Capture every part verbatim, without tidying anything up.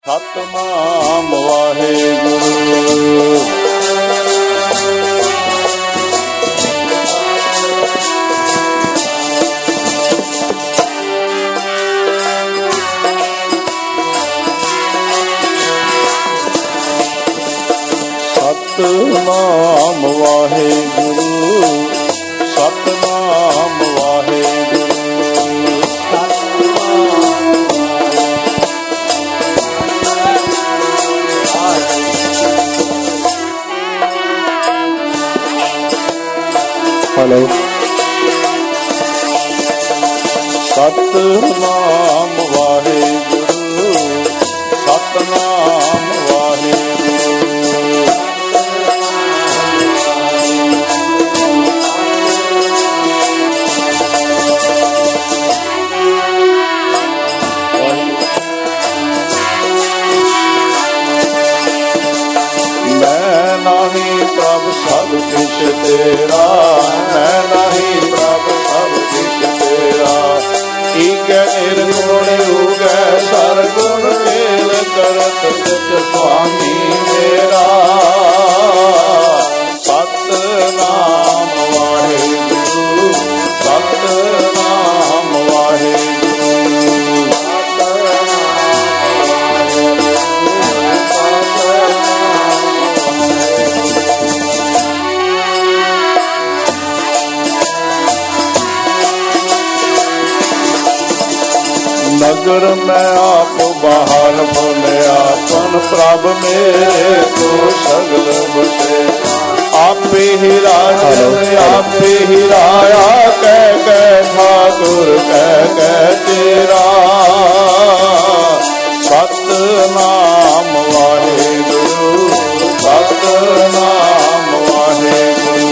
Satnam Waheguru. Satnam Waheguru, Satnam Waheguru. Hello. Satnam Waheguru, Satnam Waheguru. ਮੈਂ ਨਾਹੀਂ ਪ੍ਰਭ ਸਭ ਕੁਛ ਤੇਰਾ, ਮੈਂ ਨਾਹੀਂ ਪ੍ਰਭ ਸਭ ਕੁਛ ਤੇਰਾ। ਈਗੈ ਨਿਰਗੁਣ ਉਗੈ ਸਰਗੁਣ ਮੇਲ ਕਰਤ ਤੁਧ ਸੁਆਮੀ ਮੇਰਾ। ਸਤਿਨਾਮ ਵਾਹਿਗੁਰੂ, ਸਤਿਨਾਮ ਵਾਹਿਗੁਰੂ। ਨਗਰ ਮੈਂ ਆਪ ਬਾਹਰ ਬੋਲਿਆ, ਆਪਨ ਪ੍ਰਭ ਮੇਰੇ ਕੋ ਸਗਲ ਬਸੇ। ਆਪੇ ਹੀ ਰਾਜਨ ਆਪੇ ਹੀ ਰਾਇਆ, ਕਹਿ ਕਹਿ ਠਾਕੁਰ ਕਹਿ ਕਹਿ ਤੇਰਾ। ਸਤਿਨਾਮ ਵਾਹਿਗੁਰੂ, ਸਤਿਨਾਮ ਵਾਹਿਗੁਰੂ।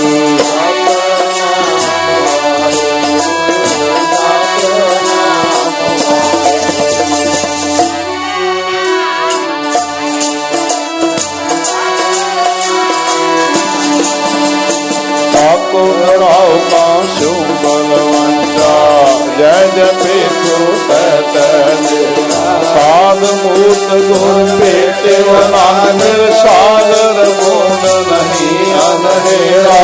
ਤਾਕੋ ਲੜਾਓ ਕਾਂਸੂ ਬਲਵੰਤਾ, ਜੈ ਜਪੇ ਤੋ ਤੈ ਤੈ। ਸਾਧ ਮੂਰਤ ਗੁਰ ਭੇਟੇ ਨਾਨਕ, ਸਾਗਰ ਬੋਧ ਨਹੀਂ ਅਨਹੇਰਾ।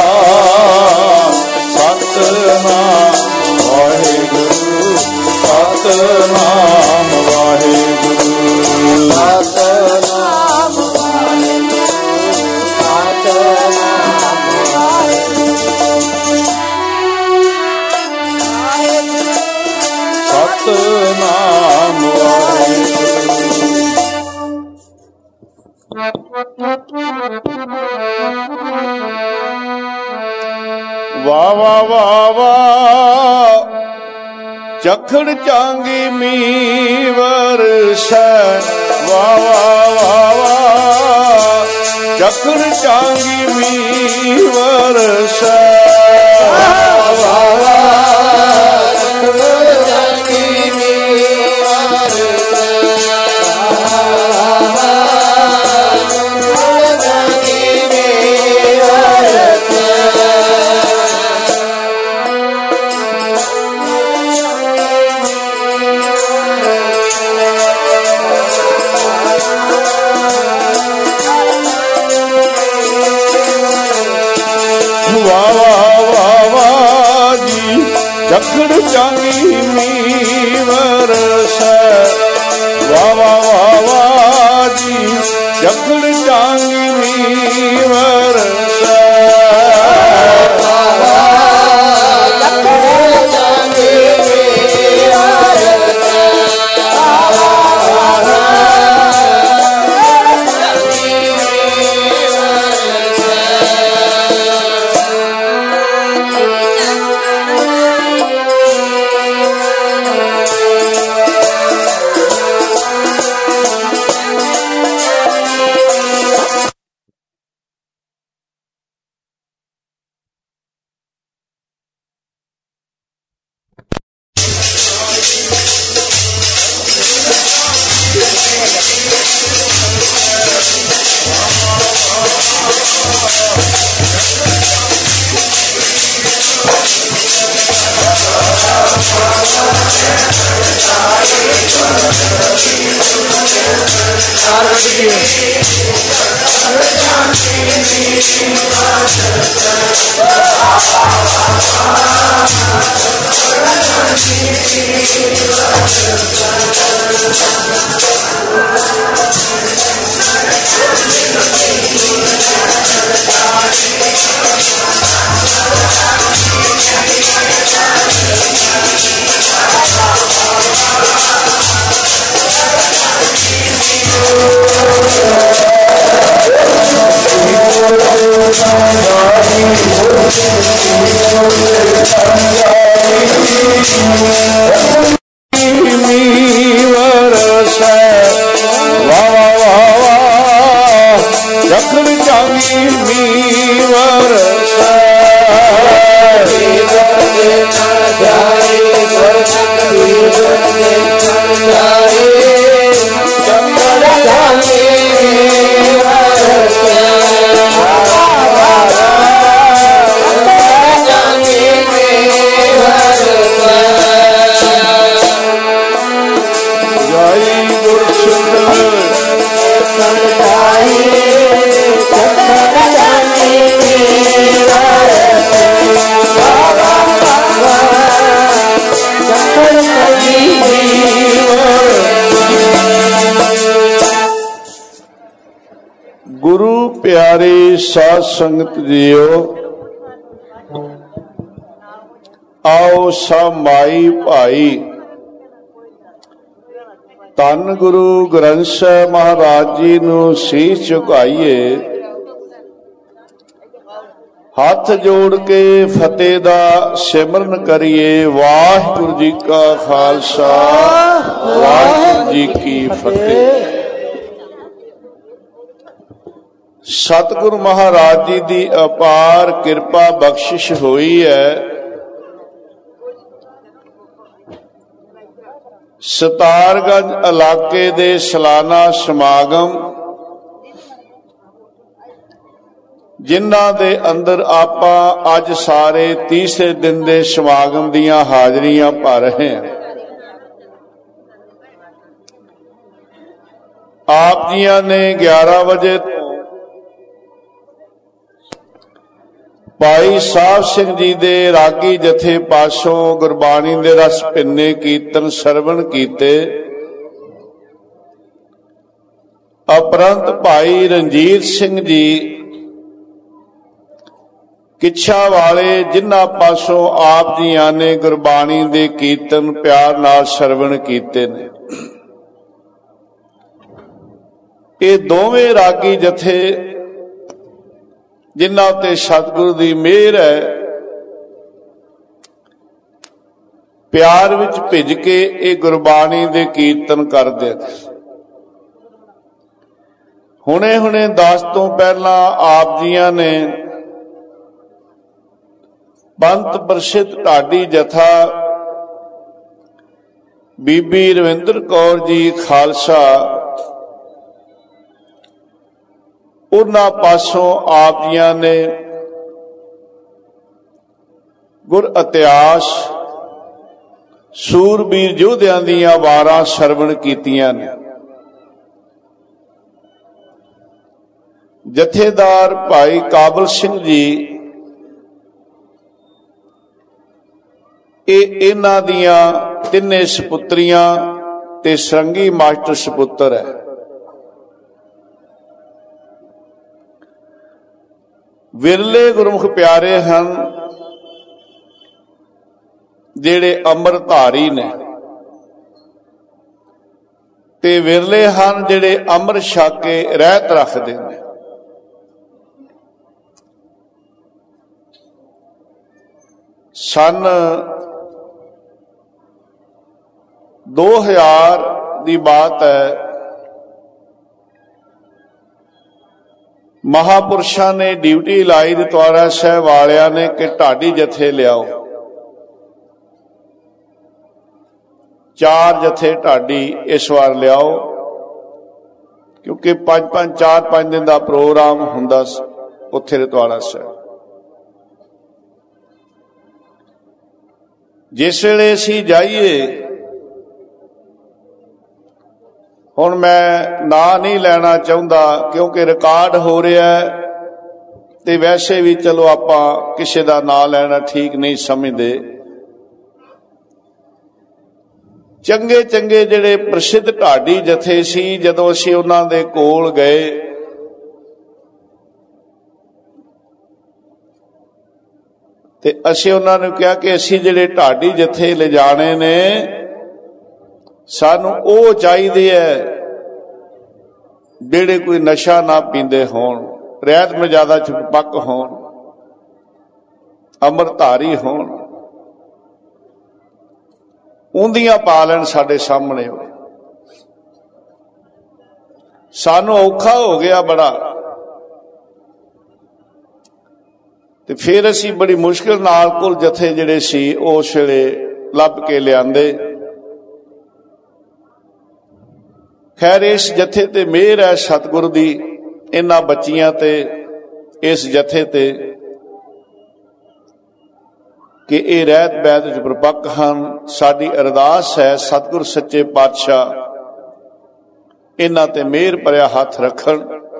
ਸਤਿਨਾਮ ਵਾਹਿਗੁਰੂ, ਸਤਿਨਾਮ ਵਾਹਿਗੁਰੂ। ਸਤਿਨਾਮ ਵਾਹਿਗੁਰੂ, ਸਤਿਨਾਮ ਵਾਹ ਵਾਹ ਵਾਹ ਵਾਹ। ਚਖੜ ਚਾਂਗੀ ਮੀ ਵਰਸੈ, ਵਾਹ ਵਾਹ ਵਾਹ ਵਾਹ। ਚਖੜ ਚਾਂਗੀ ਮੀ ਵਰਸੈ, ਵਾਹ ਵਾਹ ਵਾਹ। ਵਾਹ ਵਾਹ ਵਾਹ ਵਾਹ ਜੀ। ਚਖੜ ਚਾਂਗੀ ਮੀ ਵਰਸੈ, ਵਾਹ ਵਾਹ ਵਾਹ ਵਾਹ ਜੀ। ਚਖੜ ਚਾਂਗੀ ਮੀ ਵਰਸੈ। प्यारे साध संगत जीओ, आओ सब माई भाई धन गुरु ग्रंथ साहिब महाराज जी नूं सीस झुकाइए, हथ जोड़ के फतेह दा सिमरन करिए। वाहिगुरू जी का खालसा, वाहिगुरू जी की फतेह। सतगुरु महाराज जी की अपार किरपा बख्शिश हुई है। सतारगंज इलाके दे सालाना समागम जिन्हां दे अंदर आपां अज सारे तीसरे दिन दे समागम दियां हाजरियां भर रहे हैं। आप जियां ने ग्यारह बजे भाई साहब सिंह जी दे रागी जथे पासों गुरबाणी दे रस पिन्ने कीर्तन सरवण कीते। उपरंत भाई रणजीत सिंह जी किच्छा वाले जिन्हां पासों आप जियां ने गुरबाणी दे कीर्तन प्यार नाल सरवण कीते ने। ये दोवें रागी जथे जिन्हां ते सतगुरु दी मेहर है, प्यार विच भिज के ये गुरबाणी दे कीर्तन करदे। हुणे हुणे दस तो पहला आप जियां ने पंत प्रसिद्ध ढाडी जथा बीबी रविंदर कौर जी खालसा उन्हां पासों आप जियां ने गुर इतिहास सूरबीर योद्धियां दीयां वारां सरवण कीतियां ने। जथेदार भाई काबल सिंह जी इन्हां दीयां तिन्ने सपुत्रियां ते सरंगी मास्टर सपुत्र है। विरले गुरमुख प्यारे हैं जेड़े अमृतधारी ने, ते विरले हैं जेड़े अमृत छक के रहत रखते हैं। सन दो हजार की बात है, महापुरुषों ने ड्यूटी लाई दतवारा साहब वालिया ने कि ढाडी जथे लियाओ। चार जथे ढाडी इस बार लियाओ, क्योंकि पांच पांच चार पांच दिन का प्रोग्राम हुंदा उत्थे रतवाड़ा साहब। जिस वेले असीं जाइए ਹੁਣ ਮੈਂ ਨਾਂ नहीं ਲੈਣਾ ਚਾਹੁੰਦਾ क्योंकि रिकॉर्ड हो रहा है ते वैसे भी चलो आपां किसी दा नां लेना ठीक नहीं समझते। चंगे चंगे जिहड़े प्रसिद्ध ढाडी जथे सी जदों असीं उन्हां दे कोल गए ते असीं उन्हां नूं कहा कि असीं जिहड़े ढाडी जथे ले जाने ने सानू ਉਹ ਚਾਹੀਦੇ है ਜਿਹੜੇ कोई नशा ना पींदे होण, ਰਹਿਤ ਮਰਜ਼ਾਦਾ ਚ ਪੱਕ ਹੋਣ, अमरधारी होण, ਉਹਦੀਆਂ ਪਾ ਲੈਣ ਸਾਡੇ ਸਾਹਮਣੇ ਹੋਏ। ਸਾਨੂੰ ਔਖਾ ਹੋ ਗਿਆ बड़ा ਤੇ फिर ਅਸੀਂ बड़ी मुश्किल नाल कुल जथे ਜਿਹੜੇ ਸੀ ਉਸ ਵੇਲੇ ਲੱਭ ਕੇ ਲਿਆਂਦੇ। खैर इस जथे ते मेहर है सतगुर दी इन्हां बच्चियां ते इस जथे ते कि ये रहत बैत च प्रपक्क हन। साडी अरदास है सतगुर सच्चे पातशाह इन्हां ते मेहर भरिया हथ रखण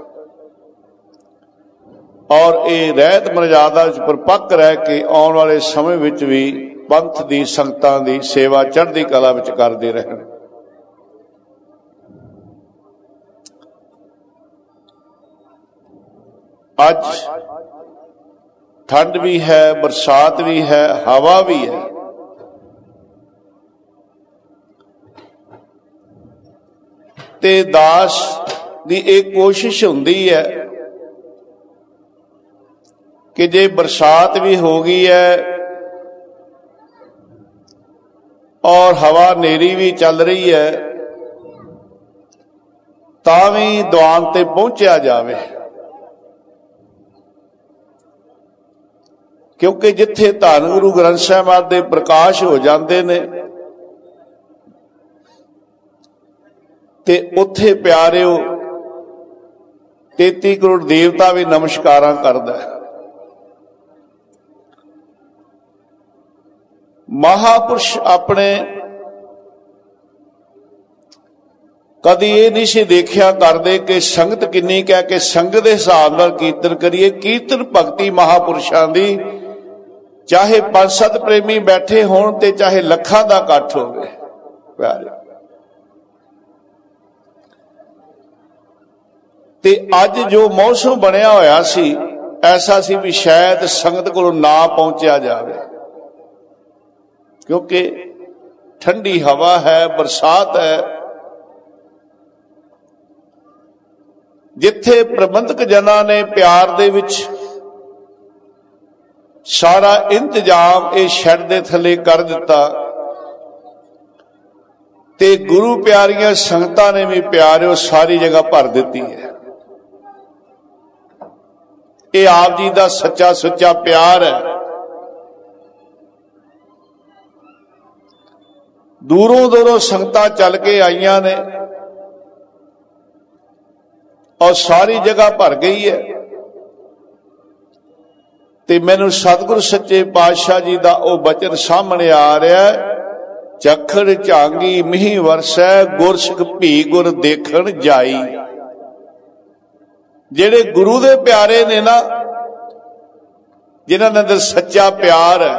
और ये रहत मर्यादा च प्रपक्क रह के आउण वाले समय विच भी पंथ दी संगतां दी सेवा चढ़दी कला विच करदे रहण। अज ठंड भी है, बरसात भी है, हवा भी है। ते दास दी एक कोशिश हुंदी है कि जे बरसात भी हो गई है और हवा नेरी भी चल रही है तां भी दीवान ते पहुंचा जावे, क्योंकि जिथे धन गुरु ग्रंथ साहिब दे प्रकाश हो जाते ने ते उत्थे प्यारिओ तेती करोड़ देवता भी नमस्कारां करदा है। महापुरुष अपने कदी ये नहीं से देखिया करते कि संगत किन्नी कह के संगत के हिसाब नाल कीर्तन करिए। कीर्तन भगती महापुरुषां दी चाहे पांच सत प्रेमी बैठे होण ते चाहे लखां दा इकट्ठ होवे प्यारे। ते अज जो मौसम बनया होया सी ऐसा सी भी शायद संगत कोलों ना पहुंचा जावे, क्योंकि ठंडी हवा है, बरसात है। जिथे प्रबंधक जना ने प्यार दे विच सारा इंतजाम ये शैड दे थले कर दिता ते गुरु प्यारियां संगतां ने भी प्यारिओ सारी जगह भर दी है। ये आप जी का सच्चा सुच्चा प्यार है। दूरों दूरों संगतां चल के आईयां ने और सारी जगह भर गई है। ते मैनू सतगुरु सच्चे पातशाह जी का वह बचन सामने आ रहा है, चखड़ झांगी मीह वरसै गुरसिख भी गुर देखण जाई। जेड़े गुरु दे प्यारे ने ना, जिन्हां दे अंदर सच्चा प्यार है,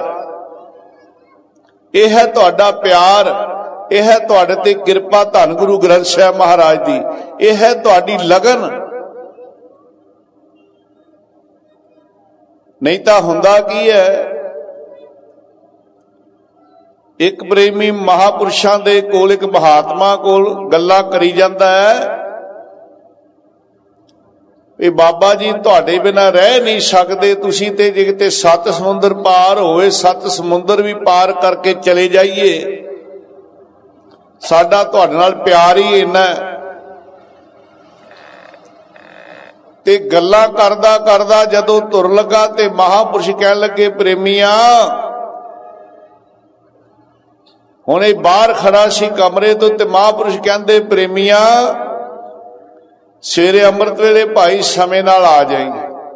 यह है तुहाडा प्यार, यह है तुहाडे ते किरपा धन गुरु ग्रंथ साहिब महाराज दी, यह है तुहाडी लगन। नहीं तो हुंदा की है, एक प्रेमी महापुरुषां दे कोल एक महात्मा कोल गल्लां करी जांदा है भी बाबा जी तुहाडे बिना रह नहीं सकते, तुसीं ते जे किते सत समुंदर पार होए सत समुंदर भी पार करके चले जाइए, साडा तुहाडे नाल प्यार ही इन्ना है। ते गल्लां करदा करदा जदों तुर लगा ते महापुरुष कहन लगे, प्रेमिया हुणे बाहर खड़ा सी कमरे तो ते महापुरुष कहंदे, प्रेमिया सवेरे अमृत वेले भाई समय नाल आ जाई।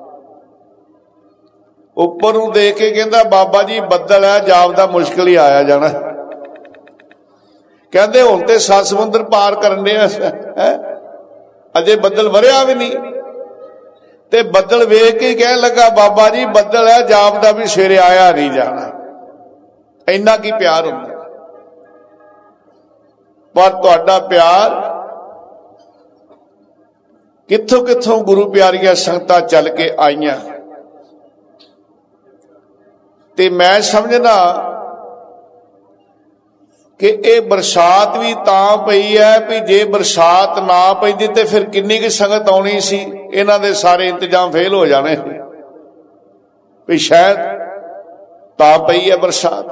उपर नूं देख के कहंदा, बाबा जी बदल है जापदा मुश्किल ही आया जाना, कहते हुण ते सत समुंदर पार करन दे है, अजे बदल वरिया भी नहीं। ते बदल वेख के कह लगा बाबा जी बदल है जापदा भी सवेरे आया नहीं जाना, इन्ना की प्यार हुंदा। पर तुहाडा प्यार कित्थों कित्थों गुरु प्यारियां संगतां चल के आईयां। ते मैं समझना कि ये बरसात भी तां पई है भी जे बरसात ना पैंदी ते फिर किन्नी की संगत आउणी सी, इन्हां दे सारे इंतजाम फेल हो जाने भी शायद तां पई है बरसात।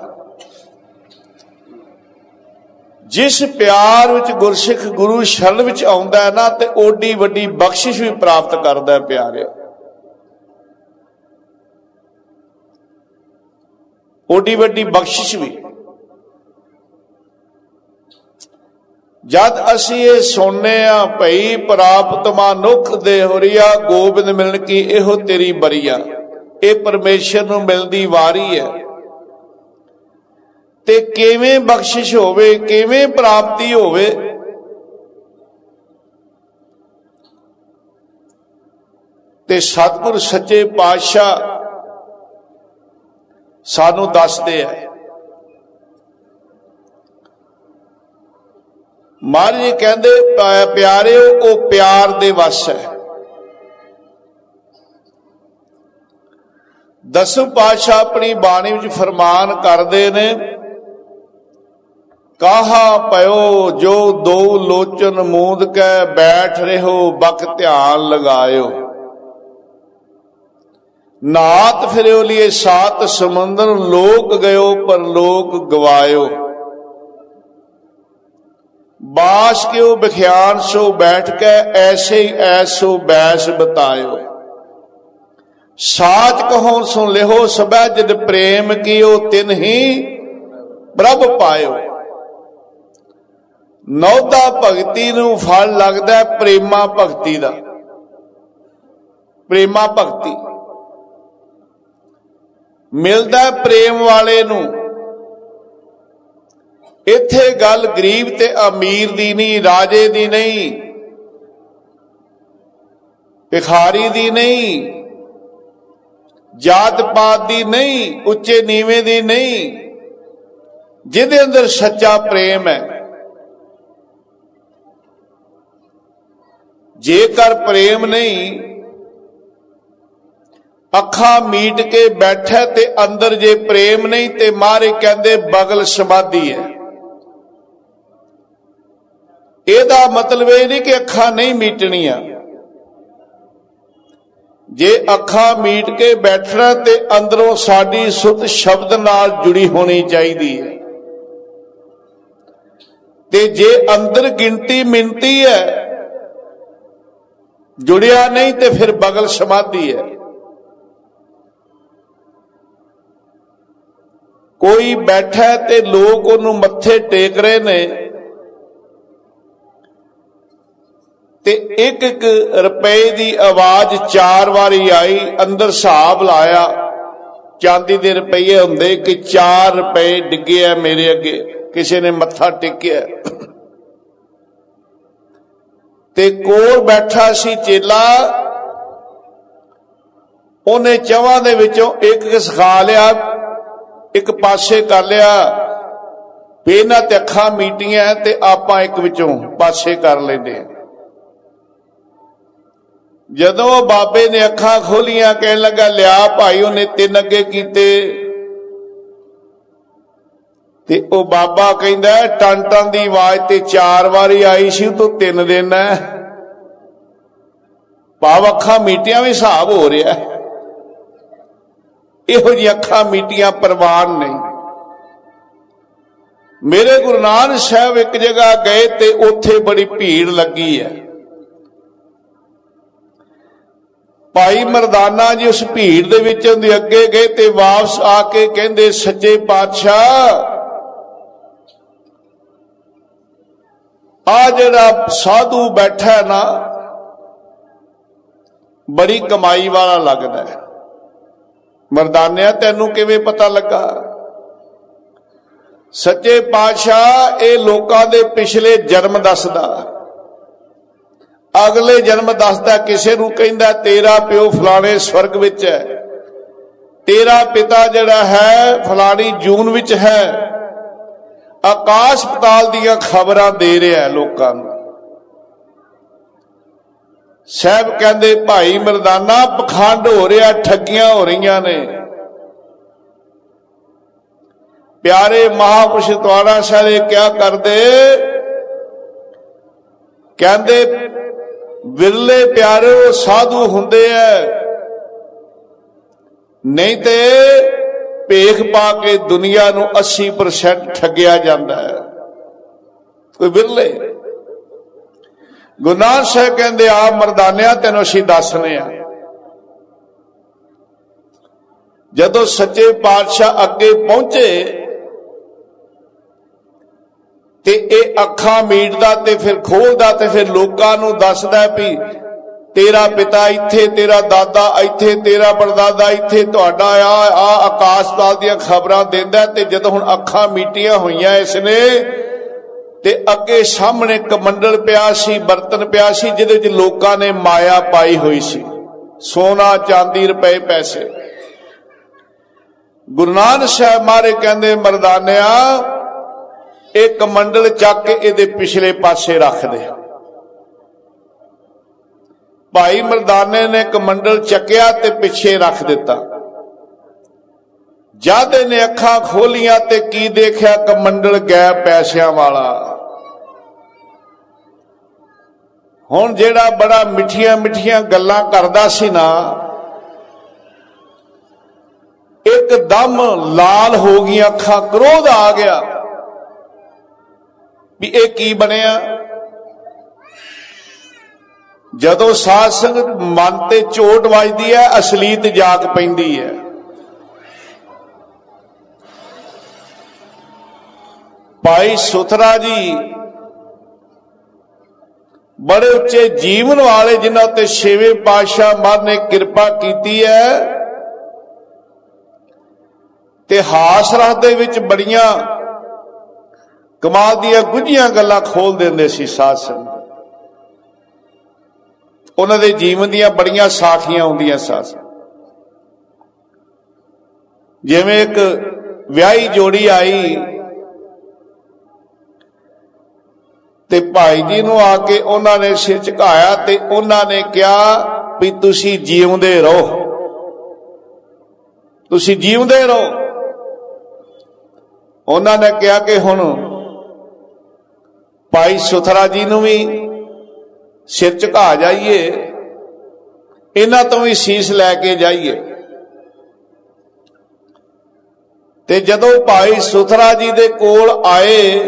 जिस प्यार विच गुरसिख गुरु शरण विच आउंदा है ना, ते ओडी वड्डी बख्शिश भी प्राप्त करदा है प्यारे। ओडी वड्डी बख्शिश भी जद असी ये सुनने आ भई प्राप्त मनुख दे होरिया गोबिंद मिलन की एहो तेरी बरिया, ये परमेश्वर नूं मिलदी वारी है। ते किवें बख्शिश होवे, किवें प्राप्ति होवे, ते सतगुर सच्चे पातशाह सानू दसदे है। महाराज जी कहते प्यारे वो प्यार दे वस है। दसवें पातशाह अपनी बाणी विच फरमान करदे ने, काहा पयो जो दो लोचन मूंद कै बैठ रहो बक ध्यान लगायो, नात फिरो लिए सात समुंदर लोक गयो पर लोक गवायो, बास क्यों बख्यान सो बैठ के ऐसे ही ऐसो बैस बतायो, साच कहो सुन लिहो सबै जिद प्रेम कियो तिन ही प्रभ पायो। नौदा भगती नूं फल लगदा प्रेमा भगती दा, प्रेमा भगती मिलदा प्रेम वाले नूं। इत्थे गल गरीब ते अमीर दी नहीं, राजे दी नहीं, भिखारी दी नहीं, जात पात दी नहीं, उच्चे नीवे दी नहीं, जिहदे अंदर सच्चा प्रेम है। जेकर प्रेम नहीं, अखा मीट के बैठे ते अंदर जे प्रेम नहीं ते मारे कहंदे बगल समाधि है। ਇਹਦਾ मतलब ये नहीं कि अखा नहीं मीटनिया, जे अखा मीट के बैठना ते अंदरों साडी सुध शब्द नाल जुड़ी होनी चाहिए है। ते जे अंदर गिनती मिनती है जुड़िया नहीं ते फिर बगल समाधि है। कोई बैठा ते लोग उन्होंने मत्थे टेक रहे ने ते एक एक रुपए की आवाज चार वारी आई, अंदर हिसाब लाया चांदी दे रुपये हुंदे कि चार रुपए डिगे है मेरे अगे, किसी ने मत्था टेकिया ते कोल बैठा सी चेला, उन्हें चवां दे विचों एक एक सिखा लिया, एक पासे कर लिया, इन्हां ते अखां मीटियां ते आपां एक विचों पासे कर लेंदे। जदों बाबे ने अखां खोलियां कह लगा लिया भाई उन्हें तीन अगे कीते, ते ओ बाबा कहंदा टन टन दी आवाज ते चार वारी आई सी तू तीन देना है, भाव अखां मीटियां भी हिसाब हो रहा है। इहो जी अखां मीटियां प्रवान नहीं। मेरे गुरु नानक साहब एक जगह गए ते उत्थे बड़ी भीड़ लगी है। भाई मरदाना जी उस भीड़ दे विच उहदे अगे गए ते वापस आके कहंदे सच्चे पातशाह आ जिहड़ा साधु बैठा है ना बड़ी कमाई वाला लगदा है। मरदानिया तैनू किवें पता लगा? ਸੱਚੇ ਪਾਤਸ਼ਾਹ ਇਹ ਲੋਕਾਂ ਦੇ ਪਿਛਲੇ ਜਨਮ ਦੱਸਦਾ, ਅਗਲੇ ਜਨਮ ਦੱਸਦਾ। ਕਿਸੇ ਨੂੰ ਕਹਿੰਦਾ ਤੇਰਾ ਪਿਓ ਫਲਾਣੇ ਸਵਰਗ ਵਿੱਚ ਹੈ, ਤੇਰਾ ਪਿਤਾ ਜਿਹੜਾ ਹੈ ਫਲਾਣੀ ਜੂਨ ਵਿੱਚ ਹੈ। ਆਕਾਸ਼ ਪਤਾਲ ਦੀਆਂ ਖਬਰਾਂ ਦੇ ਰਿਹਾ ਲੋਕਾਂ ਨੂੰ। ਸਾਹਿਬ ਕਹਿੰਦੇ ਭਾਈ ਮਰਦਾਨਾ ਪਖੰਡ ਹੋ ਰਿਹਾ, ਠੱਗੀਆਂ ਹੋ ਰਹੀਆਂ ਨੇ। ਪਿਆਰੇ ਮਹਾਂਪੁਰਸ਼ ਤੁਹਾਡਾ ਸਾਹਿਬ ਕਿਆ ਕਰਦੇ? ਕਹਿੰਦੇ ਵਿਰਲੇ ਪਿਆਰੇ ਉਹ ਸਾਧੂ ਹੁੰਦੇ ਐ, ਨਹੀਂ ਤੇ ਭੇਖ ਪਾ ਕੇ ਦੁਨੀਆ ਨੂੰ ਅੱਸੀ ਪਰਸੈਂਟ ਠੱਗਿਆ ਜਾਂਦਾ ਹੈ, ਕੋਈ ਵਿਰਲੇ। ਗੁਰੂ ਨਾਨਕ ਸਾਹਿਬ ਕਹਿੰਦੇ ਆ ਮਰਦਾਨਿਆਂ ਤੈਨੂੰ ਅਸੀਂ ਦੱਸਨੇ ਆ। ਜਦੋਂ ਸੱਚੇ ਪਾਤਸ਼ਾਹ ਅੱਗੇ ਪਹੁੰਚੇ ਤੇ ਇਹ ਅੱਖਾਂ ਮੀਟਦਾ ਤੇ ਫਿਰ ਖੋਲਦਾ ਤੇ ਫਿਰ ਲੋਕਾਂ ਨੂੰ ਦੱਸਦਾ ਵੀ ਤੇਰਾ ਪਿਤਾ ਇੱਥੇ, ਤੇਰਾ ਦਾਦਾ ਇੱਥੇ, ਤੇਰਾ ਪੜਦਾਦਾ ਇੱਥੇ, ਤੁਹਾਡਾ ਆ ਆ ਆਕਾਸ਼ ਪਾਤਾਲ ਦੀਆਂ ਖਬਰਾਂ ਦਿੰਦਾ। ਤੇ ਜਦੋਂ ਹੁਣ ਅੱਖਾਂ ਮੀਟੀਆਂ ਹੋਈਆਂ ਇਸਨੇ ਤੇ ਅੱਗੇ ਸਾਹਮਣੇ ਕਮੰਡਲ ਪਿਆ ਸੀ, ਬਰਤਨ ਪਿਆ ਸੀ, ਜਿਹਦੇ ਚ ਲੋਕਾਂ ਨੇ ਮਾਇਆ ਪਾਈ ਹੋਈ ਸੀ, ਸੋਨਾ ਚਾਂਦੀ ਰੁਪਏ ਪੈਸੇ। ਗੁਰੂ ਨਾਨਕ ਸਾਹਿਬ ਮਾਰੇ ਕਹਿੰਦੇ ਮਰਦਾਨਿਆ ਇਹ ਕਮੰਡਲ ਚੱਕ ਕੇ ਇਹਦੇ ਪਿਛਲੇ ਪਾਸੇ ਰੱਖ ਦੇ। ਭਾਈ ਮਰਦਾਨੇ ਨੇ ਕਮੰਡਲ ਚੱਕਿਆ ਤੇ ਪਿੱਛੇ ਰੱਖ ਦਿੱਤਾ। ਜਦ ਇਹਨੇ ਅੱਖਾਂ ਖੋਲੀਆਂ ਤੇ ਕੀ ਦੇਖਿਆ? ਕਮੰਡਲ ਗਾਇਬ ਪੈਸਿਆਂ ਵਾਲਾ। ਹੁਣ ਜਿਹੜਾ ਬੜਾ ਮਿੱਠੀਆਂ ਮਿੱਠੀਆਂ ਗੱਲਾਂ ਕਰਦਾ ਸੀ ਨਾ, ਇੱਕਦਮ ਲਾਲ ਹੋ ਗਈਆਂ ਅੱਖਾਂ, ਕ੍ਰੋਧ ਆ ਗਿਆ ਵੀ ਇਹ ਕੀ ਬਣਿਆ। ਜਦੋਂ ਸਾਧ ਸੰਗਤ ਮਨ ਤੇ ਚੋਟ ਵੱਜਦੀ ਹੈ, ਅਸਲੀਤ ਜਾਗ ਪੈਂਦੀ ਹੈ। ਭਾਈ ਸੁਥਰਾ ਜੀ ਬੜੇ ਉੱਚੇ ਜੀਵਨ ਵਾਲੇ, ਜਿਨ੍ਹਾਂ ਉੱਤੇ ਛੇਵੇਂ ਪਾਤਸ਼ਾਹ ਮਹਾਰਾਜ ਨੇ ਕਿਰਪਾ ਕੀਤੀ ਹੈ ਤੇ ਹਾਸ ਰਸ ਦੇ ਵਿੱਚ ਬੜੀਆਂ ਕਮਾਲ ਦੀਆਂ ਗੁੱਝੀਆਂ ਗੱਲਾਂ ਖੋਲ ਦਿੰਦੇ ਸੀ ਸਾਧ ਸੰਗਤ। ਉਹਨਾਂ ਦੇ ਜੀਵਨ ਦੀਆਂ ਬੜੀਆਂ ਸਾਖੀਆਂ ਹੁੰਦੀਆਂ ਸਾਧ। ਜਿਵੇਂ ਇੱਕ ਵਿਆਹੀ ਜੋੜੀ ਆਈ ਤੇ ਭਾਈ ਜੀ ਨੂੰ ਆ ਕੇ ਉਹਨਾਂ ਨੇ ਸਿਰ ਝੁਕਾਇਆ ਤੇ ਉਹਨਾਂ ਨੇ ਕਿਹਾ ਵੀ ਤੁਸੀਂ ਜੀਉਂਦੇ ਰਹੋ, ਤੁਸੀਂ ਜੀਉਂਦੇ ਰਹੋ। ਉਹਨਾਂ ਨੇ ਕਿਹਾ ਕਿ ਹੁਣ ਭਾਈ ਸੁਥਰਾ ਜੀ ਨੂੰ ਵੀ ਸਿਰ ਝੁਕਾ ਜਾਈਏ, ਇਹਨਾਂ ਤੋਂ ਵੀ ਸੀਸ ਲੈ ਕੇ ਜਾਈਏ। ਤੇ ਜਦੋਂ ਭਾਈ ਸੁਥਰਾ ਜੀ ਦੇ ਕੋਲ ਆਏ,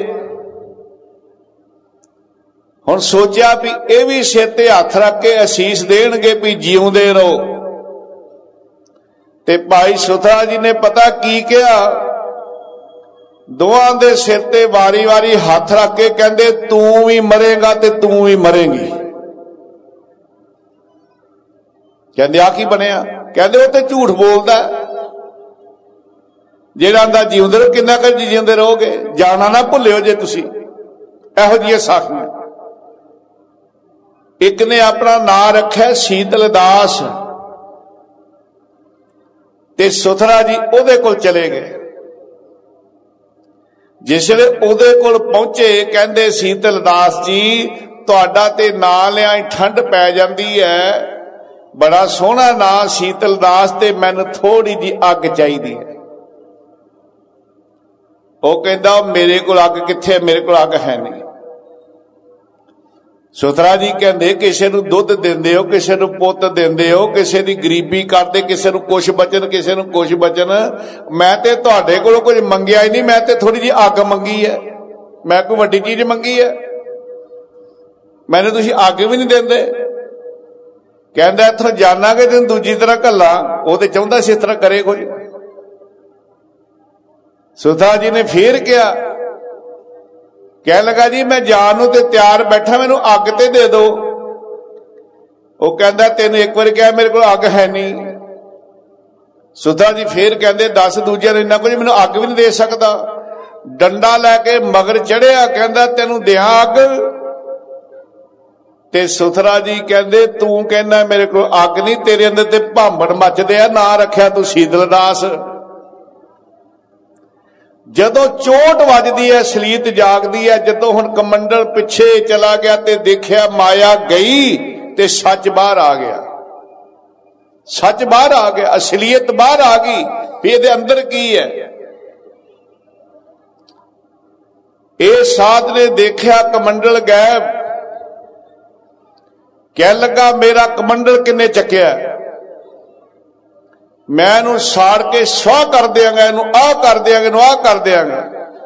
ਹੁਣ ਸੋਚਿਆ ਵੀ ਇਹ ਵੀ ਸਿਰ ਤੇ ਹੱਥ ਰੱਖ ਕੇ ਅਸੀਸ ਦੇਣਗੇ ਵੀ ਜਿਉਂਦੇ ਰਹੋ। ਤੇ ਭਾਈ ਸੁਥਰਾ ਜੀ ਨੇ ਪਤਾ ਕੀ ਕਿਹਾ? ਦੋਵਾਂ ਦੇ ਸਿਰ ਤੇ ਵਾਰੀ ਵਾਰੀ ਹੱਥ ਰੱਖ ਕੇ ਕਹਿੰਦੇ ਤੂੰ ਵੀ ਮਰੇਗਾ ਤੇ ਤੂੰ ਵੀ ਮਰੇਂਗੀ। ਕਹਿੰਦੇ ਆ ਕੀ ਬਣਿਆ? ਕਹਿੰਦੇ ਉਹ ਤੇ ਝੂਠ ਬੋਲਦਾ, ਜਿਹੜਾ ਆਂਦਾ ਜਿਉਂਦੇ ਰਹੋ, ਕਿੰਨਾ ਕੁ ਜਿਉਂਦੇ ਰਹੋਗੇ, ਜਾਣਾ ਨਾ ਭੁੱਲਿਓ ਜੇ ਤੁਸੀਂ। ਇਹੋ ਜਿਹੀਆਂ ਸਾਖੀਆਂ। ਇੱਕ ਨੇ ਆਪਣਾ ਨਾਂ ਰੱਖਿਆ ਸੀਤਲ ਦਾਸ, ਤੇ ਸੁਥਰਾ ਜੀ ਉਹਦੇ ਕੋਲ ਚਲੇ ਗਏ। ਜਿਸ ਵੇਲੇ ਉਹਦੇ ਕੋਲ ਪਹੁੰਚੇ, ਕਹਿੰਦੇ ਸੀਤਲ ਦਾਸ ਜੀ ਤੁਹਾਡਾ ਤੇ ਨਾਂ ਲਿਆ ਠੰਡ ਪੈ ਜਾਂਦੀ ਹੈ, ਬੜਾ ਸੋਹਣਾ ਨਾਂ ਸੀਤਲ ਦਾਸ, ਤੇ ਮੈਨੂੰ ਥੋੜੀ ਜੀ ਅੱਗ ਚਾਹੀਦੀ ਹੈ। ਉਹ ਕਹਿੰਦਾ ਮੇਰੇ ਕੋਲ ਅੱਗ ਕਿੱਥੇ, ਮੇਰੇ ਕੋਲ ਅੱਗ ਹੈ ਨਹੀਂ। ਸੁਥਰਾ ਜੀ ਕਹਿੰਦੇ ਕਿਸੇ ਨੂੰ ਦੁੱਧ ਦਿੰਦੇ ਹੋ, ਕਿਸੇ ਨੂੰ ਪੁੱਤ ਦਿੰਦੇ ਹੋ, ਕਿਸੇ ਦੀ ਗਰੀਬੀ ਕਰਦੇ, ਕਿਸੇ ਨੂੰ ਕੁਛ ਬਚਨ, ਕਿਸੇ ਨੂੰ ਕੁਛ ਬਚਨ। ਮੈਂ ਤੇ ਤੁਹਾਡੇ ਕੋਲੋਂ ਕੁਝ ਮੰਗਿਆ ਹੀ ਨਹੀਂ, ਮੈਂ ਤੇ ਥੋੜੀ ਜਿਹੀ ਅੱਗ ਮੰਗੀ ਹੈ, ਮੈਂ ਕੋਈ ਵੱਡੀ ਚੀਜ਼ ਮੰਗੀ ਹੈ, ਮੈਨੂੰ ਤੁਸੀਂ ਅੱਗ ਵੀ ਨਹੀਂ ਦਿੰਦੇ। ਕਹਿੰਦਾ ਇੱਥੋਂ ਜਾਣਾਂਗੇ ਤੈਨੂੰ ਦੂਜੀ ਤਰ੍ਹਾਂ ਘੱਲਾਂ। ਉਹ ਤੇ ਚਾਹੁੰਦਾ ਸੀ ਇਸ ਤਰ੍ਹਾਂ ਕਰੇ ਕੁਝ। ਸੁਥਰਾ ਜੀ ਨੇ ਫੇਰ ਕਿਹਾ, ਕਹਿਣ ਲੱਗਾ ਜੀ ਮੈਂ ਜਾਣ ਨੂੰ ਤੇ ਤਿਆਰ ਬੈਠਾ, ਮੈਨੂੰ ਅੱਗ ਤੇ ਦੇ ਦਿਓ। ਉਹ ਕਹਿੰਦਾ ਤੈਨੂੰ ਇੱਕ ਵਾਰੀ ਕਿਹਾ ਮੇਰੇ ਕੋਲ ਅੱਗ ਹੈ ਨਹੀਂ। ਸੁਥਰਾ ਜੀ ਫੇਰ ਕਹਿੰਦੇ ਦੱਸ ਦੂਜਿਆਂ ਨੂੰ ਇੰਨਾ ਕੁਝ, ਮੈਨੂੰ ਅੱਗ ਵੀ ਨਹੀਂ ਦੇ ਸਕਦਾ। डंडा लैके मगर चढ़िया, कहंदा तैनूं दियां अग। ते सुथरा जी कहंदे तू कहना मेरे को अग नहीं, तेरे अंदर ते भांबड़ मचदे आ, ना रखिया तू शीतल दास। जदों चोट वजदी है सलीत जागदी है, जदों हुण कमंडल पिछे चला गया ते देखिया माया गई ते सच बाहर आ गया, सच बाहर आ गया, असलीयत बाहर आ गई भी इहदे अंदर की है। ये साध ने देखिया कमंडल गैब, कह लगा मेरा कमंडल किन्ने चकिया, मैं इनू साड़ के स्वाह कर देंगा, इनू आ कर देंगे, इनू आ कर देंगा।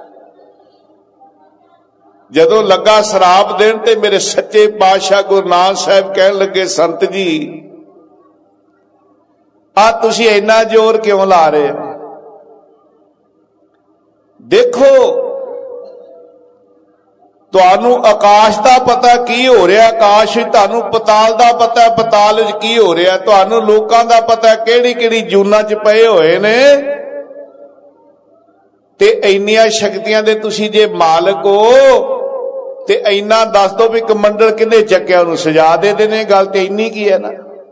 जदों लगा शराब देन ते मेरे सच्चे पातशाह गुरु नानक साहब कहन लगे संत जी आ तुसी इन्ना जोर क्यों ला रहे हो? देखो तुहानू आकाश का पता की हो रहा, आकाश तुहानू पताल का पता पताल विच की हो रहा, तुहानू लोकां दा पता किहड़ी किहड़ी जूनां च पए होए ने। ते इन्नियां शक्तियां दे तुसी जे मालक हो ते इन्ना दस दो भी कमंडल किन्ने चक्या, उन्होंने सजा दे देने। गल ते इन्नी की है ना,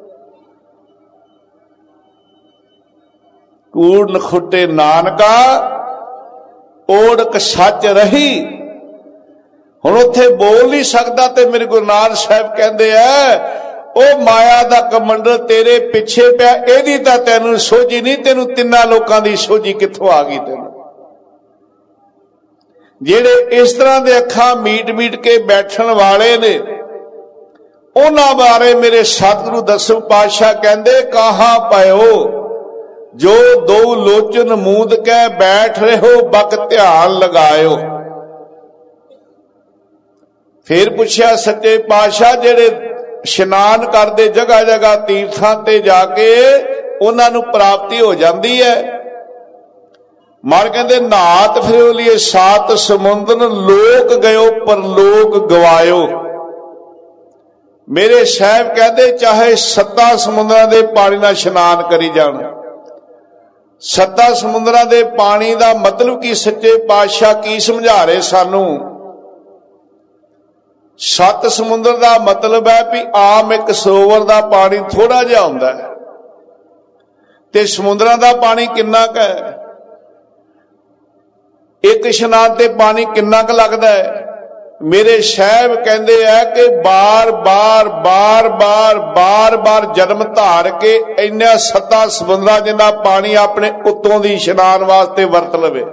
कूड़ नखुटे नानका ओढ़ सच रही। हुण उत्थे बोल नहीं सकता ते मेरे गुरु नानक साहब कहंदे आ ओ माया दा कमंडल तेरे पिछे पिया, एदी तां तैनूं सोझी नहीं, तैनूं तिन्ना लोकां दी सोझी कित्थों आ गई तैनूं? जेड़े इस तरह दे अखां मीट मीट के बैठण वाले ने उन्हां बारे मेरे सतगुरु दसम पातशाह कहंदे कहा पयो जो दो लोचन मूंद के बैठ रहो बक ध्यान लगायो। फिर पूछया सच्चे पातशाह जेड़े इशनान करते जगह जगह तीर्थां ते जाके उन्हां नूं प्राप्ति हो जाती है। मार कहते नात फिर लिए सात समुंदर लोक गयो पर लोक गवायो। मेरे साहब कहते चाहे सत्ता समुद्रां दे पानी नाल इशनान करी जाण, सत्ता समुद्रां दे पानी दा मतलब की सच्चे पातशाह की समझा रहे सानू? सत समुद्र का मतलब है भी आम एक सरोवर का पानी थोड़ा जिहा हुंदा है ते समुद्रां दा पानी किन्ना क है? एक इशनान ते पानी किन्ना क लगदा है? मेरे साहब कहंदे है कि बार बार बार बार बार बार जन्म धार के इन्ना सत्ता समुद्रां जिन्ना पानी अपने उत्तों दी इशनान वास्ते वरत लवे,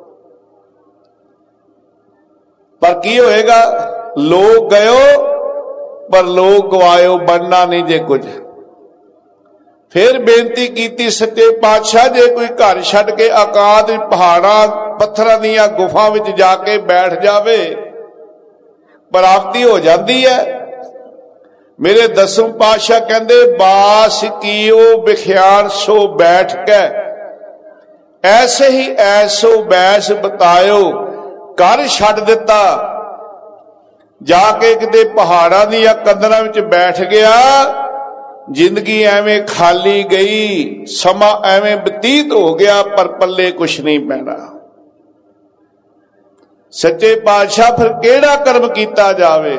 पर की होएगा? लोग गयो पर लोग गवायो, बनना नहीं जे कुछ। फिर बेनती की सच्चे पातशाह जे कोई घर छड्ड के अकाद पहाड़ां पत्थरां दीयां गुफा विच जाके बैठ जावे प्राप्ति हो जाती है। मेरे दसम पातशाह कहंदे बास कीओ बिख्यान सो बैठ के ऐसे ही ऐसो बैस बतायो। घर छड्ड दिता, जाके किते पहाड़ां दी कंदरां विच बैठ गया, जिंदगी एवें खाली गई, समा एवें बतीत हो गया, पर पल्ले कुछ नहीं पैना। सच्चे पातशाह फिर केड़ा कर्म कीता जावे,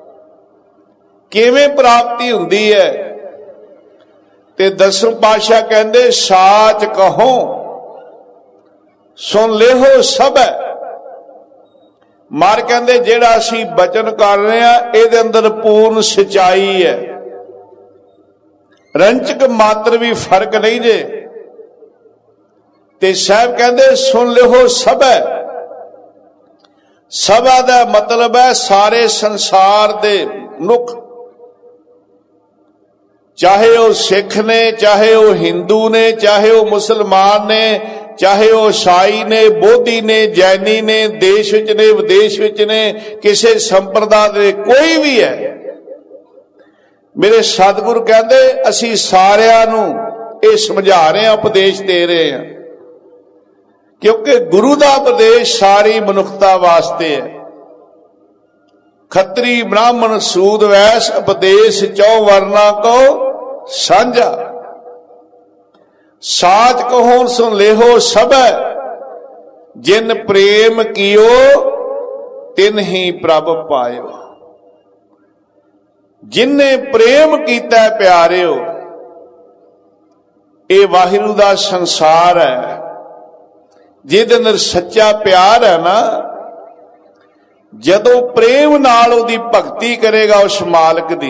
किवें प्राप्ति हुंदी है? ते दसम पातशाह कहंदे साच कहो सुन लेहो सब है। मार कहंदे जेड़ा असीं बचन कर रहे हैं इहदे अंदर पूर्ण सच्चाई है, रंचक मात्र भी फर्क नहीं जे। ते साहब कहंदे सुन लिहो सब है। सभा दा मतलब है सारे संसार दे मनुख, चाहे वह सिख ने, चाहे वह हिंदू ने, चाहे वह मुसलमान ने, चाहे वह ईसाई ने, बोधी ने, जैनी ने, देश विच ने, विदेश विच ने, किसी संप्रदाय दे कोई भी है। मेरे सतगुरु कहंदे असीं सारिआं नूं इह समझा रहे हैं, उपदेश दे रहे हैं, क्योंकि गुरु का उपदेश सारी मनुखता वास्ते है। खत्री ब्राह्मण सूद वैस उपदेश चौ वर्णा को साझा। साच कहो सुन लेहो सब है। जिन प्रेम कियो तिन ही प्रभ पायो। जिन्ने प्रेम कीता प्यारिओ, ये वाहिगुरू दा संसार है। जिहदे अंदर सच्चा प्यार है ना, जदों प्रेम नाल उहदी भगती करेगा उस मालिक दी,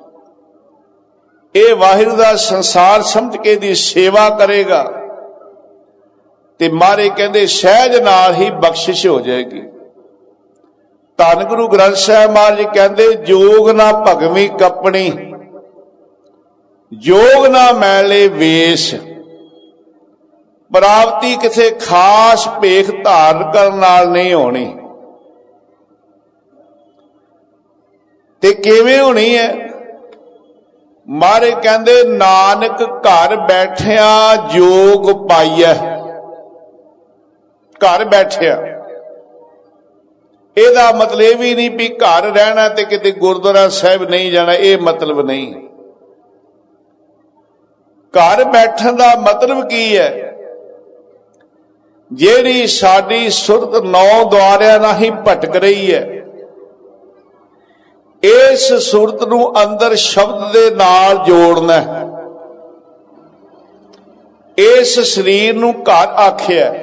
ये वाहिगुरू दा संसार समझ के दी सेवा करेगा ते मारे कहंदे सहज नाल ही बख्शिश हो जाएगी। धन गुरु ग्रंथ साहिब महाराज कहंदे जोग ना भगवी कपनी, जोग ना मैले वेश। प्राप्ति किसी खास भेख धारण करन नाल नहीं होनी। ते किवें होनी है? मारे कहंदे नानक घर बैठिया जोग पाइया। घर बैठिया ਇਹਦਾ मतलब ਇਹ भी नहीं भी घर रहना ते किते गुरुद्वारा साहिब नहीं जाना, ये मतलब नहीं। घर बैठन का मतलब की है? ਜਿਹੜੀ ਸਾਡੀ ਸੁਰਤ ਨੌ ਦੁਆਰਿਆਂ ਨਾਲ ਹੀ ਭਟਕ ਰਹੀ ਹੈ, ਇਸ ਸੁਰਤ ਨੂੰ ਅੰਦਰ ਸ਼ਬਦ ਦੇ ਨਾਲ ਜੋੜਨਾ ਹੈ। ਇਸ ਸਰੀਰ ਨੂੰ ਘਰ ਆਖਿਆ,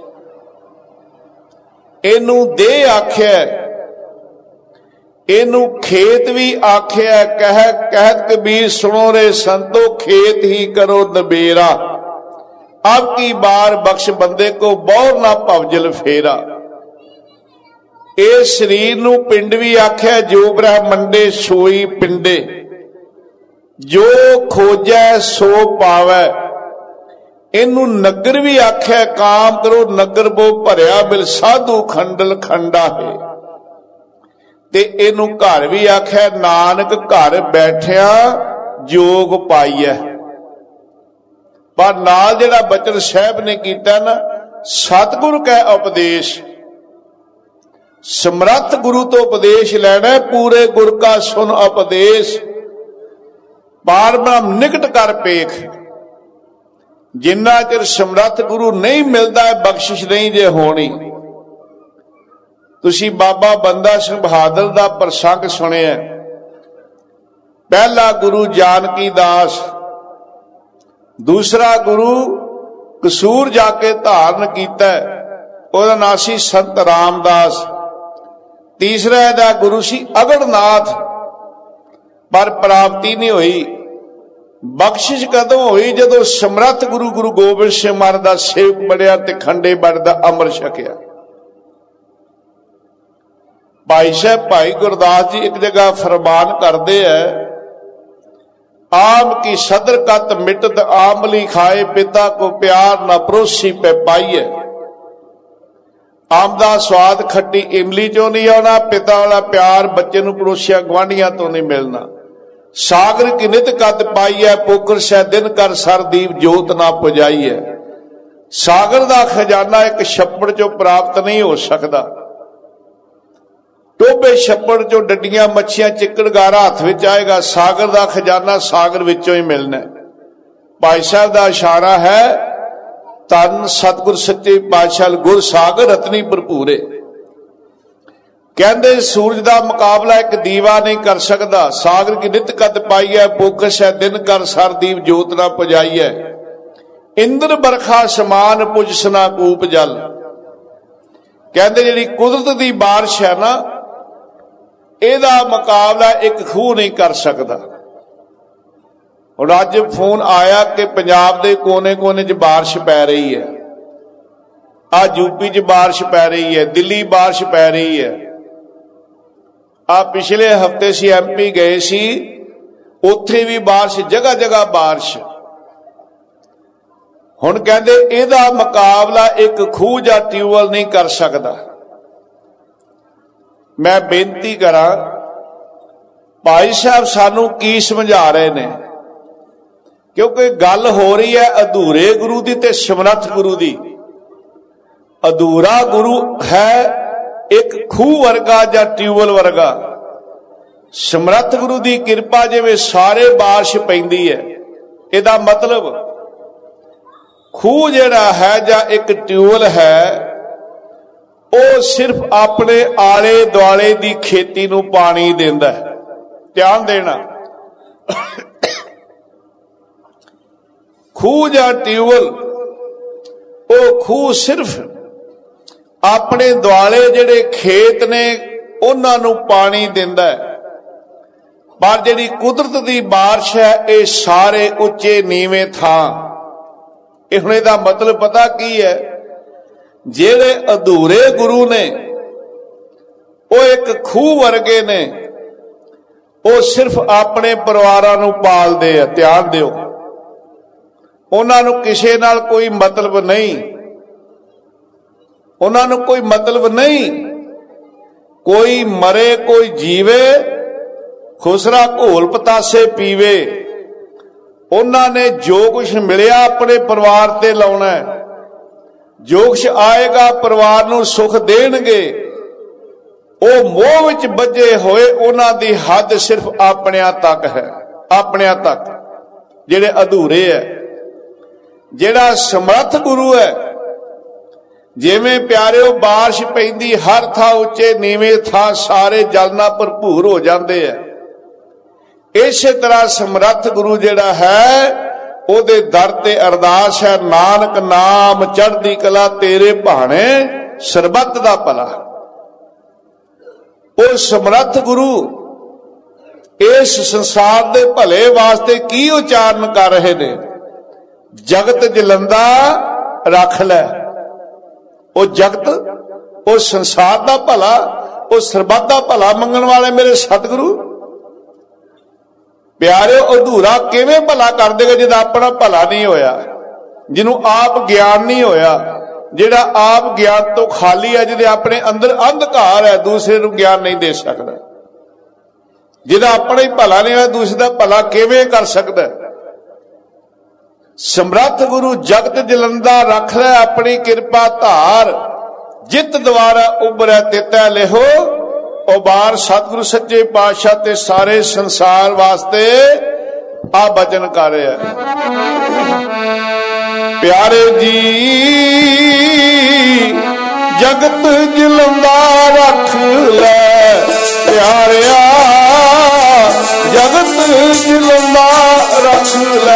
ਇਹਨੂੰ ਦੇਹ ਆਖਿਆ, ਇਹਨੂੰ खेत भी आख्या। कह कहत कबीर सुनो रे संतो, खेत ही करो नबेरा। अब की बार बख्श बंदे को बौर ना भवजल फेरा। इस शरीर नू पिंड भी आख्या, जो ब्रह्मंडे सोई पिंडे। जो खोजै सो पावै। इनू नगर भी आख्या, काम करो नगर बो भरिया मिल साधु खंडल खंडा है। ते इनू घर भी आख्या, नानक घर बैठिया जोग पाइया। पर नाल जिहड़ा बचन साहिब ने कीता ना, सतगुर कै उपदेश। समर्थ गुरु तो उपदेश लेना, पूरे गुर का सुन उपदेश। पार ब्रह्म निकट कर पेख। जिन्ना चिर समर्थ गुरु नहीं मिलता, बख्शिश नहीं जे होनी। तुसी बाबा बंदा सिंह बहादुर दा प्रसंग सुनिया। पहला गुरु जानकी दास, दूसरा गुरु कसूर जाके धारण कीता, ओहदा नाम सी संत रामदास। तीसरा दा गुरु सी अगड़नाथ, पर प्राप्ति नहीं हुई। बख्शिश कदों हुई? जदों समर्थ गुरु गुरु गोबिंद सिंह महाराज दा सेवक बनया ते खंडे बड़ दा अमर छकिया। भाई साहब भाई गुरदास जी एक जगह फरमान करते हैं, आम की सदर कत मिटत आमली खाए, पिता को प्यार न परोसी पे पाइए। आम दा स्वाद खट्टी इमली चो नहीं आना, पिता वाला प्यार बच्चे नूं परोसिया गुआंढियां तो नहीं मिलना। सागर की नित कत पाइए, पोकर सै दिन कर सरदीप जोत ना पुजाइए। सागर दा खजाना एक छप्पड़ चो प्राप्त नहीं हो सकता। टोबे छप्पड़ चो डड्डियां मच्छियां चिक्कड़ गारा हथ विच आएगा, सागर दा खजाना सागर विचों ही मिलना। भाई साहब दा इशारा है, तन सतगुर सच्चे पातशाह गुर सागर रतनी भरपूरे। कहंदे सूरज दा मुकाबला एक दीवा नहीं कर सकता। सागर की नित कद पाई है, पोकस है दिन कर सरदीप जोत ना पुजाई है। इंद्र बरखा समान पुजसना कूप जल। कहंदे जिहड़ी कुदरत दी बारिश है ना, ਇਹਦਾ ਮੁਕਾਬਲਾ ਇੱਕ ਖੂਹ नहीं कर सकता। ਹੁਣ ਅੱਜ फोन आया कि पंजाब के कोने कोने च बारिश पै रही है। आ यूपी च बारिश पै रही है, दिल्ली बारिश पै रही है। आ पिछले हफ्ते सी एम पी गए सी, उत्थे भी बारिश, जगह जगह बारिश। हुण कहंदे ਇਹਦਾ मुकाबला एक खूह ਜਾਂ ट्यूबवेल नहीं कर सकता। मैं बेनती करा, भाई साहब सानू की समझा रहे ने? क्योंकि गल हो रही है अधूरे गुरु दी ते समर्थ गुरु दी। अधूरा गुरु है एक खूह वर्गा या ट्यूबवेल वर्गा। समर्थ गुरु दी किरपा जिवें सारे बारिश पैंदी है। इहदा मतलब खूह जिहड़ा है या एक ट्यूबवेल है, ਉਹ ਸਿਰਫ ਆਪਣੇ ਆਲੇ ਦੁਆਲੇ ਦੀ ਖੇਤੀ ਨੂੰ ਪਾਣੀ ਦਿੰਦਾ ਹੈ। ਧਿਆਨ ਦੇਣਾ, ਖੂਹ ਜਾਂ ਟਿਊਬਵੈਲ, ਉਹ ਖੂਹ ਸਿਰਫ ਆਪਣੇ ਦੁਆਲੇ ਜਿਹੜੇ ਖੇਤ ਨੇ ਉਹਨਾਂ ਨੂੰ ਪਾਣੀ ਦਿੰਦਾ ਹੈ, ਪਰ ਜਿਹੜੀ ਕੁਦਰਤ ਦੀ ਬਾਰਿਸ਼ ਹੈ ਇਹ ਸਾਰੇ ਉੱਚੇ ਨੀਵੇਂ ਥਾਂ। ਇਹ ਹੁਣ ਇਹਦਾ ਮਤਲਬ ਪਤਾ ਕੀ ਹੈ? ਜਿਹੜੇ ਅਧੂਰੇ ਗੁਰੂ ਨੇ ਉਹ ਇੱਕ ਖੂਹ ਵਰਗੇ ਨੇ, ਉਹ ਸਿਰਫ ਆਪਣੇ ਪਰਿਵਾਰਾਂ ਨੂੰ ਪਾਲਦੇ ਆ। ਧਿਆਨ ਦਿਓ, ਉਹਨਾਂ ਨੂੰ ਕਿਸੇ ਨਾਲ ਕੋਈ ਮਤਲਬ ਨਹੀਂ, ਉਹਨਾਂ ਨੂੰ ਕੋਈ ਮਤਲਬ ਨਹੀਂ। ਕੋਈ ਮਰੇ ਕੋਈ ਜੀਵੇ, ਖੁਸਰਾ ਘੋਲ ਪਤਾਸੇ ਪੀਵੇ। ਉਹਨਾਂ ਨੇ ਜੋ ਕੁਛ ਮਿਲਿਆ ਆਪਣੇ ਪਰਿਵਾਰ ਤੇ ਲਾਉਣਾ ਹੈ। ਜੋ ਕੁਛ ਆਏਗਾ ਪਰਿਵਾਰ ਨੂੰ ਸੁੱਖ ਦੇਣਗੇ। ਉਹ ਮੋਹ ਵਿੱਚ ਬੱਝੇ ਹੋਏ, ਉਹਨਾਂ ਦੀ ਹੱਦ ਸਿਰਫ ਆਪਣਿਆਂ ਤੱਕ ਹੈ, ਆਪਣਿਆਂ ਤੱਕ। ਜਿਹੜੇ ਅਧੂਰੇ ਹੈ, ਜਿਹੜਾ ਸਮਰੱਥ ਗੁਰੂ ਹੈ, ਜਿਵੇਂ ਪਿਆਰਿਓ ਬਾਰਿਸ਼ ਪੈਂਦੀ ਹਰ ਥਾਂ ਉੱਚੇ ਨੀਵੇਂ ਥਾਂ ਸਾਰੇ ਜਲ ਨਾਲ ਭਰਪੂਰ ਹੋ ਜਾਂਦੇ ਆ, ਇਸੇ ਤਰ੍ਹਾਂ ਸਮਰੱਥ ਗੁਰੂ ਜਿਹੜਾ ਹੈ ਉਹਦੇ ਦਰ ਤੇ ਅਰਦਾਸ ਹੈ, ਨਾਨਕ ਨਾਮ ਚੜ੍ਹਦੀ ਕਲਾ ਤੇਰੇ ਭਾਣੇ ਸਰਬੱਤ ਦਾ ਭਲਾ। ਉਹ ਸਮਰੱਥ ਗੁਰੂ ਇਸ ਸੰਸਾਰ ਦੇ ਭਲੇ ਵਾਸਤੇ ਕੀ ਉਚਾਰਨ ਕਰ ਰਹੇ ਨੇ? ਜਗਤ ਜਲੰਦਾ ਰੱਖ ਲੈ। ਉਹ ਜਗਤ, ਉਹ ਸੰਸਾਰ ਦਾ ਭਲਾ, ਉਹ ਸਰਬੱਤ ਦਾ ਭਲਾ ਮੰਗਣ ਵਾਲੇ ਮੇਰੇ ਸਤਿਗੁਰੂ। ਪਿਆਰਿਓ, ਅਧੂਰਾ ਕਿਵੇਂ ਭਲਾ ਕਰ ਦੇਗਾ ਜਿਹਦਾ ਆਪਣਾ ਭਲਾ ਨਹੀਂ ਹੋਇਆ, ਜਿਹਨੂੰ ਆਪ ਗਿਆਨ ਨਹੀਂ ਹੋਇਆ, ਜਿਹੜਾ ਆਪ ਗਿਆਨ ਤੋਂ ਖਾਲੀ ਹੈ, ਜਿਹਦੇ ਆਪਣੇ ਅੰਦਰ ਅੰਧਕਾਰ ਹੈ, ਦੂਸਰੇ ਨੂੰ ਗਿਆਨ ਨਹੀਂ ਦੇ ਸਕਦਾ। ਜਿਹਦਾ ਆਪਣਾ ਹੀ ਭਲਾ ਨਹੀਂ ਹੋਇਆ, ਦੂਸਰੇ ਦਾ ਭਲਾ ਕਿਵੇਂ ਕਰ ਸਕਦਾ? ਸਮਰੱਥ ਗੁਰੂ ਜਗਤ ਜਲੰਦਾ ਰੱਖ ਲੈ ਆਪਣੀ ਕਿਰਪਾ ਧਾਰ, ਜਿਤ ਦੁਆਰਾ ਉਭਰੈ ਤਿਤੈ ਲਿਹੋ ਉਬਾਰ। ਸਤਿਗੁਰੂ ਸੱਚੇ ਪਾਤਸ਼ਾਹ ਤੇ ਸਾਰੇ ਸੰਸਾਰ ਵਾਸਤੇ ਆ ਬਚਨ ਕਰ ਰਿਹਾ। ਪਿਆਰੇ ਜੀ ਜਗਤ ਜਲੰਦਾ ਰੱਖ ਲੈ, ਪਿਆਰਿਆ ਜਗਤ ਜਲੰਦਾ ਰੱਖ ਲੈ।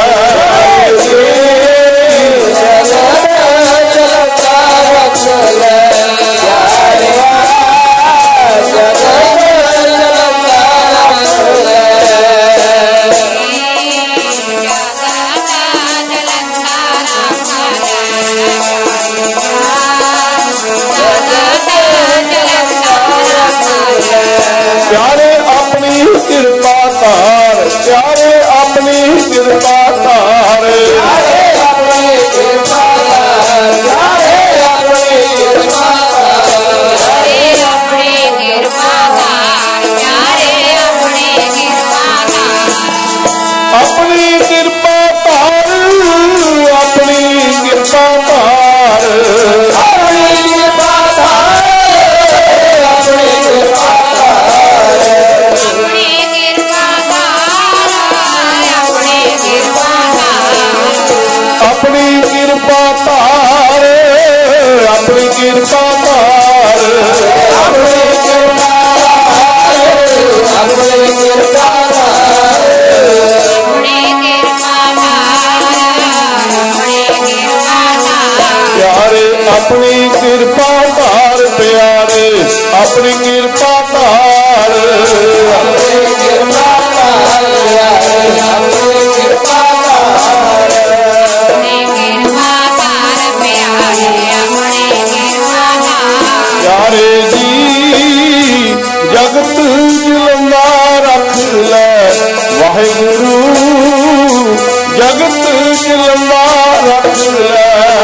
प्यारे अपनी कृपा धार, प्यारे अपनी कृपा धार, प्यारे अपनी कृपा धार, प्यारे अपनी कृपा धार, प्यारे अपनी कृपा धार, प्यारे अपनी कृपा धार। अपनी कृपा धार, अपनी कृपा धार, अपनी कृपा धार, अपनी कृपा अपनी कृपा धार, अपनी कृपा धार, अपनी कृपा अपनी कृपा धार, अपनी कृपा प्यारे अपनी कृपा धार, प्यारे अपनी कृपा धार, अपनी कृपा धार, अपनी कृपा धार। प्यारे जी जगत जलंदा रख ले, वाहिगुरु जगत जलंदा रख ले।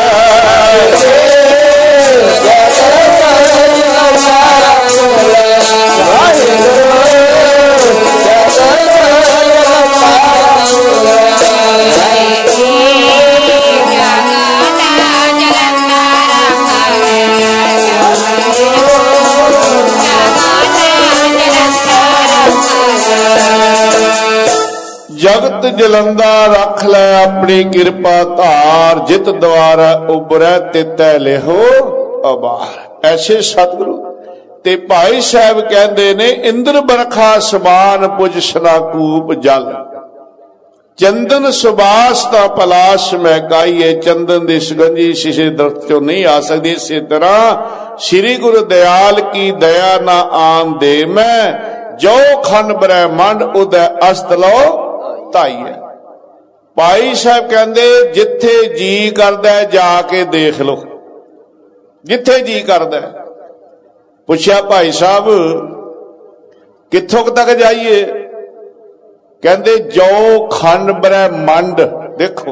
जगत जलंदा रख ले अपनी कृपा धार, जित द्वारा उबरै तितै लिहो अबार। ਐਸੇ ਸਤਿਗੁਰੂ। ਤੇ ਭਾਈ ਸਾਹਿਬ ਕਹਿੰਦੇ ਨੇ ਇੰਦਰ ਬਰਖਾ ਸਮਾਨ ਪੁਜਸਨਾ ਕੂਪ ਜਲ, ਚੰਦਨ ਸੁਬਾਸ ਦਾ ਪਲਾਸ਼ ਮਹਿਕਾਈਏ, ਚੰਦਨ ਦੀ ਸੁਗੰਧੀ ਸ਼ੀਸ਼ੇ ਦਰਖਤ ਚੋਂ ਨਹੀਂ ਆ ਸਕਦੀ। ਇਸੇ ਤਰ੍ਹਾਂ ਸ੍ਰੀ ਗੁਰੂ ਦਇਆਲ ਕੀ ਦਇਆ ਨਾ ਆਨ ਦੇ ਮੈਂ, ਜੋ ਖੰਡ ਬ੍ਰਹਿਮੰਡ ਉਦੈ ਅਸਤ ਲੋ ਧਾਈਐ। ਭਾਈ ਸਾਹਿਬ ਕਹਿੰਦੇ ਜਿੱਥੇ ਜੀ ਕਰਦਾ ਜਾ ਕੇ ਦੇਖ ਲੋ, ਜਿੱਥੇ ਜੀ ਕਰਦਾ। ਪੁੱਛਿਆ ਭਾਈ ਸਾਹਿਬ ਕਿੱਥੋਂ ਤੱਕ ਜਾਈਏ? ਕਹਿੰਦੇ ਜੋ ਖੰਡ ਬ੍ਰਹਿਮੰਡ, ਦੇਖੋ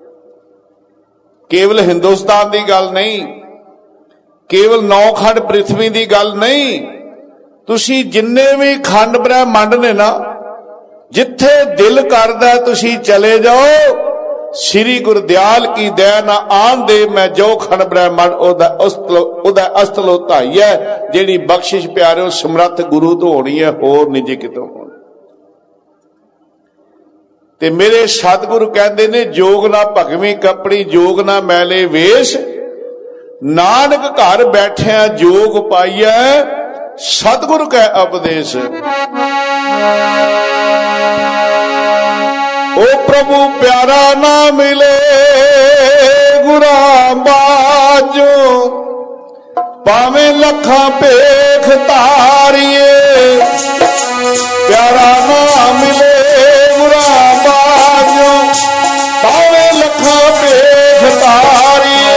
ਕੇਵਲ ਹਿੰਦੁਸਤਾਨ ਦੀ ਗੱਲ ਨਹੀਂ, ਕੇਵਲ ਨੌ ਖੰਡ ਪ੍ਰਿਥਵੀ ਦੀ ਗੱਲ ਨਹੀਂ, ਤੁਸੀਂ ਜਿੰਨੇ ਵੀ ਖੰਡ ਬ੍ਰਹਿਮੰਡ ਨੇ ਨਾ, ਜਿੱਥੇ ਦਿਲ ਕਰਦਾ ਤੁਸੀਂ ਚਲੇ ਜਾਓ। ਸ੍ਰੀ ਗੁਰੂ ਦਿਆਲ ਕੀ ਦਇਆ ਨਾ ਆਨ ਦੇ ਮੈਂ, ਜੋ ਖੰਡ ਬ੍ਰਹਿਮੰਡ ਉਹਦਾ ਅਸਤਲ ਉਹਦਾ ਅਸਤਲ ਧਾਈਐ। ਜਿਹੜੀ ਬਖਸ਼ਿਸ਼ ਪਿਆਰਿਓ ਸਮਰੱਥ ਗੁਰੂ ਤੋਂ ਹੋਣੀ ਹੈ, ਹੋਰ ਨਹੀਂ ਜੇ ਕਿਤੋਂ ਹੋਣੀ। ਤੇ ਮੇਰੇ ਸਤਿਗੁਰੂ ਕਹਿੰਦੇ ਨੇ ਜੋਗ ਨਾ ਭਗਵੀਂ ਕੱਪੜੀ, ਜੋਗ ਨਾ ਮੈਲੇ ਵੇਸ਼, ਨਾਨਕ ਘਰ ਬੈਠਿਆਂ ਜੋਗ ਪਾਈਐ, ਸਤਿਗੁਰੂ ਕੈ ਉਪਦੇਸ਼। ओ प्रभु प्यारा ना मिले गुरां बाजो, पावे लखा पेख तारिए, प्यारा ना मिले गुरां बाजो, पावे लखा पेख तारिए।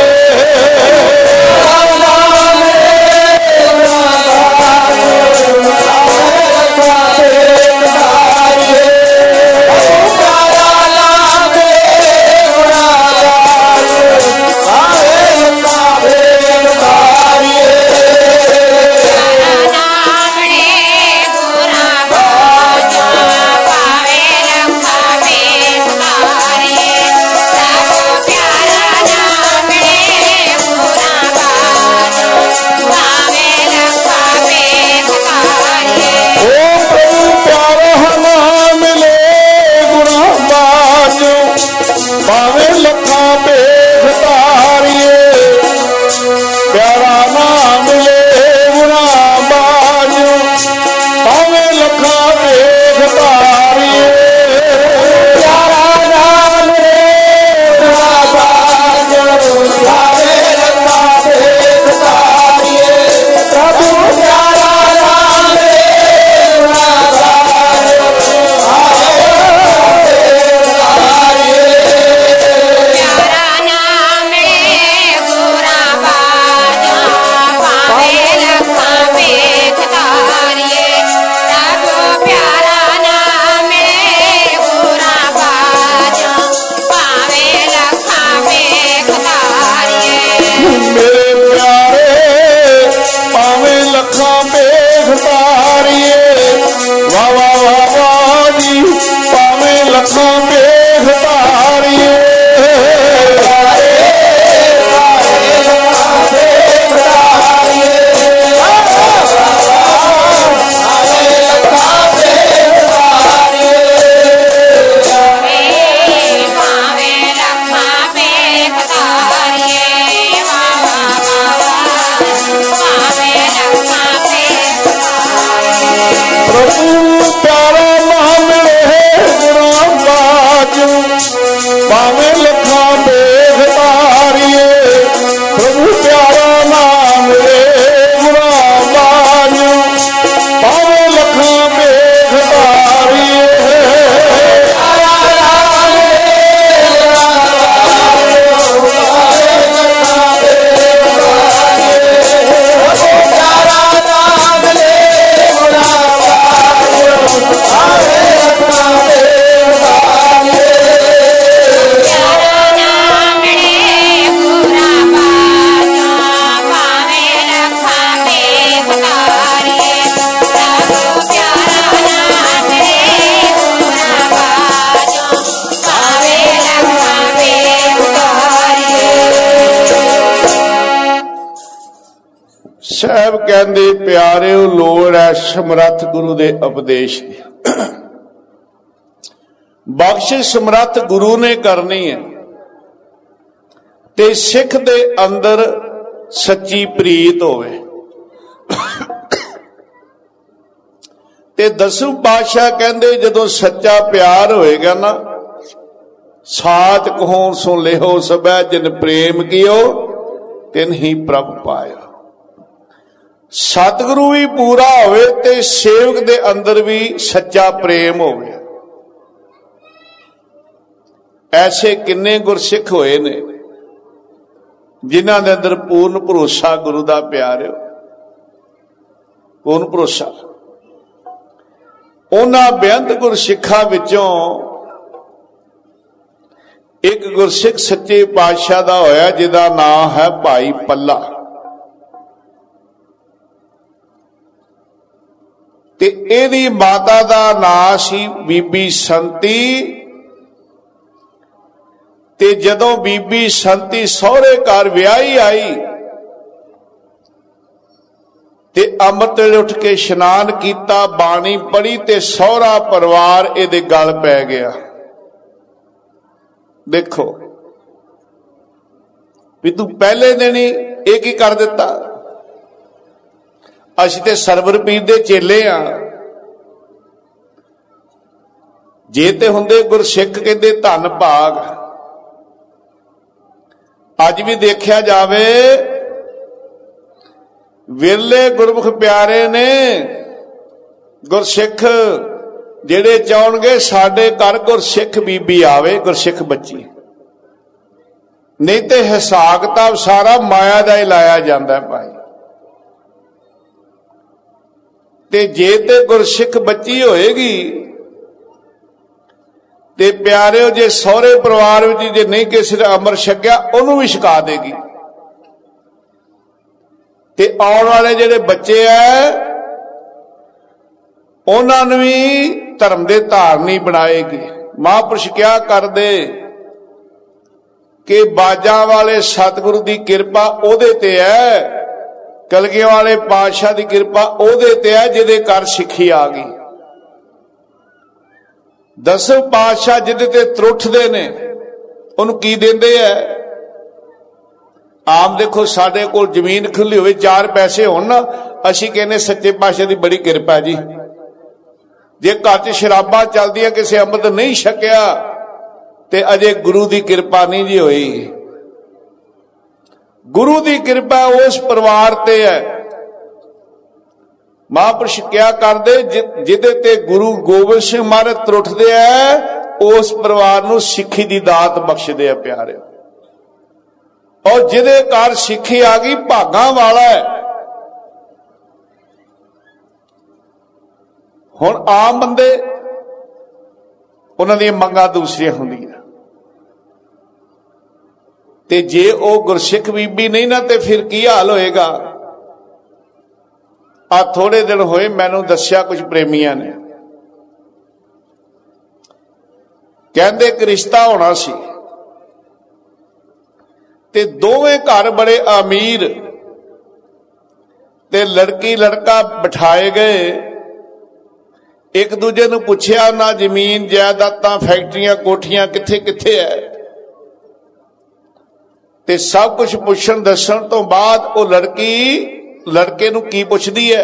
ਸਾਹਿਬ ਕਹਿੰਦੇ ਪਿਆਰਿਓ ਲੋੜ ਹੈ ਸਮਰੱਥ ਗੁਰੂ ਦੇ ਉਪਦੇਸ਼ ਦੀ। ਬਖਸ਼ਿਸ਼ ਸਮਰੱਥ ਗੁਰੂ ਨੇ ਕਰਨੀ ਹੈ ਤੇ ਸਿੱਖ ਦੇ ਅੰਦਰ ਸੱਚੀ ਪ੍ਰੀਤ ਹੋਵੇ। ते दसवें पातशाह कहंदे जदों सच्चा प्यार होएगा ना, साच कहो सुन लेहो सबै जिन प्रेम कियो तिन ही प्रभ पाया। सतगुरु भी पूरा होवे ते सेवक दे अंदर भी सच्चा प्रेम होवे। ऐसे किन्ने गुरसिख होए ने जिन्हां दे अंदर पूर्ण भरोसा गुरु दा प्यार है, पूर्ण भरोसा। उन्हां बेअंत गुरसिखां विचों एक गुरसिख सच्चे पातशाह दा होया जिहदा नाम है भाई पल्ला। ते इहदी माता दा नाम सी बीबी संती। ते जदों बीबी संती सहुरे घर विआही आई ते अमृत वेले उठ के इशनान किया, बाणी पढ़ी ते सहुरा परिवार इहदे गल पै गया। देखो भी तू पहले दिन ही एक ही कर दिता। असीं ते सरवर पीर दे चेले आ, जे ते हुंदे गुरसिख कहंदे धन भाग। अज भी देखा जावे विरले गुरमुख प्यारे ने गुरसिख जेड़े चाहणगे साडे घर गुरसिख बीबी आवे, गुरसिख बच्ची। नहीं तो हिसाब किताब सारा माया दा ही लाया जांदा है भाई। ते जे ते गुरसिख बच्ची होएगी ते प्यारे जे सहुरे परिवार विच जे नहीं किसी ने अमृत छकिया उहनूं भी छका देगी। ते आउण वाले जेड़े बच्चे है उन्हां नूं भी धर्म दे धारनी बनाएगी। महापुरुष क्या कर दे कि बाजा वाले सतगुरु की किरपा ओहदे ते है, कलगियां वाले पातशाह की किरपा ओहदे ते है जिहदे घर सिक्खी आ गई। दसवें पातशाह जिहदे ते त्रुठदे ने उहनूं की देंदे है। आम देखो साडे कोल जमीन खुली होवे, चार पैसे होण ना, असीं कहने सच्चे पातशाह की बड़ी किरपा है जी। जे घर च शराबां चलदियां किसी अमृत नहीं छकिया ते अजे गुरु की किरपा नहीं जी होई। गुरु की किरपा उस परिवार ते है। महापुरुष क्या करदे जिहदे ते गुरु गोबिंद सिंह महाराज त्रुठदे है, उस परिवार नूं सिक्खी दी दात बख्शदे है प्यारे। और जिहदे घर सिक्खी आ गई भागां वाला है। हुण आम बंदे उन्हां दी मंगां दूसरियां हुंदियां ते जे ओ गुरसिख बीबी नहीं ना ते फिर की हाल होएगा। आ थोड़े दिन होए मैनूं दस्सिया कुछ प्रेमियां ने, कहंदे एक रिश्ता होना सी ते दोवें घर बड़े अमीर ते लड़की लड़का बिठाए गए। एक दूजे नूं पुछया ना जमीन जायदादां फैक्ट्रियां कोठियां किथे किथे है ते सब कुछ पुछण दस्सण तो बाद वो लड़की लड़के नूं की पुछदी है।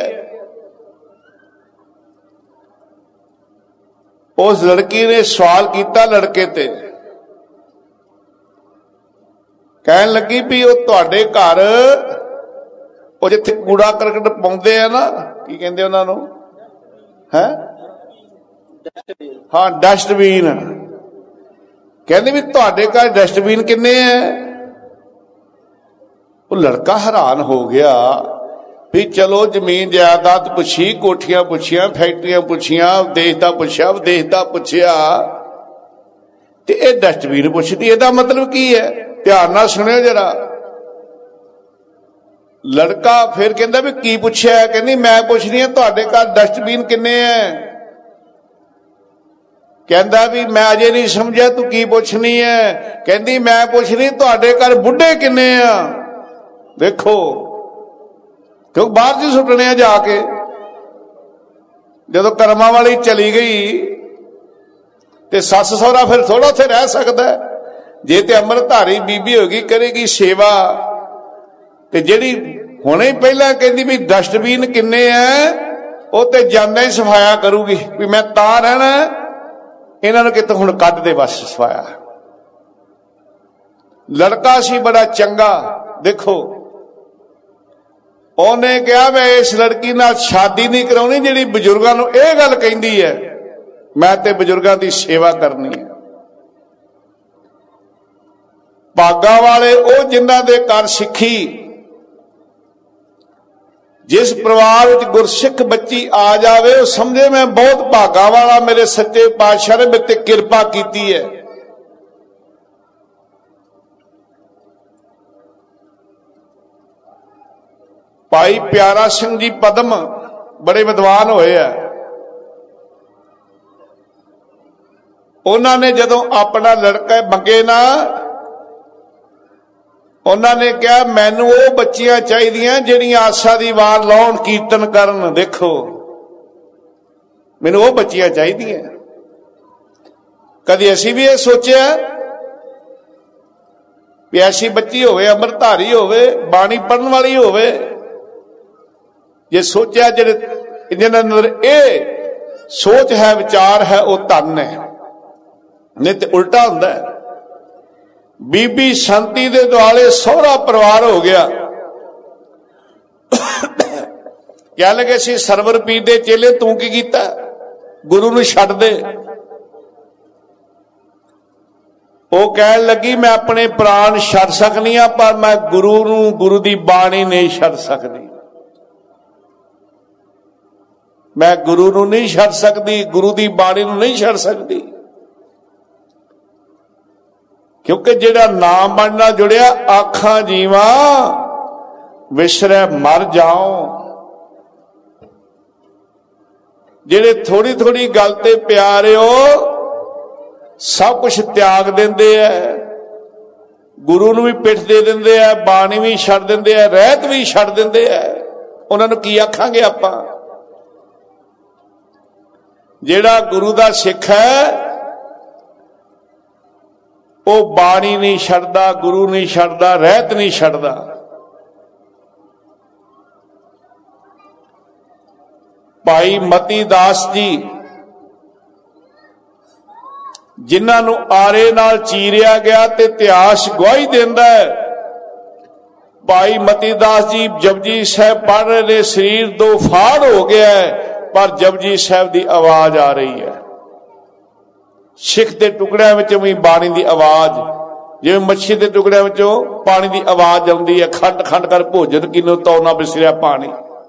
उस लड़की ने सवाल किया लड़के ते, कहन लगी भी वो तुहाडे घर वो जिथे कूड़ा करकट पाउंदे है ना, की कहंदे उन्हां नूं है, हाँ डस्टबीन, कहंदे भी तुहाडे घर डस्टबीन किन्ने है। वो लड़का हैरान हो गया भी चलो जमीन जायदाद पुछी, कोठियां पुछियां, फैक्ट्रियां पुछियां, देश दा पुछया, विदेश दा पुछया ते इह डस्टबीन पुछदी, इहदा मतलब की है? ध्यान नाल सुनियो जरा। लड़का फिर कहंदा भी की पुछया है? कहंदी मैं पुछदी हां तुहाडे घर डस्टबीन किन्ने है। कहंदा भी मैं अजे नहीं समझिया तू की पुछनी है। कहंदी मैं पुछनी तुहाडे घर बुढ़े किन्ने आ। देखो क्यों बाहर च सुटने जाके, जदों कर्मां वाली चली गई ते सस सहुरा फिर थोड़ा उत्थे रह सकदा है। जे ते अमृतधारी बीबी होगी करेगी सेवा ते जिहड़ी हुणे ही पहला कहंदी भी डस्टबीन किन्ने है, ਉਹ ਤੇ ਜਾਨਾ ही सफाया करूगी भी मैं तां रहना, इन्हां नूं कितों हुण कढ दे बस सफाया। लड़का सी बड़ा चंगा, देखो उन्हें कहा मैं इस लड़की नाल शादी नहीं कराउणी जिहड़ी बजुर्गां नूं इह गल कहिंदी है, मैं ते बजुर्गां दी सेवा करनी है। भागा वाले वो जिन्हां दे घर सिੱਖੀ, जिस परिवार विच गुरसिख बच्ची आ जावे वो समझे मैं बहुत भागा वाला, मेरे सच्चे पातशाह ने मेरे ते किरपा कीती है। भाई प्यारा सिंह जी पदम बड़े विद्वान होए है। उन्होंने जदों अपना लड़का मंगे ना, उन्होंने कहा मैनू वो बच्चियां चाहिए जिहड़ियां आसा दी वार लाउण, कीर्तन करन। देखो मैनू वो बच्चियां चाहिए। कदी असीं भी ये सोचिया भी ऐसी बच्ची होवे, अमरधारी होवे, बाणी पढ़न वाली होवे। जे सोचा जिहड़े जिन्हां अंदर ये सोच है, विचार है, वो धन है, नहीं तो उल्टा हुंदा है। बीबी संती दे दुआले सोहरा परिवार हो गया। कह लगे सी सरवर पीर दे चेले तू की कीता, गुरु नूं छड्ड दे। वो कह लगी मैं अपने प्राण छड्ड सकनी आ, पर मैं गुरु नूं, गुरु दी बाणी नहीं छड्ड सकदी। मैं गुरु नूं नहीं छड्ड सकदी, गुरु दी बाणी नूं नहीं छड्ड सकदी, क्योंकि जिहड़ा नाम बाणी नाल जुड़िया, आखां जीवा विसरै मर जाओ। जिहड़े थोड़ी थोड़ी गल ते प्यारे हो सब कुछ त्याग देंदे है, गुरु नूं भी पिठ दे देंदे है, बाणी भी छड्ड देंदे है, रहत भी छड्ड देंदे है। उन्हां नूं की आखांगे आपां? जिहड़ा गुरु दा सिख है वो बाणी नहीं छड्डदा, गुरु नहीं छड्डदा, रहत नहीं छड्डदा। भाई मती दास जी जिन्हां नूं आरे नाल चीरिया गया ते इतिहास गवाही देंदा है। भाई मती दास जी जपजी साहब पढ़ रहे ने, शरीर दो फाड़ हो गया है, पर जपजी साहब दी आवाज आ रही है। सिख के टुकड़ियां विचों भी बाणी दी आवाज, जिवें मच्छी के टुकड़ियां विचों पानी दी आवाज आउंदी है, खंड खंड कर भोजन किनो तो ना बिसरिया पानी।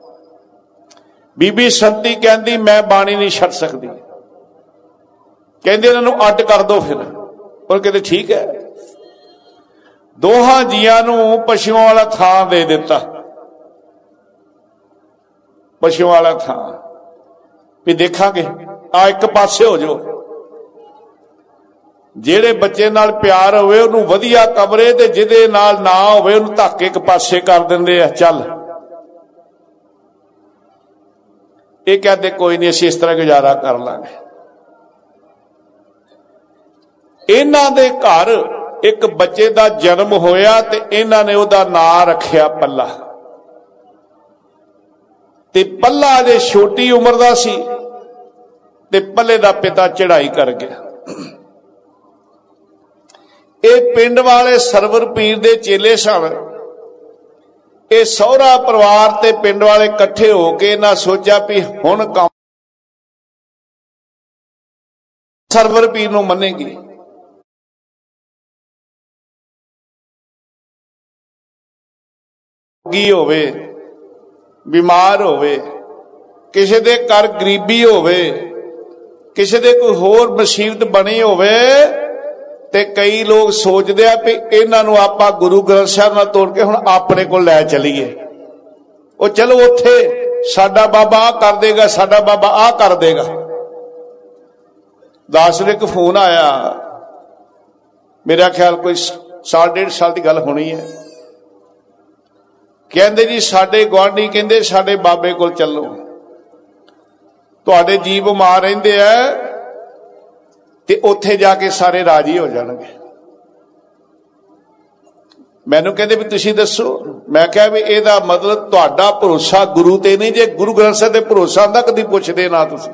बीबी संती कहंदी मैं बाणी नहीं छड्ड सकदी, कहंदे इन्हां नूं अड्ड कर दो फिर। पर कहते ठीक है। दोहां जियां नूं पशुआं वाला थां दे दिता, पशुआं वाला थां भी देखांगे, आ एक पासे हो जाओ। ਜਿਹੜੇ ਬੱਚੇ ਨਾਲ ਪਿਆਰ ਹੋਵੇ ਉਹਨੂੰ ਵਧੀਆ ਕਮਰੇ ਤੇ ਜਿਹਦੇ ਨਾਲ ਨਾ ਹੋਵੇ ਉਹਨੂੰ ਧੱਕ ਇੱਕ ਪਾਸੇ ਕਰ ਦਿੰਦੇ ਆ, ਚੱਲ। ਇਹ ਕਹਿੰਦੇ ਕੋਈ ਨਹੀਂ ਅਸੀਂ ਇਸ ਤਰ੍ਹਾਂ ਗੁਜ਼ਾਰਾ ਕਰ ਲਾਂਗੇ। ਇਹਨਾਂ ਦੇ ਘਰ ਇੱਕ ਬੱਚੇ ਦਾ ਜਨਮ ਹੋਇਆ ਤੇ ਇਹਨਾਂ ਨੇ ਉਹਦਾ ਨਾਂ ਰੱਖਿਆ ਪੱਲਾ। ਤੇ ਪੱਲਾ ਜੇ ਛੋਟੀ ਉਮਰ ਦਾ ਸੀ ਤੇ ਪੱਲੇ ਦਾ ਪਿਤਾ ਚੜ੍ਹਾਈ ਕਰ ਗਿਆ। ਇਹ ਪਿੰਡ ਵਾਲੇ ਸਰਵਰ ਪੀਰ ਦੇ ਚੇਲੇ ਸਨ। ਇਹ ਸਹੁਰਾ ਪਰਿਵਾਰ ਤੇ ਪਿੰਡ ਵਾਲੇ ਇਕੱਠੇ ਹੋ ਕੇ ਇਹਨਾਂ ਸੋਚਿਆ ਵੀ ਹੁਣ ਕੰਮ ਸਰਵਰ ਪੀਰ ਨੂੰ ਮੰਨੇਗੀ। ਗੀ ਹੋਵੇ, ਬਿਮਾਰ ਹੋਵੇ, ਕਿਸੇ ਦੇ ਘਰ ਗਰੀਬੀ ਹੋਵੇ, ਕਿਸੇ ਦੇ ਕੋਈ ਹੋਰ ਮੁਸੀਬਤ ਬਣੀ ਹੋਵੇ, ਤੇ ਕਈ ਲੋਕ ਸੋਚਦੇ ਆ ਵੀ ਇਹਨਾਂ ਨੂੰ ਆਪਾਂ ਗੁਰੂ ਗ੍ਰੰਥ ਸਾਹਿਬ ਨਾਲ ਤੋੜ ਕੇ ਹੁਣ ਆਪਣੇ ਕੋਲ ਲੈ ਚਲੀਏ। ਉਹ ਚਲੋ ਉੱਥੇ ਸਾਡਾ ਬਾਬਾ ਆ ਕਰ ਦੇਗਾ, ਸਾਡਾ ਬਾਬਾ ਆ ਕਰ ਦੇਗਾ। ਦਾਸ ਨੂੰ ਇੱਕ ਫੋਨ ਆਇਆ, ਮੇਰਾ ਖਿਆਲ ਕੋਈ ਸਾਲ ਡੇਢ ਸਾਲ ਦੀ ਗੱਲ ਹੋਣੀ ਹੈ। ਕਹਿੰਦੇ ਜੀ ਸਾਡੇ ਗੁਆਂਢੀ ਕਹਿੰਦੇ ਸਾਡੇ ਬਾਬੇ ਕੋਲ ਚੱਲੋ, ਤੁਹਾਡੇ ਜੀ ਬਿਮਾਰ ਰਹਿੰਦੇ ਆ ਤੇ ਉੱਥੇ ਜਾ ਕੇ ਸਾਰੇ ਰਾਜੀ ਹੋ ਜਾਣਗੇ। ਮੈਨੂੰ ਕਹਿੰਦੇ ਵੀ ਤੁਸੀਂ ਦੱਸੋ। मैं क्या भी ਇਹਦਾ मतलब ਤੁਹਾਡਾ ਭਰੋਸਾ गुरु ते नहीं, जे गुरु ग्रंथ साहिब ते भरोसा ਹੁੰਦਾ कदी पुछदे ना तुसीं।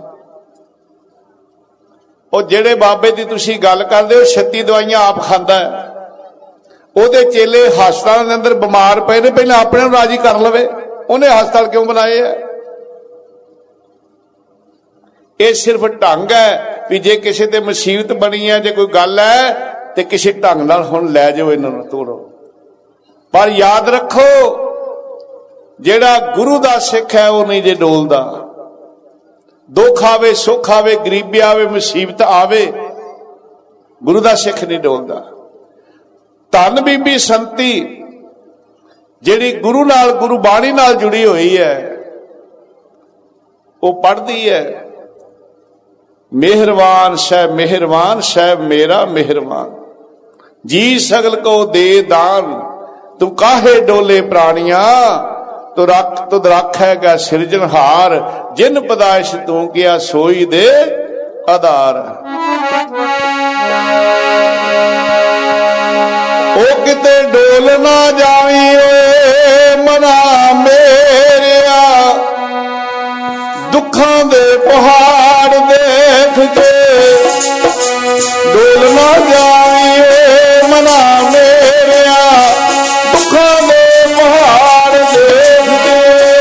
ਉਹ ਜਿਹੜੇ ਬਾਬੇ ਦੀ ਤੁਸੀਂ ਗੱਲ ਕਰਦੇ ਹੋ ਛੱਤੀ ਦਵਾਈਆਂ ਆਪ ਖਾਂਦਾ ਹੈ, ਉਹਦੇ ਚੇਲੇ ਹਸਪਤਾਲਾਂ ਦੇ ਅੰਦਰ ਬਿਮਾਰ ਪਏ ਨੇ, ਪਹਿਲਾਂ ਆਪਣੇ ਨੂੰ ਰਾਜੀ ਕਰ ਲਵੇ, ਉਹਨੇ ਹਸਪਤਾਲ ਕਿਉਂ ਬਣਾਏ ਆ? ਇਹ ਸਿਰਫ ਢੰਗ ਹੈ ਵੀ ਜੇ ਕਿਸੇ ਤੇ ਮੁਸੀਬਤ ਬਣੀ ਹੈ, ਜੇ ਕੋਈ ਗੱਲ ਹੈ ਤੇ ਕਿਸੇ ਢੰਗ ਨਾਲ ਹੁਣ ਲੈ ਜਾਓ, ਇਹਨਾਂ ਨੂੰ ਤੋੜੋ। ਪਰ ਯਾਦ ਰੱਖੋ ਜਿਹੜਾ ਗੁਰੂ ਦਾ ਸਿੱਖ ਹੈ ਉਹ ਨਹੀਂ ਜੇ ਡੋਲਦਾ। ਦੁੱਖ ਆਵੇ, ਸੁੱਖ ਆਵੇ, ਗਰੀਬੀ ਆਵੇ, ਮੁਸੀਬਤ ਆਵੇ, ਗੁਰੂ ਦਾ ਸਿੱਖ ਨਹੀਂ ਡੋਲਦਾ। ਧੰਨ ਬੀਬੀ ਸੰਤੀ ਜਿਹੜੀ ਗੁਰੂ ਨਾਲ, ਗੁਰੂ ਬਾਣੀ ਨਾਲ ਜੁੜੀ ਹੋਈ ਹੈ, ਉਹ ਪੜ੍ਹਦੀ ਹੈ ਮਿਹਰਬਾਨ ਸਹਿ ਮਿਹਰਬਾਨ ਸਹਿਬ ਮੇਰਾ ਮਿਹਰਬਾਨ, ਜੀ ਸਗਲ ਕੋ ਦੇ ਦਾਨ, ਤੂੰ ਕਾਹੇ ਡੋਲੇ ਪ੍ਰਾਣੀਆਂ, ਤੂੰ ਰੱਖ ਤੁਧ ਰੱਖੇਗਾ ਸਿਰਜਣਹਾਰ, ਜਿਨ ਪਦਾਇਸ਼ ਤੂੰ ਕਿਆ ਸੋਈ ਦੇ ਆਧਾਰ। ਉਹ ਕਿਤੇ ਡੋਲ ਨਾ ਜਾਵੀਂ ਓਏ ਮਨਾ ਮੇਰਿਆ, ਦੁੱਖਾਂ ਦੇ ਪਹਾੜ ਦੇਖ ਕੇ ਡੋਲ ਨਾ ਜਾਵੀਂ ਓਏ ਮਨਾ ਮੇਰਿਆ, ਦੁੱਖਾਂ ਦੇ ਪਹਾੜ ਦੇਖ ਕੇ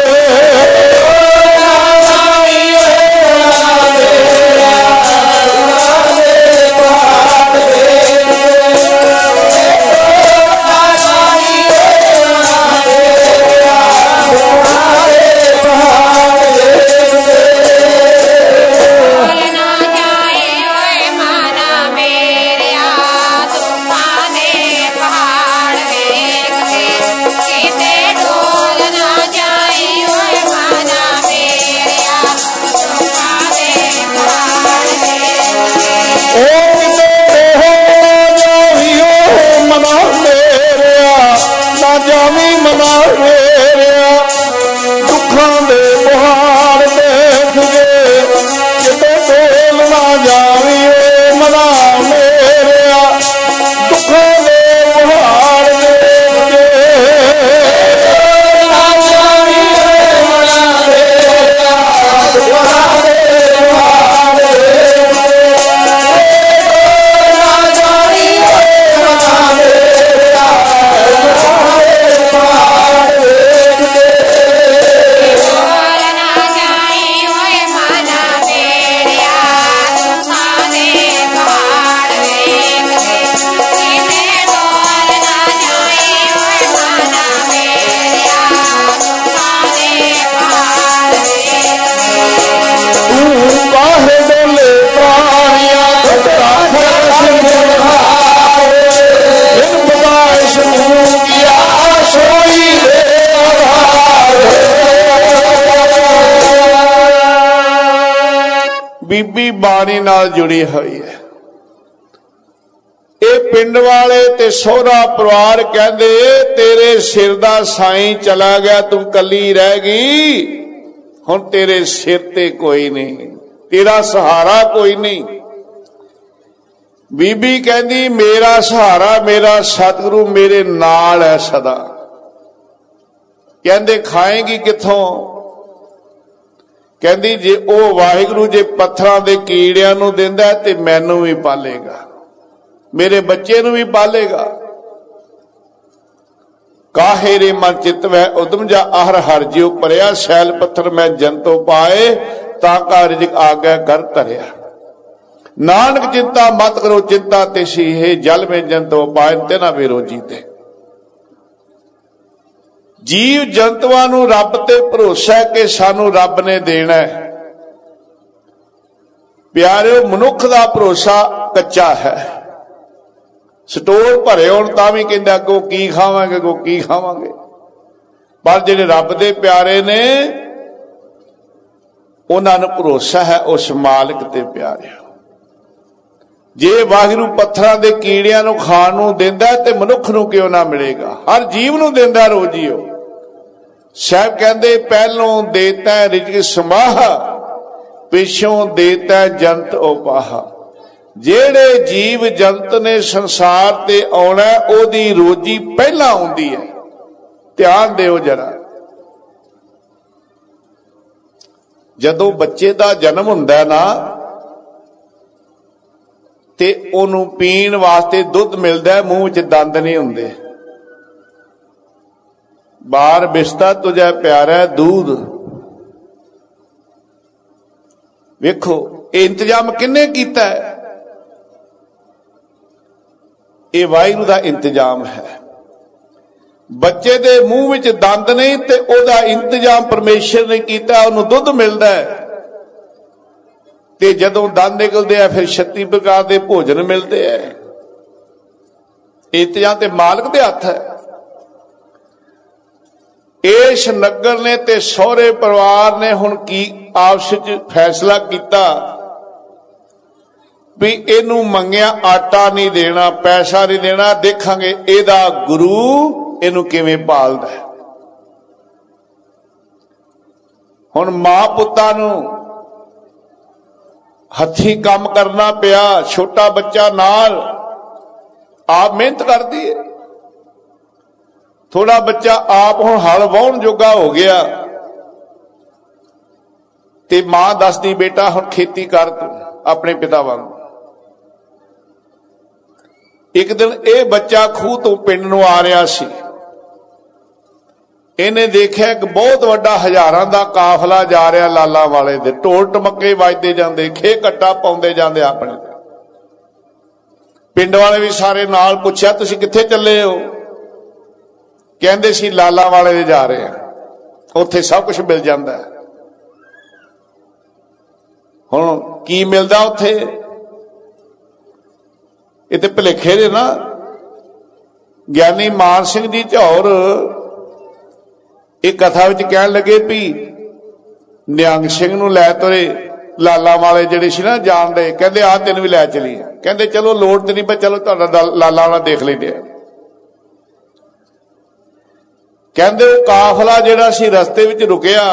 ਬੀਬੀ ਬਾਣੀ ਨਾਲ ਜੁੜੀ ਹੋਈ ਹੈ। ਇਹ ਪਿੰਡ ਵਾਲੇ ਤੇ ਸਹੁਰਾ ਪਰਿਵਾਰ ਕਹਿੰਦੇ ਤੇਰੇ ਸਿਰ ਦਾ ਸਾਈਂ ਚਲਾ ਗਿਆ, ਤੂੰ ਕੱਲੀ ਰਹਿ ਗਈ, ਹੁਣ ਤੇਰੇ ਸਿਰ ਤੇ ਕੋਈ ਨਹੀਂ, ਤੇਰਾ ਸਹਾਰਾ ਕੋਈ ਨਹੀਂ। ਬੀਬੀ ਕਹਿੰਦੀ ਮੇਰਾ ਸਹਾਰਾ ਮੇਰਾ ਸਤਿਗੁਰੂ ਮੇਰੇ ਨਾਲ ਹੈ ਸਦਾ। ਕਹਿੰਦੇ ਖਾਏਗੀ ਕਿੱਥੋਂ? ਕਹਿੰਦੀ ਜੇ ਉਹ ਵਾਹਿਗੁਰੂ ਜੇ ਪੱਥਰਾਂ ਦੇ ਕੀੜਿਆਂ ਨੂੰ ਦਿੰਦਾ ਤੇ ਮੈਨੂੰ ਵੀ ਪਾਲੇਗਾ, ਮੇਰੇ ਬੱਚੇ ਨੂੰ ਵੀ ਪਾਲੇਗਾ। ਕਾਹੇ ਰੇ ਮਨ ਚਿਤ ਵੈ ਉਦਮ ਜਾ ਆਹਰ ਹਰ ਜਿਉ ਪਰਿਆ, ਸੈਲ ਪੱਥਰ ਮੈਂ ਜੰਤੋ ਪਾਏ ਤਾਂ ਕਾ ਰਿਜਕ ਆਗੈ ਕਰ ਧਰਿਆ। ਨਾਨਕ ਚਿੰਤਾ ਮਤ ਕਰੋ ਚਿੰਤਾ ਤਿਸੀ ਹੈ, ਜਲ ਮੇ ਜੰਤੋ ਪਾਏ ਤੇ ਨਾ ਵੇ ਰੋਜੀ ਤੇ। ਜੀਵ ਜੰਤੂਆਂ ਨੂੰ ਰੱਬ ਤੇ ਭਰੋਸਾ ਹੈ ਕਿ ਸਾਨੂੰ ਰੱਬ ਨੇ ਦੇਣਾ ਹੈ। ਪਿਆਰਿਓ ਮਨੁੱਖ ਦਾ ਭਰੋਸਾ ਕੱਚਾ ਹੈ। ਸਟੋਰ ਭਰੇ ਹੋਣ ਤਾਂ ਵੀ ਕਹਿੰਦਾ ਅੱਗੋਂ ਕੀ ਖਾਵਾਂਗੇ ਅੱਗੋਂ ਕੀ ਖਾਵਾਂਗੇ। ਪਰ ਜਿਹੜੇ ਰੱਬ ਦੇ ਪਿਆਰੇ ਨੇ ਉਹਨਾਂ ਨੂੰ ਭਰੋਸਾ ਹੈ ਉਸ ਮਾਲਕ ਤੇ ਪਿਆਰਿਓ। ਜੇ ਵਾਹਿਗੁਰੂ ਪੱਥਰਾਂ ਦੇ ਕੀੜਿਆਂ ਨੂੰ ਖਾਣ ਨੂੰ ਦਿੰਦਾ ਤੇ ਮਨੁੱਖ ਨੂੰ ਕਿਉਂ ਨਾ ਮਿਲੇਗਾ? ਹਰ ਜੀਵ ਨੂੰ ਦਿੰਦਾ ਰੋਜ਼ੀਓ। ਸਾਹਿਬ ਕਹਿੰਦੇ ਪਹਿਲੋਂ ਦੇਤਾ ਰਿਜ਼ਕ ਸਮਾਹ, ਪਿਛੋਂ ਦੇਤਾ ਜੰਤ ਉਪਾਹ। ਜਿਹੜੇ ਜੀਵ ਜੰਤ ਨੇ ਸੰਸਾਰ ਤੇ ਆਉਣਾ ਉਹਦੀ ਰੋਜੀ ਪਹਿਲਾਂ ਆਉਂਦੀ ਹੈ। ध्यान दिओ जरा। जदों बच्चे का जन्म हुंदा है ना ते उहनूं पीण वास्ते दुध मिलदा है, मूँह च दंद नहीं हुंदे। बार बिस्ता तुझा प्यारा दूध। वेखो ये इंतजाम किन्ने कीता है? ये वाहिगुरू दा इंतजाम है। बच्चे दे मूँह विच दंद नहीं ते ओदा इंतजाम परमेश्वर ने कीता, उहनूं दुध मिलदा है ते जदों दंद निकलदे आ फिर छत्ती प्रकार के भोजन मिलते हैं। इंतजाम ते मालिक दे हत्थ है। इस नगर ने ते सहुरे परिवार ने हुण की आपस विच फैसला किया भी इनू मंगिया आटा नहीं देना, पैसा नहीं देना, देखांगे एदा गुरु इनू किवें पालदा है। हुण मां पुत्तां नू हथी काम करना पिया, छोटा बच्चा नाल आप मेहनत करदी है। थोड़ा बच्चा आप हुण हल वाहण जोगा हो गया ते मां दसदी बेटा हुण खेती कर तू अपने पिता वांग। एक दिन यह बच्चा खूह तो पिंड नूं आ रहा सी। इन्हें देखा एक बहुत वड्डा हजारां दा काफला जा रहा लाला वाले दे, ढोल टमके वजदे जांदे, खे कट्टा पाउंदे जांदे अपने। पिंड वाले भी सारे नाल पुछया तुसीं कित्थे चले हो? कहंदे सी लाला वाले दे जा रहे हैं, उत्थे सब कुछ मिल जांदा है। हुण की मिलदा उत्थे? ये तो भुलेखे ने ना। ज्ञानी मान सिंह जी झौर एक कथा विच कहण लगे भी निहंग सिंह नूं लै तुरे लाला वाले जिहड़े सी ना जान दे, कहंदे आ तैनूं भी लै चली। कहंदे चलो लोड़ ते नहीं, पर चलो तुहाडा लाला वाला देख लैंदे। कहंदे वो काफला जिहड़ा सी रस्ते विच रुकिया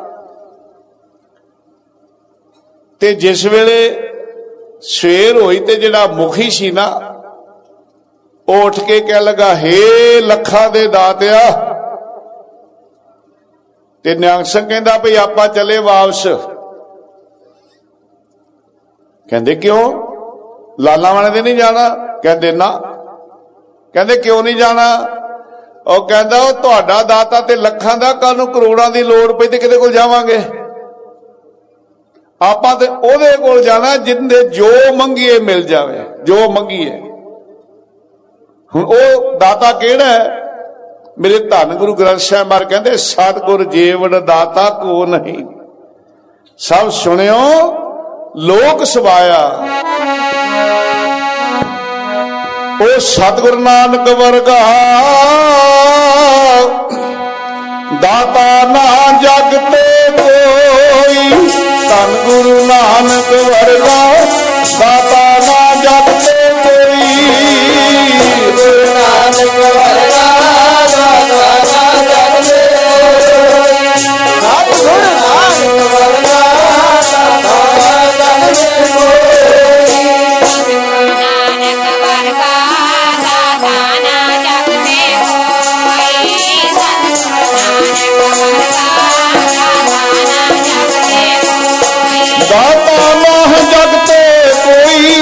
ते जिस वेले सवेर होई ते जिहड़ा मुखी सी ना वो उठ के कह लगा, हे लखा दे दातिया। ते निहंग सिंह कहंदा भई आपां चले वापस। कहंदे क्यों? लाला वाले दे नहीं जाना? कहंदे ना। कहंदे क्यों नहीं जाना? ਉਹ ਕਹਿੰਦਾ ਉਹ ਤੁਹਾਡਾ ਦਾਤਾ ਤੇ ਲੱਖਾਂ ਦਾ, ਕੱਲ ਨੂੰ ਕਰੋੜਾਂ ਦੀ ਲੋੜ ਪਈ ਤੇ ਕਿਹਦੇ ਕੋਲ ਜਾਵਾਂਗੇ? ਆਪਾਂ ਤੇ ਉਹਦੇ ਕੋਲ ਜਾਣਾ ਜਿੰਦੇ ਜੋ ਮੰਗੀਏ ਮਿਲ ਜਾਵੇ, ਜੋ ਮੰਗੀਏ। ਹੁਣ ਉਹ ਦਾਤਾ ਕਿਹੜਾ ਹੈ? ਮੇਰੇ ਧੰਨ ਗੁਰੂ ਗ੍ਰੰਥ ਸਾਹਿਬ ਮਹਾਰਾਜ ਕਹਿੰਦੇ ਸਤਿਗੁਰ ਜੀਵਨ ਦਾਤਾ ਕੋ ਨਹੀਂ, ਸਭ ਸੁਣਿਓ ਲੋਕ ਸਵਾਇਆ। ਉਹ ਸਤਿਗੁਰ ਨਾਨਕ ਵਰਗਾ दाता ना जग ते कोई, धन गुरु नानक वर्गा दाता ना जग ते कोई। गुरु नानक वर्गा दाता ना जग ते कोई, धन गुरु नानक वर्गा दाता ना जग ते कोई। नानक वर्गा दाता ना जग ते कोई, दाता ना जग ते कोई,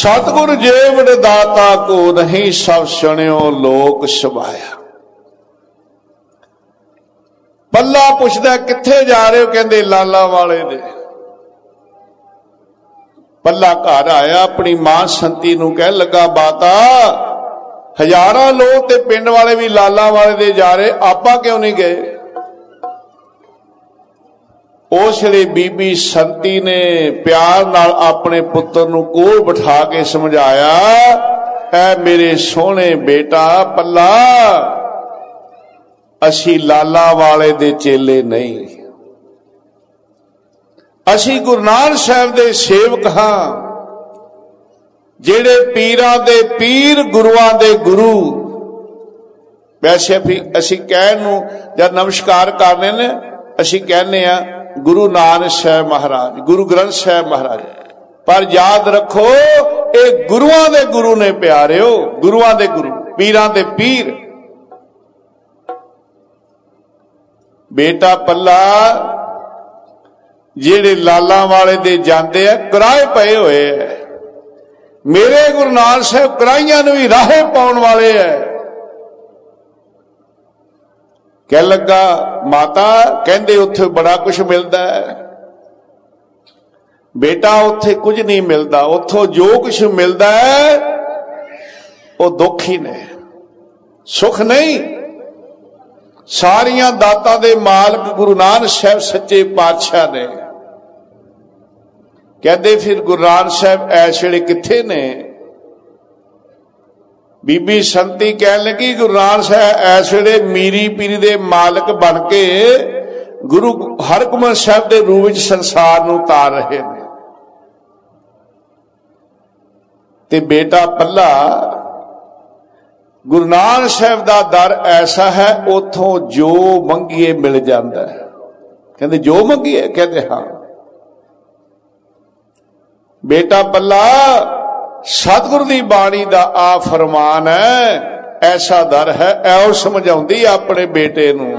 सतगुर जेवड़ दाता को नहीं सब सुनियो लोक सभाया। पल्ला पुछदा किथे जा रहे हो, कहंदे लाला वाले दे। पल्ला घर आया, अपनी मां संती नूं कह लगा, बाता हजारां लोग ते पिंड वाले भी लाला वाले दे जा रहे, आपां क्यों नहीं गए? उस वे बीबी संती ने प्यार नाल अपने पुत्र नूं कोल बिठा के समझाया, ऐ मेरे सोहणे बेटा पल्ला, असी लाला वाले दे चेले नहीं, असी गुरु नानक साहब दे सेवक हां, जेड़े पीरां दे पीर गुरुआं दे गुरु। वैसे भी असी कहण नूं जद नमस्कार करने ने असी कहने आ गुरु नानक साहब महाराज, गुरु ग्रंथ साहब महाराज, पर याद रखो ये गुरुआं दे गुरु ने प्यारिओ, गुरुआं दे गुरु, पीरां दे पीर। बेटा पल्ला जेड़े लाला वाले दे जांदे आ कराए पए होए है, मेरे गुरु नानक साहब कराइयां नूं भी राहे पाउण वाले है। कह लगा माता, कहंदे उत्थे बड़ा कुछ मिलता है। बेटा उत्थे कुछ नहीं मिलता, उत्थों जो कुछ मिलता है वो दुख ही ने, सुख नहीं। सारियां दातां दे मालक गुरु नानक साहब सच्चे पातशाह ने। कहते फिर गुरु नानक साहब इस वेले किथे ने? बीबी संती कह लगी गुरु नानक साहब इस वेले मीरी पीरी दे मालक बन के गुरु हरगोबिंद साहब दे रूप विच संसार नूं तार रहे ने। ते बेटा पल्ला गुरु नानक साहब दा दर ऐसा है, उथों जो मंगीए मिल जाता है। कहते जो मंगीए? कहते हाँ। बेटा पल्ला सतगुरु दी बाणी दा आ फरमान है, ऐसा दर है। ऐ समझाउंदी अपने बेटे नूं,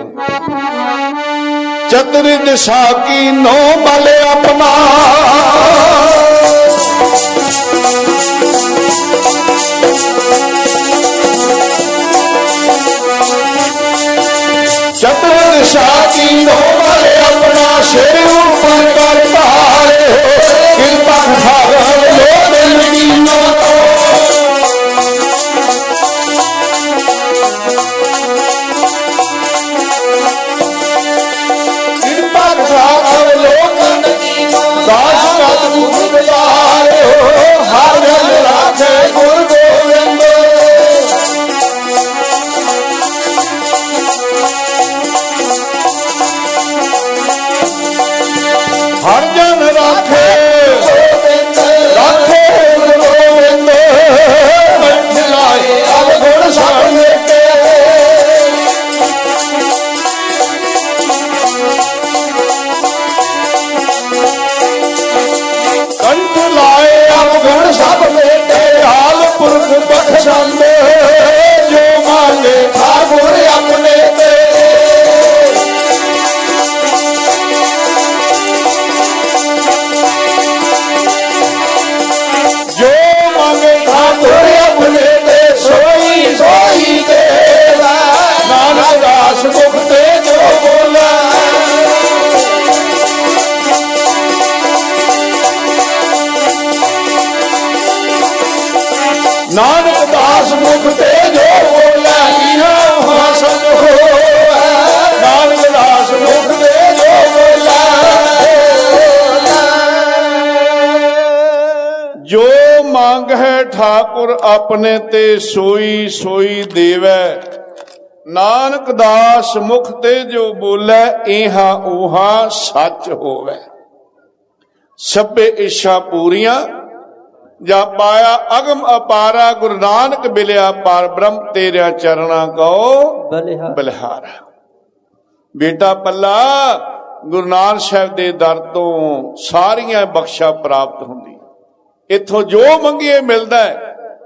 चतुर दिशा की नो बल अपना, चतुर दिशा की नो बल अपना, सिर ऊपर करता है कृपा हर जन राखे राखे गोविंद, लाए अब गुण सब लेके, कंठ लाए अब गुण सब लेके, हाल पुरख बख्शंदे, जो मांगे ठाकुर अपने ते। मुख ते जो बोला, नानक दास मुख ते जो बोला, सच हो। नानक दास मुख ते जो बोला, जो मांग है ठाकुर अपने ते, सोई सोई देवै। नानक दास मुख ते जो बोले, इहा उहा सच होवे। सभे इच्छा पूरियां जा पाया अगम अपारा, गुरु नानक बिलिया पार ब्रह्म, तेरा चरणा को बलिहारा। बेटा पल्ला गुरु नानक साहब दे दर तो सारियां बख्शा प्राप्त होंदी, इथों जो मंगिए मिलदा है।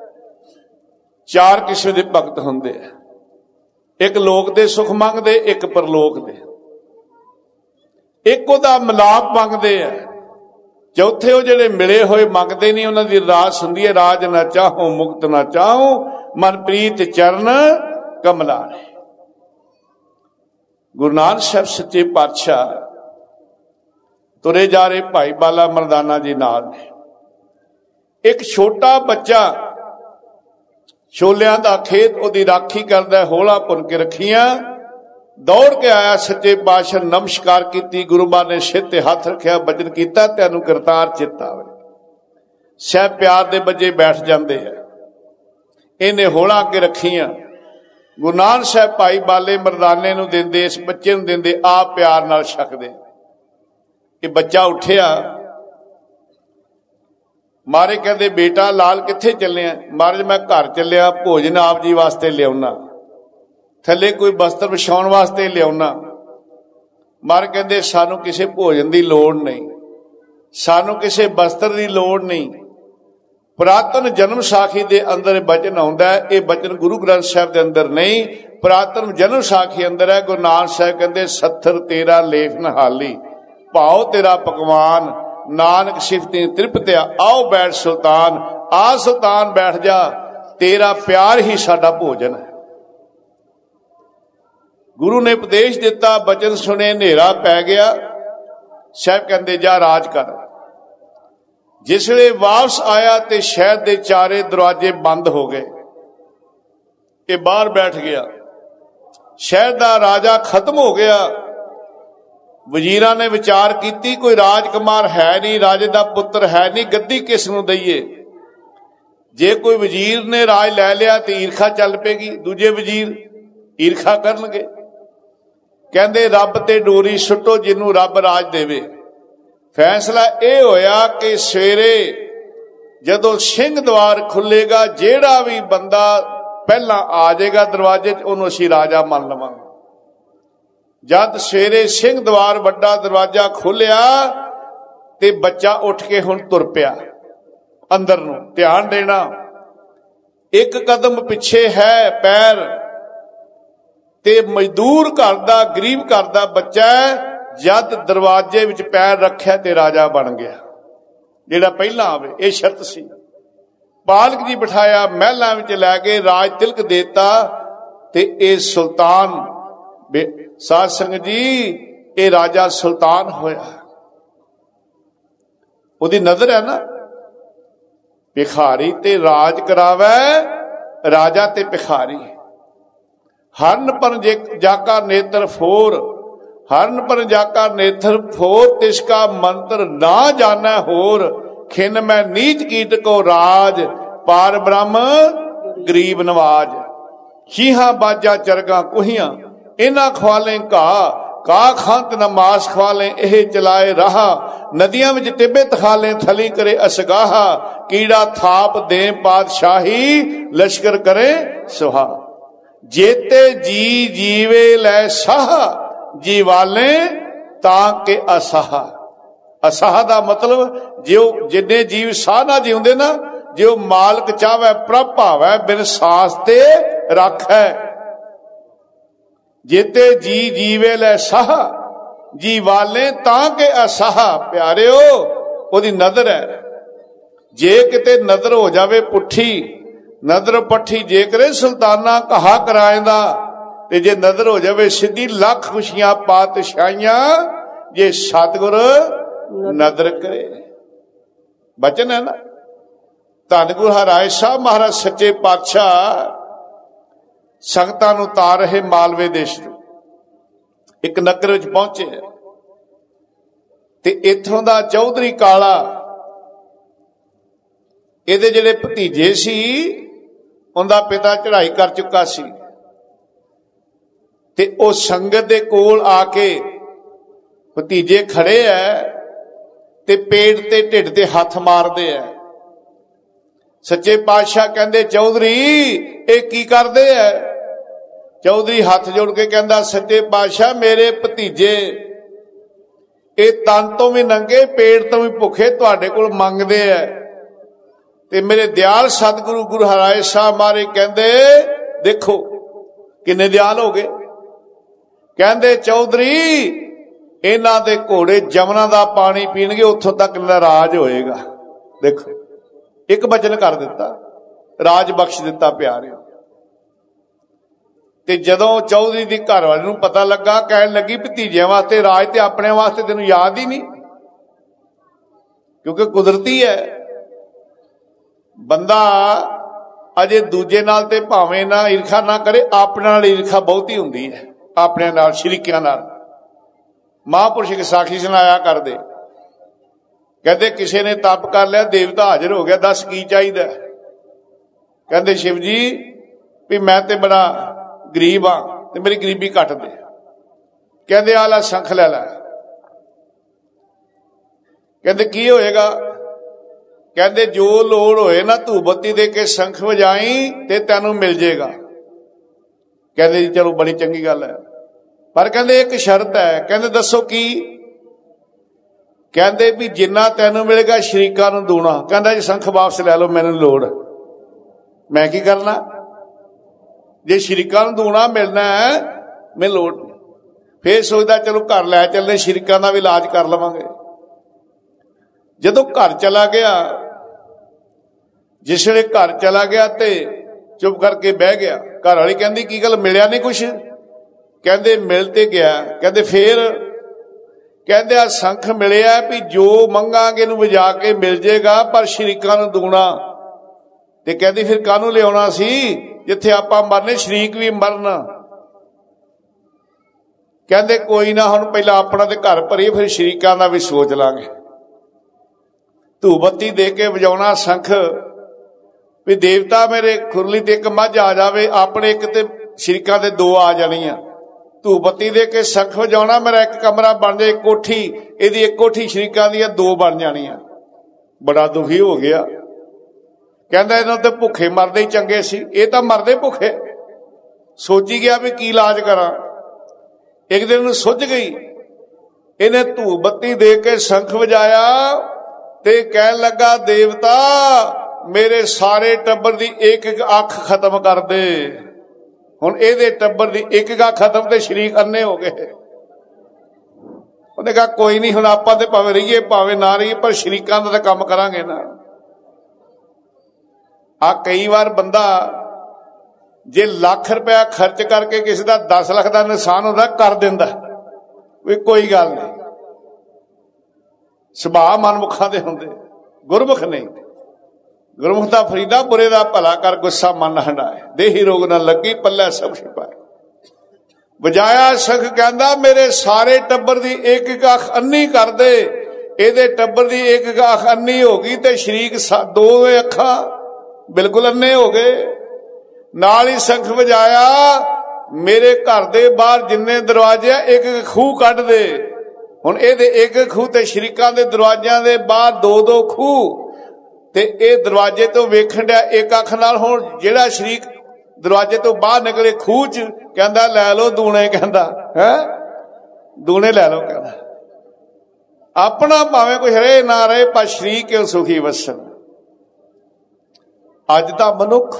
चार किस्म दे भगत हुंदे हैं, एक लोक दे सुख मंगदे, एक परलोक दे, एक ओदा मिलाप मंगदे है, चौथे वो जिहड़े मिले होए मंगते नहीं, उन्हां दी अरदास हुंदी है, राज ना चाहो मुक्त ना चाहो, मनप्रीत चरण कमला ने। गुरु नानक साहब सच्चे पातशाह तुरे जा रहे भाई बाला मरदाना जी नाल ने। एक छोटा बच्चा छोलियां दा खेत ओदी राखी करदा, होला भुन के रखियां, दौड़ के आया, सच्चे पातशाह नमस्कार की, गुरु मां ने सिर ते हथ रखिया, बचन किया, तैनू करतार चित आवे। साहब प्यार दे बजे बैठ जाते हैं, इन्हें होला अगे रखियां, गुरु नानक साहब भाई बाले मरदाने नू देंदे, इस बच्चे नू देंदे, आप प्यार नाल छकदे। ये बच्चा उठिया, मारे कहते बेटा लाल कित्थे चले? महाराज मैं घर चलिया, भोजन आप जी वास्ते लियाउना, थले कोई बस्तर विछाउण वास्ते लियाउना। महाराज कहते सानू किसी भोजन की लोड़ नहीं, सानू किसी बस्तर की लोड़ नहीं। पुरातन जन्म साखी दे अंदर बचन आउंदा है, ये बचन गुरु ग्रंथ साहब के अंदर नहीं, पुरातन जन्म साखी अंदर है। गुरु नानक साहब कहते सत्थर तेरा लेख नहाली, भाव तेरा पकवान, नानक सिफती तृप्त, आओ बैठ सुल्तान, आ सुल्तान बैठ जा, तेरा प्यार ही साडा भोजन है। गुरु ने उपदेश दिता, बचन सुने, नेरा पै गया। साहब कहते जा राज कर। जिसले वापस आया तो शहर के चारे दरवाजे बंद हो गए, ये बाहर बैठ गया। शहर का राजा खत्म हो गया। वजीरा ने विचार की, कोई राजकुमार है नहीं, राजे का पुत्र है नहीं, गद्दी किस नूं दईए? जे कोई वजीर ने राज लै लिया तो ईर्खा चल पेगी, दूजे वजीर ईर्खा करनगे। कहंदे रब ते डोरी सुट्टो, जिन्नू रब राज देवे। फैसला यह होया कि सवेरे जदों सिंह द्वार खुलेगा, जेड़ा भी बंदा पहला आ जाएगा दरवाजे च, उहनूं असीं राजा मन लवांगे। जद सवेरे सिंह द्वार वड्डा दरवाजा खोलिया ते बच्चा उठ के हुण तुर पिया अंदर नूं। ध्यान देना, एक कदम पिछे है पैर, ते मजदूर घर दा गरीब घर दा बच्चा जद दरवाजे विच पैर रखिया ते राजा बन गया। जेड़ा पहला आवे, ये शर्त सी। पालक जी बिठाया, महलां विच लै गए, राज तिलक देता, ते ए सुल्तान साध संगत जी, ये राजा सुल्तान होया। उहदी नजर है ना, भिखारी ते राज करावे, राजा ते भिखारी। हरन पर जाका नेत्र फोर, हरन पर जाका नेत्र फोर, तिसका मंत्र ना जाना होर, खिन मैं नीच कीट को राज, पार ब्रह्म गरीब नवाज। चीहा बाजा चरगा कुहियां, इना खवाले घा, का खंत न मास खवाले, एह चलाए राहा, नदियां विच तिब्बे तखाले, थली करे असगाहा, कीड़ा थाप दे पातशाही, लश्कर करे सुहा। जेते जी जीवे लै साहा, जीवाले ताके असाहा। असाहा दा मतलब जो जिन्ने जीव साह ना जीउंदे ना, जो मालक चाहवे प्रभ भावै, बिन सास ते राखै। जेते जी जीवे लै साहा, जीवाले ताके असाहा। प्यारिओ, ओदी नजर है। जे किते नजर हो जावे पुठी, नजर पट्ठी जे करे सुल्ताना कहा कराएंदा, ते जे नजर हो जावे सीधी लख खुशियां पातशाहियां, जे सतगुर नजर करे। बचन है ना, धन गुरु हराए साहब महाराज सच्चे पातशाह संगतां नूं तार रहे मालवे देश चों। एक नगर विच पहुंचे ते इत्थों दा चौधरी काला, इहदे जिहड़े भतीजे सी, उनका पिता चढ़ाई कर चुका सी, ते ओ संगत दे कोल आके भतीजे खड़े है ते पेट ते ढिड ते हथ मारदे है। सच्चे पातशाह कहंदे चौधरी ये की करदे है? चौधरी हाथ जोड़ के कहंदा सच्चे पातशाह मेरे भतीजे ये तन तो भी नंगे पेट तो भी भुखे तुहाडे कोल मंगदे है। ते मेरे दयाल सतगुरु गुरु हराए साहब मारे कहंदे देखो किन्ने दयाल हो गए। कहंदे चौधरी इन्हां दे घोड़े जमुना दा पानी पीणगे, उत्थों तक नाराज होएगा। देखो एक वचन कर दिता, राज बख्श दिता प्यारिओ। ते जदों चौधरी दी घरवाली नूं पता लगा, कहण लगी भतीजिਆਂ वास्ते राज ते अपने वास्ते तैनूं याद ही नहीं, क्योंकि कुदरती है बंदा अजे दूजे नाल ते भावें ना ईर्खा ना करे, अपने नाल ईर्खा बहुती हुंदी है, अपने नाल शरीकियां नाल। महापुरुष एक साखी सुनाया करदे, कहते किसी ने तप कर लिया, देवता हाजिर हो गया, दस की चाहिए? कहते शिव जी भी मैं ते बड़ा गरीब हाँ, ते मेरी गरीबी घट दे। कहते आ ला शंख लै लै। कहते की होएगा? कहते जो लोड़ होए ना धूप बत्ती दे के शंख वजाई ते तैनू मिल जाएगा। कहते जी चलो बड़ी चंगी गल है, पर कहते एक शर्त है। कहते दसो की? कहते भी जिन्ना तैनू मिलेगा शरीकां नूं दूना। कहता जी शंख वापस लै लो, मैनू लोड़, मैं की करना? जे शरीकां नूं दूना मिलना है मैं लोड़। फिर सोचदा चलो घर लै चलने, शरीकां दा भी इलाज कर लवांगे। जदों घर चला गया, जिस वेले घर चला गया ते चुप करके बह गया। घर वाली कहंदी की गल मिलिया नहीं कुछ? कहंदे मिल ते गया। कहंदे फिर? कहंदे आ शंख मिलिया भी जो मंगांगे नूं वजा के मिल जाएगा, पर शरीकां नूं दूना। ते कहंदी फिर काहनूं लिआउणा सी, जिथे आपां मरने शरीक भी मरन। कहंदे कोई ना, हुण पहला अपना ते घर भरीए, फिर शरीकां दा भी सोच लांगे। धूप बत्ती दे के वजाउणा शंख भी देवता मेरे खुरली ते एक मझ आ जावे, अपने एक ते शरीकां दे दो आ जाणियां। धूप बत्ती दे के शंख वजाउणा, मेरा एक कमरा बन जाए, एक कोठी, इहदी एक कोठी शरीकां दीयां दो बन जाणियां। बड़ा दुखी हो गया। कहंदा इन्हां ते भुखे मरदे ही चंगे सी, इह तां मरदे भुखे। सोची गया भी की इलाज करां। एक दिन सुझ गई, इन्हें धूप बत्ती दे के शंख वजाया ते कहन लगा देवता मेरे सारे टब्बर दी एक एक अख खत्म कर दे। हुण इहदे टब्बर दी एक एक अख खत्म ते शरीक अन्ने हो गए। उन्हें कहा कोई नहीं, हुण आपां ते भावें रहीए भावें ना रहीए, पर शरीकां दा तां काम करांगे ना। आ कई बार बंदा जे लाख रुपया खर्च करके किसी का दस लाख का नुकसान होता कर दिंदा, कोई गल नहीं। सुभाव मनमुखा दे हुंदे, गुरमुख नहीं। गुरमुख दा फरीदा बुरे दा भला कर, गुस्सा मन हंडाए, देही रोग न लगी पल्ले सब छिपाए। बजाया शंख, कहंदा मेरे सारे टब्बर दी एक एक अख अन्नी कर दे। इहदे टब्बर दी एक एक अख अन्नी हो गई ते शरीक दो अखां बिल्कुल अन्ने हो गए। नाल ही शंख वजाया, मेरे घर दे बाहर जिन्ने दरवाजे एक एक खूह कढ दे। हुण इहदे एक खूह ते शरीकां दे दरवाजियां दे बाहर दो दो खूह, ते इह दरवाजे तो वेखण दिया एक अख नाल। हुण जिहड़ा शरीक दरवाजे तो बाहर निकले खूह च, कहंदा लै लो दूने, कहंदा है दूने लै लो। कहंदा अपना भावें कोई रहे ना रहे, पर शरीक क्यों सुखी वसन। अज दा मनुख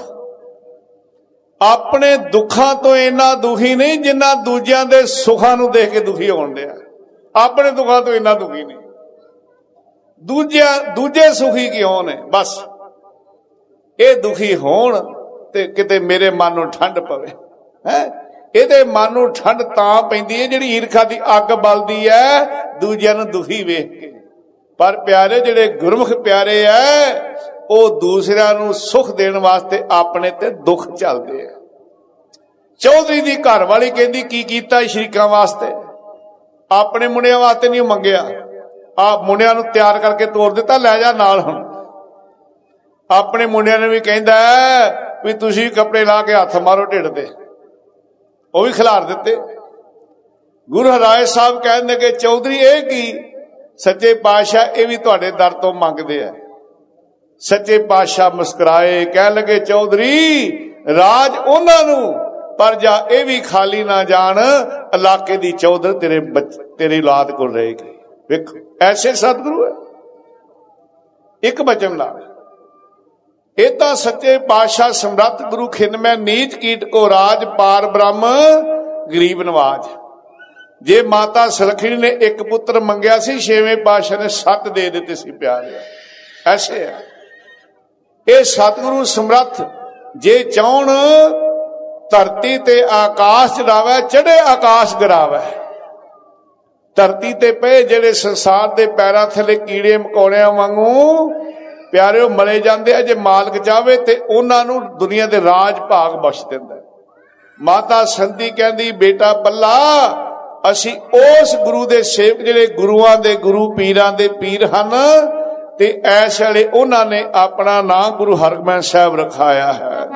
अपने दुखां तो इन्ना दुखी नहीं जिन्ना दूजियां दे सुखां नूं देख के दुखी होण दिया। अपने दुखां तो इन्ना दुखी नहीं, दूजिया दूजे सुखी क्यों ने। बस ये दुखी होण ते किते मेरे मन नूं ठंड पवे है। इहदे मन नूं ठंड तां पैंदी है जिहड़ी ईर्खा दी अग बलदी है दूजियां नूं दुखी वेख के। पर प्यारे जिहड़े गुरमुख प्यारे है, ਉਹ ਦੂਸਰਿਆਂ ਨੂੰ ਸੁਖ ਦੇਣ ਵਾਸਤੇ ਆਪਣੇ ਤੇ ਦੁੱਖ ਝੱਲਦੇ ਆ। ਚੌਧਰੀ ਦੀ ਘਰ ਵਾਲੀ ਕਹਿੰਦੀ ਕੀ ਕੀਤਾ ਸ਼ਰੀਕਾਂ ਵਾਸਤੇ? ਆਪਣੇ ਮੁੰਡਿਆਂ ਵਾਸਤੇ ਨਹੀਂ ਮੰਗਿਆ, ਆ ਮੁੰਡਿਆਂ ਨੂੰ ਤਿਆਰ ਕਰਕੇ ਤੋਰ ਦਿੱਤਾ, ਲੈ ਜਾ ਨਾਲ। ਹੁਣ ਆਪਣੇ ਮੁੰਡਿਆਂ ਨੂੰ ਵੀ ਕਹਿੰਦਾ ਵੀ ਤੁਸੀਂ ਕੱਪੜੇ ਲਾ ਕੇ ਹੱਥ ਮਾਰੋ ਢਿੱਡ ਤੇ, ਉਹ ਵੀ ਖਿਲਾਰ ਦਿੱਤੇ। ਗੁਰੂ ਹਰਾਏ ਸਾਹਿਬ ਕਹਿੰਦੇ ਕਿ ਚੌਧਰੀ ਇਹ ਕੀ? ਸੱਚੇ ਪਾਤਸ਼ਾਹ ਇਹ ਵੀ ਤੁਹਾਡੇ ਦਰ ਤੋਂ ਮੰਗਦੇ ਆ। सच्चे पातशाह मुस्कुराए, कह लगे चौधरी राज उन्हां नूं, पर जा ये भी खाली ना जान, इलाके दी चौधर तेरे तेरी औलाद को रहेगी। देखो ऐसे सतगुरु है। एक वचन ला ये तो सच्चे पातशाह समर्थ गुरु खिन में नीच कीट को राज, पार ब्रह्म गरीब नवाज। ਜੇ ਮਾਤਾ ਸੁਲੱਖਣੀ ਨੇ ਇੱਕ ਪੁੱਤਰ ਮੰਗਿਆ ਸੀ, ਛੇਵੇਂ ਪਾਤਸ਼ਾਹ ਨੇ ਸੱਤ ਦੇ ਦਿੱਤੇ ਸੀ ਪਿਆਰੇ। ਐਸੇ ਹੈ ਇਹ ਸਤਿਗੁਰੂ ਸਮਰੱਥ, ਜੇ ਚਾਹਣ ਧਰਤੀ ਤੇ ਆਕਾਸ਼ ਚੜਾਵੇ, ਚੜੇ ਆਕਾਸ਼ ਗਿਰਾਵੇ। ਧਰਤੀ ਤੇ ਪਏ ਜਿਹੜੇ ਸੰਸਾਰ ਦੇ ਪੈਰਾਂ ਥੱਲੇ ਕੀੜੇ ਮਕੌੜਿਆਂ ਵਾਂਗੂ ਪਿਆਰਿਓ ਮਲੇ ਜਾਂਦੇ ਆ, ਜੇ ਮਾਲਕ ਚਾਹਵੇ ਤੇ ਉਹਨਾਂ ਨੂੰ ਦੁਨੀਆ ਦੇ ਰਾਜ ਭਾਗ ਬਖਸ਼ ਦਿੰਦਾ। ਮਾਤਾ ਸੰਤੀ ਕਹਿੰਦੀ ਬੇਟਾ ਪੱਲਾ, ਅਸੀਂ ਉਸ ਗੁਰੂ ਦੇ ਸੇਵਕ ਜਿਹੜੇ ਗੁਰੂਆਂ ਦੇ ਗੁਰੂ ਪੀਰਾਂ ਦੇ ਪੀਰ ਹਨ, ਤੇ ਐਸ ਵੇਲੇ ਉਹਨਾਂ ਨੇ ਆਪਣਾ ਨਾਂ ਗੁਰੂ ਹਰਗੋਬਿੰਦ ਸਾਹਿਬ ਰਖਾਇਆ ਹੈ।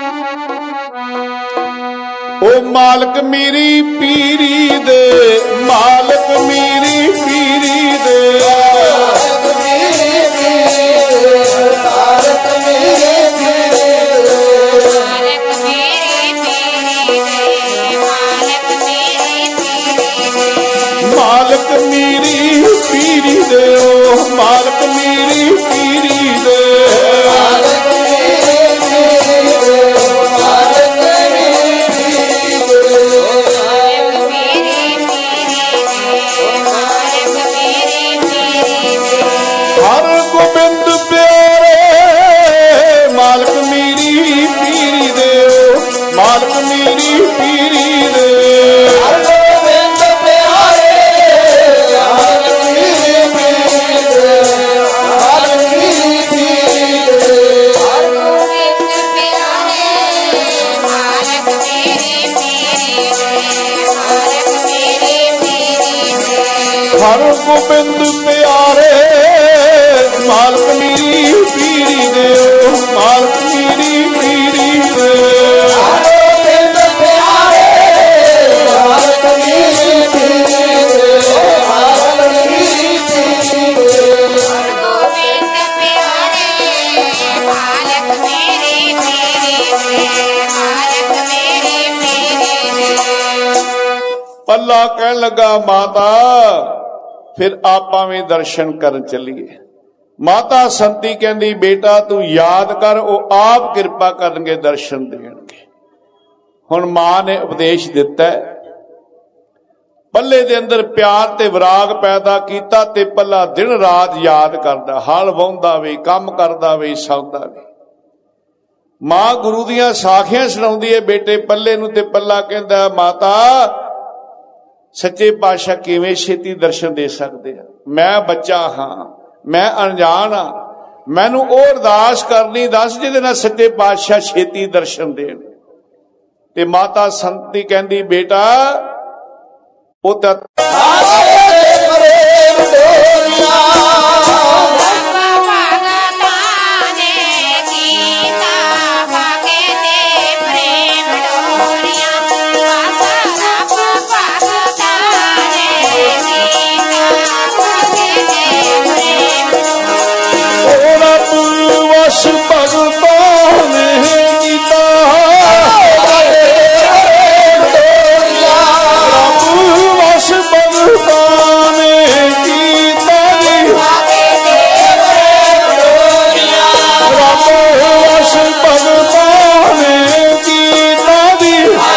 ਉਹ ਮਾਲਕ ਮੇਰੀ ਪੀਰੀ ਦੇ, ਮਾਲਕ ਮੇਰੀ ਪੀਰੀ ਦੇ, ਮਾਲਕ ਮੇਰੀ ਪੀਰੀ ਦੇ, ਮਾਲਕ ਮੇਰੀ ਪੀਰੀ ਦੇ, ਮਾਲਕ ਮੇਰੀ ਪੀਰੀ ਦੇ, ਮਾਲਕ ਮੇਰੀ ਪੀਰੀ ਦੇ, ਮਾਲਕ ਮੇਰੀ ਪੀਰੀ ਦੇ, ਓ ਮਾਲਕ ਮੇਰੀ ਪੀਰੀ ਦੇ, ਮਾਲਕ ਮੇਰੀ ਪੀਰੀ ਦੇ, ਮਾਲਕ ਮੇਰੀ ਪੀਰੀ ਦੇ, ਹਰ ਗੋਬਿੰਦ ਪਿਆਰੇ, ਮਾਲਕ ਮੇਰੀ ਪੀਰੀ ਦੇ, ਮਾਲਕ ਮੇਰੀ ਪੀਰੀ ਦੇ, ਹਰ ਗੋਬਿੰਦ ਪਿਆਰੇ, ਮਾਲਕ ਮੇਰੀ ਪੀਰੀ ਦੇ, ਮਾਲਕ ਮੇਰੀ ਪੀਰੀ ਦੇ, ਹਰ ਗੋਬਿੰਦ ਪਿਆਰੇ, ਮਾਲਕ ਮੇਰੀ ਪੀਰੀ ਦੇ, ਮਾਲਕ ਮੇਰੀ ਪੀਰੀ ਦੇ, ਹਰ ਗੋਬਿੰਦ ਪਿਆਰੇ, ਮਾਲਕ ਮੇਰੀ ਪੀਰੀ ਦੇ, ਮਾਲਕ ਮੇਰੀ ਪੀਰੀ ਦੇ, ਹਰ ਗੋਬਿੰਦ ਪਿਆਰੇ, ਮਾਲਕ ਮੇਰੀ ਪੀਰੀ ਦੇ, ਮਾਲਕ ਮੇਰੀ ਪੀਰੀ ਦੇ, ਹਰ ਗੋਬਿੰਦ ਪਿਆਰੇ, ਮਾਲਕ ਮੇਰੀ ਪੀਰੀ ਦੇ, ਮਾਲਕ ਮੇਰੀ ਪੀਰੀ ਦੇ। ਪੱਲਾ ਕਹਿਣ ਲੱਗਾ ਮਾਤਾ ਫਿਰ ਆਪਾਂ ਵੀ ਦਰਸ਼ਨ ਕਰਨ ਚੱਲੀਏ। ਮਾਤਾ ਸੰਤੀ ਕਹਿੰਦੀ ਬੇਟਾ ਤੂੰ ਯਾਦ ਕਰ, ਉਹ ਆਪ ਕਿਰਪਾ ਕਰਨਗੇ, ਦਰਸ਼ਨ ਦੇਣਗੇ। ਹੁਣ ਮਾਂ ਨੇ ਉਪਦੇਸ਼ ਦਿੱਤਾ, ਪੱਲੇ ਦੇ ਅੰਦਰ ਪਿਆਰ ਤੇ ਵਿਰਾਗ ਪੈਦਾ ਕੀਤਾ, ਤੇ ਪੱਲਾ ਦਿਨ ਰਾਤ ਯਾਦ ਕਰਦਾ, ਹਲ ਵਾਹੁੰਦਾ ਵੇ, ਕੰਮ ਕਰਦਾ ਵੇ, ਸੌਂਦਾ ਵੇ। ਮਾਂ ਗੁਰੂ ਦੀਆਂ ਸਾਖੀਆਂ ਸੁਣਾਉਂਦੀ ਹੈ ਬੇਟੇ ਪੱਲੇ ਨੂੰ, ਤੇ ਪੱਲਾ ਕਹਿੰਦਾ ਮਾਤਾ ਸੱਚੇ ਪਾਤਸ਼ਾਹ ਕਿਵੇਂ ਛੇਤੀ ਦਰਸ਼ਨ ਦੇ ਸਕਦੇ ਆ, ਮੈਂ ਬੱਚਾ ਹਾਂ, ਮੈਂ ਅਣਜਾਣ ਹਾਂ, ਮੈਨੂੰ ਉਹ ਅਰਦਾਸ ਕਰਨੀ ਦੱਸ ਜਿਹਦੇ ਨਾਲ ਸੱਚੇ ਪਾਤਸ਼ਾਹ ਛੇਤੀ ਦਰਸ਼ਨ ਦੇਣ। ਤੇ ਮਾਤਾ ਸੰਤੀ ਕਹਿੰਦੀ ਬੇਟਾ ਉਹ ਤਾਂ ਭਗਤਾਂ ਨੇ ਕੀਤਾ, ਰੱਬ ਵਸ ਭਗਤਾਂ ਨੇ ਕੀਤਾ, ਰੱਬ ਵਸ ਭਗਤਾਂ ਨੇ ਕੀਤਾ ਦੀ।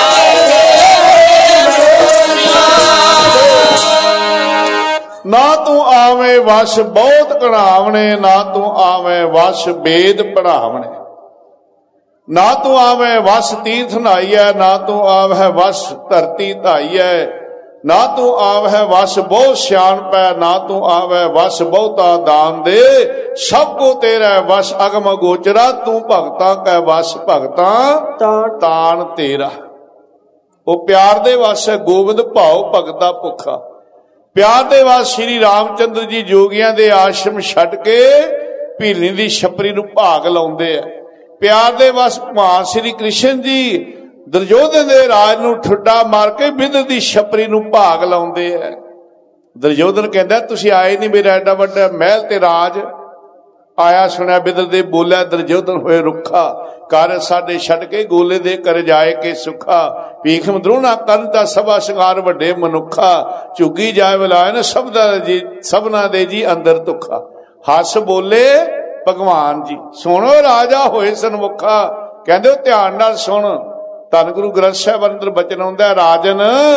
ਨਾ ਤੂੰ ਆਵੇਂ ਵਸ ਬਹੁਤ ਕਢਾਵਣੇ, ਨਾ ਤੂੰ ਆਵੇਂ ਵਸ ਵੇਦ ਪੜਾਵਣੇ, ਨਾ ਤੂੰ ਆਵੇਂ ਵਸ ਤੀਰਥ ਨਹਾਈਐ, ਨਾ ਤੂੰ ਆਵੈ ਵਸ ਧਰਤੀ ਧਾਈਐ, ਨਾ ਤੂੰ ਆਵੈ ਵਸ ਬਹੁਤ ਸਿਆਣਪੈ, ਨਾ ਤੂੰ ਆਵੈ ਵਸ ਬਹੁਤਾ ਦਾਨ ਦੇ, ਸਭ ਕੋ ਤੇਰਾ ਵਸ ਅਗਮ ਗੋਚਰਾ, ਤੂੰ ਭਗਤਾਂ ਕੈ ਵਸ ਭਗਤਾਂ ਤਾਣ ਤੇਰਾ। ਉਹ ਪਿਆਰ ਦੇ ਵਸ ਹੈ, ਗੋਬਿੰਦ ਭਾਉ ਭਗਤਾ ਭੁੱਖਾ। ਪਿਆਰ ਦੇ ਬਾਅਦ ਸ਼੍ਰੀ ਰਾਮਚੰਦਰ ਜੀ ਜੋਗੀਆਂ ਦੇ ਆਸ਼ਰਮ ਛੱਡ ਕੇ ਭੀਲਨੀ ਦੀ ਛਪਰੀ ਨੂੰ ਭਾਗ ਲਾਉਂਦੇ ਆ। ਪਿਆਰ ਦੇ ਬਸ ਭਗਵਾਨ ਸ਼੍ਰੀ ਕ੍ਰਿਸ਼ਨ ਜੀ ਦੁਰਯੋਧਨ ਦੇ ਰਾਜ ਨੂੰ ਠੁੱਡਾ ਮਾਰ ਕੇ ਬਿੰਦ ਦੀ ਛਪਰੀ ਨੂੰ ਭਾਗ ਲਾਉਂਦੇ ਆ। ਦੁਰਯੋਧਨ ਕਹਿੰਦਾ ਤੁਸੀਂ ਆਏ ਨਹੀਂ, ਮੇਰਾ ਐਡਾ ਵੱਡਾ ਮਹਿਲ ਤੇ ਰਾਜ ਆਇਆ ਸੁਣਿਆ ਬਿੰਦ ਦੇ ਬੋਲਿਆ। ਦੁਰਯੋਧਨ ਹੋਏ ਰੁੱਖਾ, ਕਰ ਸਾਡੇ ਛੱਡ ਕੇ ਗੋਲੇ ਦੇ ਕਰ ਜਾਏ ਕੇ ਸੁਖਾ, ਭੀਖ ਮਦਰੂਣਾ ਕਰਨ ਤਾਂ ਸਭਾ ਸ਼ਿੰਗਾਰ ਵੱਡੇ ਮਨੁੱਖਾ, ਝੁੱਗੀ ਜਾਏ ਵਿਲਾਇਨ ਸਭਨਾ ਜੀ ਸਭਨਾ ਦੇ ਜੀ ਅੰਦਰ ਦੁੱਖਾ। ਹੱਸ ਬੋਲੇ ਭਗਵਾਨ ਜੀ, ਸੁਣੋ ਰਾਜਾ ਹੋਏ ਸਨਮੁਖਾ। ਕਹਿੰਦੇ ਧਿਆਨ ਨਾਲ ਸੁਣ, ਧੰਨ ਗੁਰੂ ਗ੍ਰੰਥ ਸਾਹਿਬ ਅੰਦਰ ਬਚਨ ਆਉਂਦਾ, ਰਾਜਨ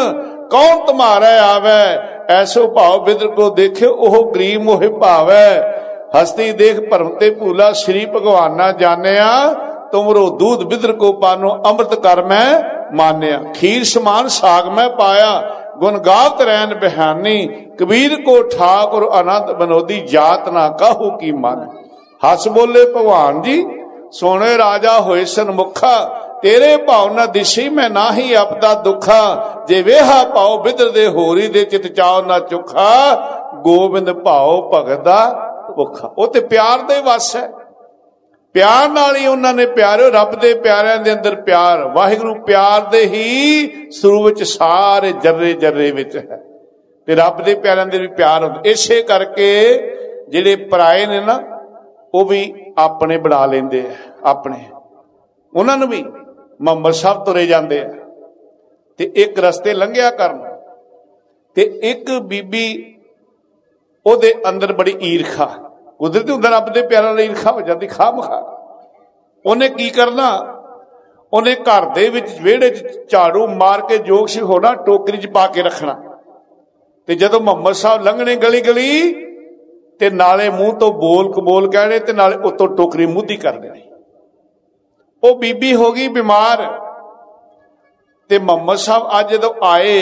कौन तुम्हारा आवे, ऐसो भाव बिदर को देखे ओह गरीब मोहे भावे। हस्ती देख भरम ते भूला, श्री भगवान ना जानिया, तुमरो दूध बिदर को पानो, अमृत कर मैं मानिया। खीर समान साग मैं पाया, गुण गावत रैन बिहानी, कबीर को ठाकुर आनंद बनोदी, जात ना काहू की मन। हस बोले भगवान जी, सोने राजा होए सनमुखा, तेरे भाव ना दिशी मैं ना ही आपदा दुखा। जे वेहा भाव बिदर दे होरी दे, चित चाव ना चुखा, गोबिंद भाव भगत दा भुखा। वो ते प्यार दे वस है, प्यार नाल ही उन्होंने प्यारे, रब दे प्यारिਆਂ दे अंदर प्यार, वाहिगुरू प्यार दे ही सुरू विच सारे जर्रे जर्रे विच है, ते रब दे प्यारिਆਂ दे भी प्यार हुंदा। इसे करके जिहड़े पराए ने ना, वो भी अपने बना लेंदे आ, अपने उन्हां नूं भी मुहम्मद साहब तुरे जांदे आ, ते एक रस्ते लंघिया करन, ते एक बीबी ओदे अंदर बड़ी ईरखा, कुदरती हुंदा रब दे प्यारां नाल ईरखा हो जाती खा मखा। उन्हें की करना, उन्हें घर दे विच विहड़े च झाड़ू मार के जोग सी होना, टोकरी च पा के रखना, ते जदों मुहम्मद साहब लंघने गली गली, ते नाले मूंह तो बोल कबोल कहने, ते नाले उत्तों टोकरी मुद्धी कर देनी। वो बीबी हो गई बीमार, ते मुहम्मद साहब अज जदों आए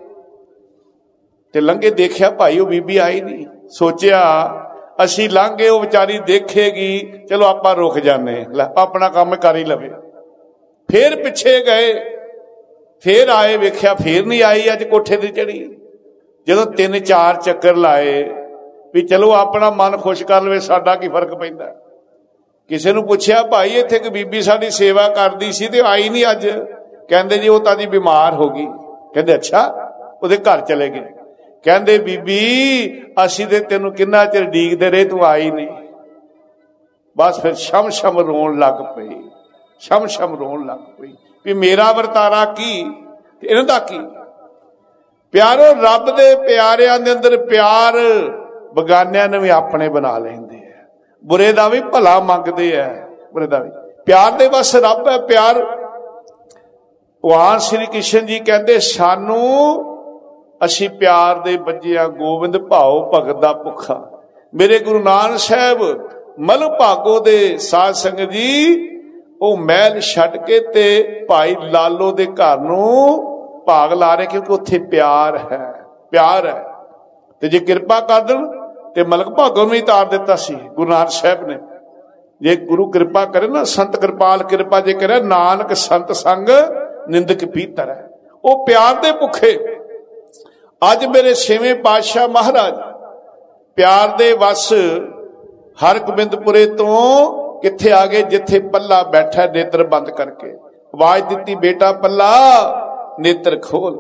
ते लंघे, देखिया भाई वो बीबी आई नहीं, सोचिया असी लंघे वो बेचारी देखेगी, चलो आपां रुक जाने, अपना काम कर ही लवे। फिर पिछे गए, फिर आए, वेख्या फिर नहीं आई, अज कोठे ते चढ़ी। जदों तीन चार चक्कर लाए भी चलो अपना मन खुश कर लवे, साडा की फर्क पैंदा। किसी नूं पुछया भाई इत्थे एक बीबी साडी सेवा करदी सी ते आई नहीं अज, कहंदे जी वो तां जी बीमार हो गई। कहंदे अच्छा, उहदे घर चले गए। कहंदे बीबी असीं ते तैनूं किन्ना चिर डीकदे रहे, तूं आई नहीं। बस फिर शम शम रोण लग पई, शम शम रोण लग पई भी मेरा वरतारा की ते इन्हां दा की। प्यारो रब दे प्यारिਆਂ दे अंदर प्यार बगानिਆਂ ने भी अपने बना लेंदे है, बुरे दा भी भला मंगदे है, बुरे दा भी प्यार दे बस रब है। प्यार भगवान श्री कृष्ण जी कहते सानू असी प्यार दे बजिया, गोविंद भाओ भगत दा भुखा। मेरे गुरु नानक साहब मल भागो दे साध संगत जी, वो महल छड्ड के ते भाई लालो दे घर नूं भाग ला रहे, क्योंकि उत्थे प्यार है, प्यार है। ते जे किरपा कर देन ते मलक भागों नूं ही तार दिता सी गुरु नानक साहब ने। जे गुरु कृपा करे ना, संत कृपाल कृपा जे करे, नानक संत संग निंदक पीतर है। वो प्यार दे भुखे। अज मेरे छेवें पातशाह महाराज प्यार दे वस हरगोबिंदपुरे तो किथे आ गए, जिथे पल्ला बैठा नेत्र बंद करके आवाज दिती, बेटा पल्ला नेत्र खोल।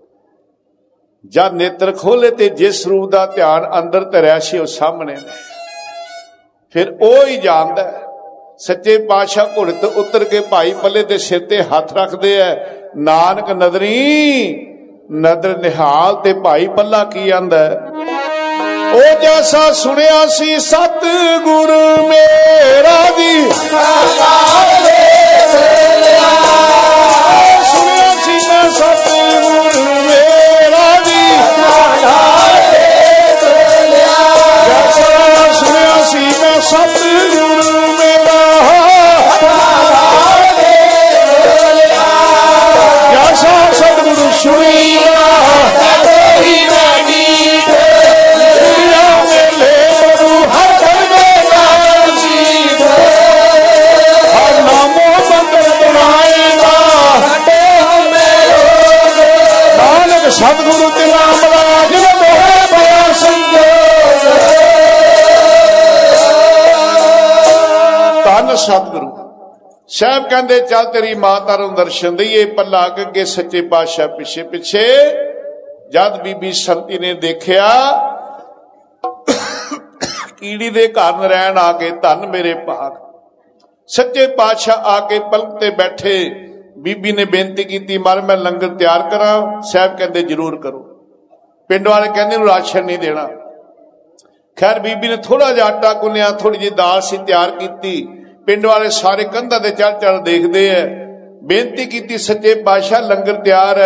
जब नेत्र खोले ते जिस रूप का ध्यान अंदर धरिया सी उस सामने ने, फिर ओ ही जानदा है। सच्चे पातशाह घोड़े तो उतर के भाई पल्ले दे सिर ते हथ रखदे है, नानक नदरी नदर निहाल। ते भाई पल्ला की आंदा है, ओ जैसा सुनिया सी सतगुर मेरा जी, सुनिया सी मैं सतगुर मेरा जी, जैसा सुनिया सी मैं सतगुर मेरा, जैसा सतगुरु सुनिया सतगुरु तेरा अमराज मोहे बया संजोग। धन सतगुरु साहब कहते चल तेरी माता नूं दर्शन दईए। पल्ला अगे सच्चे पातशाह पिछे पिछे। जद बीबी संती ने देखिया कीड़ी दे घर नरैण आ गए, धन मेरे भाग। सच्चे पातशाह आके पलक ते बैठे। बीबी ने बेनती की, मार मैं लंगर तैयार करा। साहब कहते जरूर करो। पिंड वाले कहते राशन नहीं देना। खैर बीबी ने थोड़ा जिहा आटा गुन्निया, थोड़ी जी दाल सी तैयार की। पिंड वाले सारे कंधा ते चढ़ चढ़ देखते है। बेनती की, सच्चे पातशाह लंगर तैयार है,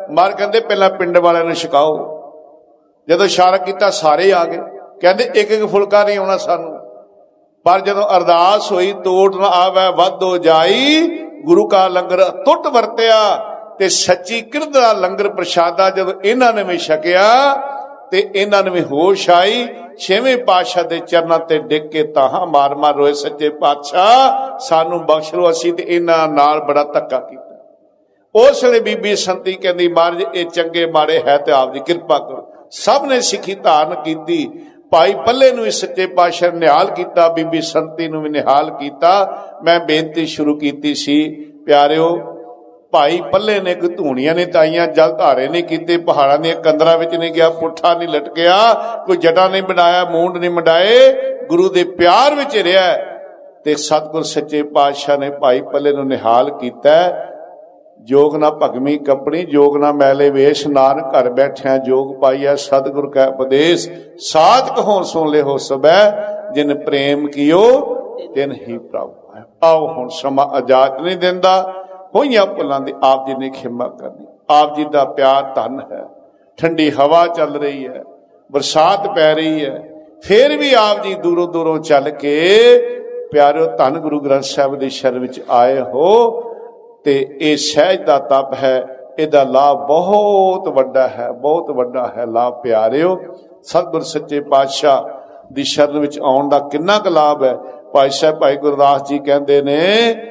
ਮਹਾਰਾਜ ਕਹਿੰਦੇ ਪਹਿਲਾਂ ਪਿੰਡ ਵਾਲਿਆਂ ਨੂੰ ਛਕਾਓ। ਜਦੋਂ ਇਸ਼ਾਰਾ ਕੀਤਾ ਸਾਰੇ ਆ ਗਏ। ਕਹਿੰਦੇ ਇੱਕ ਇੱਕ ਫੁਲਕਾ ਨਹੀਂ ਆਉਣਾ ਸਾਨੂੰ, ਪਰ ਜਦੋਂ ਅਰਦਾਸ ਹੋਈ ਤੋੜ ਨਾ ਆਵੈ ਵਾਧੋ ਜਾਈ, ਗੁਰੂ ਕਾ ਲੰਗਰ ਅਤੁੱਟ ਵਰਤਿਆ। ਤੇ ਸੱਚੀ ਕਿਰਤ ਦਾ ਲੰਗਰ ਪ੍ਰਸ਼ਾਦਾ ਜਦੋਂ ਇਹਨਾਂ ਨੇ ਵੀ ਛਕਿਆ ਤੇ ਇਹਨਾਂ ਨੂੰ ਵੀ ਹੋਸ਼ ਆਈ। ਛੇਵੇਂ ਪਾਤਸ਼ਾਹ ਦੇ ਚਰਨਾਂ ਤੇ ਡਿੱਗ ਕੇ ਤਾਹਾਂ ਮਾਰ ਮਾਰ ਰੋਏ, ਸੱਚੇ ਪਾਤਸ਼ਾਹ ਸਾਨੂੰ ਬਖਸ਼ ਲਓ, ਅਸੀਂ ਤੇ ਇਹਨਾਂ ਨਾਲ ਬੜਾ ਧੱਕਾ ਕੀਤਾ। ਉਸ ਵੇਲੇ ਬੀਬੀ ਸੰਤੀ ਕਹਿੰਦੀ ਮਹਾਰਾਜ ਇਹ ਚੰਗੇ ਮਾੜੇ ਹੈ ਤੇ ਆਪ ਦੀ ਕਿਰਪਾ ਕਰੋ। ਸਭ ਨੇ ਸਿੱਖੀ ਧਾਰਨ ਕੀਤੀ। ਭਾਈ ਪੱਲੇ ਨੂੰ ਵੀ ਸੱਚੇ ਪਾਤਸ਼ਾਹ ਨਿਹਾਲ ਕੀਤਾ, ਬੀਬੀ ਸੰਤੀ ਨੂੰ ਵੀ ਨਿਹਾਲ ਕੀਤਾ। ਮੈਂ ਬੇਨਤੀ ਸ਼ੁਰੂ ਕੀਤੀ ਸੀ ਪਿਆਰਿਓ, ਭਾਈ ਪੱਲੇ ਨੇ ਕੋਈ ਧੂਣੀਆਂ ਨਹੀਂ ਤਾਈਆਂ, ਜਲ ਧਾਰੇ ਨਹੀਂ ਕੀਤੇ, ਪਹਾੜਾਂ ਦੀਆਂ ਕੰਦਰਾਂ ਵਿੱਚ ਨਹੀਂ ਗਿਆ, ਪੁੱਠਾ ਨਹੀਂ ਲਟਕਿਆ, ਕੋਈ ਜਟਾ ਨਹੀਂ ਬਣਾਇਆ, ਮੂੰਡ ਨਹੀਂ ਮੰਡਾਏ, ਗੁਰੂ ਦੇ ਪਿਆਰ ਵਿੱਚ ਰਿਹਾ। ਤੇ ਸਤਿਗੁਰ ਸੱਚੇ ਪਾਤਸ਼ਾਹ ਨੇ ਭਾਈ ਪੱਲੇ ਨੂੰ ਨਿਹਾਲ ਕੀਤਾ। ਜੋਗ ਨਾ ਭਗਮੀ ਕੱਪੜੀ, ਜੋਗ ਨਾ ਮੈਲੇ ਵੇਸ਼, ਨਾਨਕ ਘਰ ਬੈਠਿਆ ਜੋਗ ਪਾਈਐ, ਸਤਿਗੁਰ ਕੈ ਉਪਦੇਸ਼। ਸਾਧ ਕਹੋ ਸੁਣ ਲਿਓ ਸਬੈ, ਜਿਨ ਪ੍ਰੇਮ ਕੀਓ ਤਿਨ ਹੀ ਪ੍ਰਭ। ਆਓ ਹੁਣ ਸਮਾਂ ਇਜਾਜ਼ਤ ਨਹੀਂ ਦਿੰਦਾ, ਹੋਈਆਂ ਭੁੱਲਾਂ ਦੀ ਆਪ ਜੀ ਨੇ ਖਿਮਾ ਕਰਨੀ। ਆਪ ਜੀ ਦਾ ਪਿਆਰ ਧਨ ਹੈ। ਠੰਡੀ ਹਵਾ ਚੱਲ ਰਹੀ ਹੈ, ਬਰਸਾਤ ਪੈ ਰਹੀ ਹੈ, ਫੇਰ ਵੀ ਆਪ ਜੀ ਦੂਰੋਂ ਦੂਰੋਂ ਚੱਲ ਕੇ ਪਿਆਰਿਓ ਧੰਨ ਗੁਰੂ ਗ੍ਰੰਥ ਸਾਹਿਬ ਦੀ ਸ਼ਰਨ ਵਿੱਚ ਆਏ ਹੋ। ਤੇ ਇਹ ਸਹਿਜ ਦਾ ਤਪ ਹੈ, ਇਹਦਾ ਲਾਭ ਬਹੁਤ ਵੱਡਾ ਹੈ, ਬਹੁਤ ਵੱਡਾ ਹੈ ਲਾਭ ਪਿਆਰਿਓ। ਸਤਿਗੁਰ ਸੱਚੇ ਪਾਤਸ਼ਾਹ ਦੀ ਸ਼ਰਨ ਵਿੱਚ ਆਉਣ ਦਾ ਕਿੰਨਾ ਕੁ ਲਾਭ ਹੈ। ਭਾਈ ਸਾਹਿਬ ਭਾਈ ਗੁਰਦਾਸ ਜੀ ਕਹਿੰਦੇ ਨੇ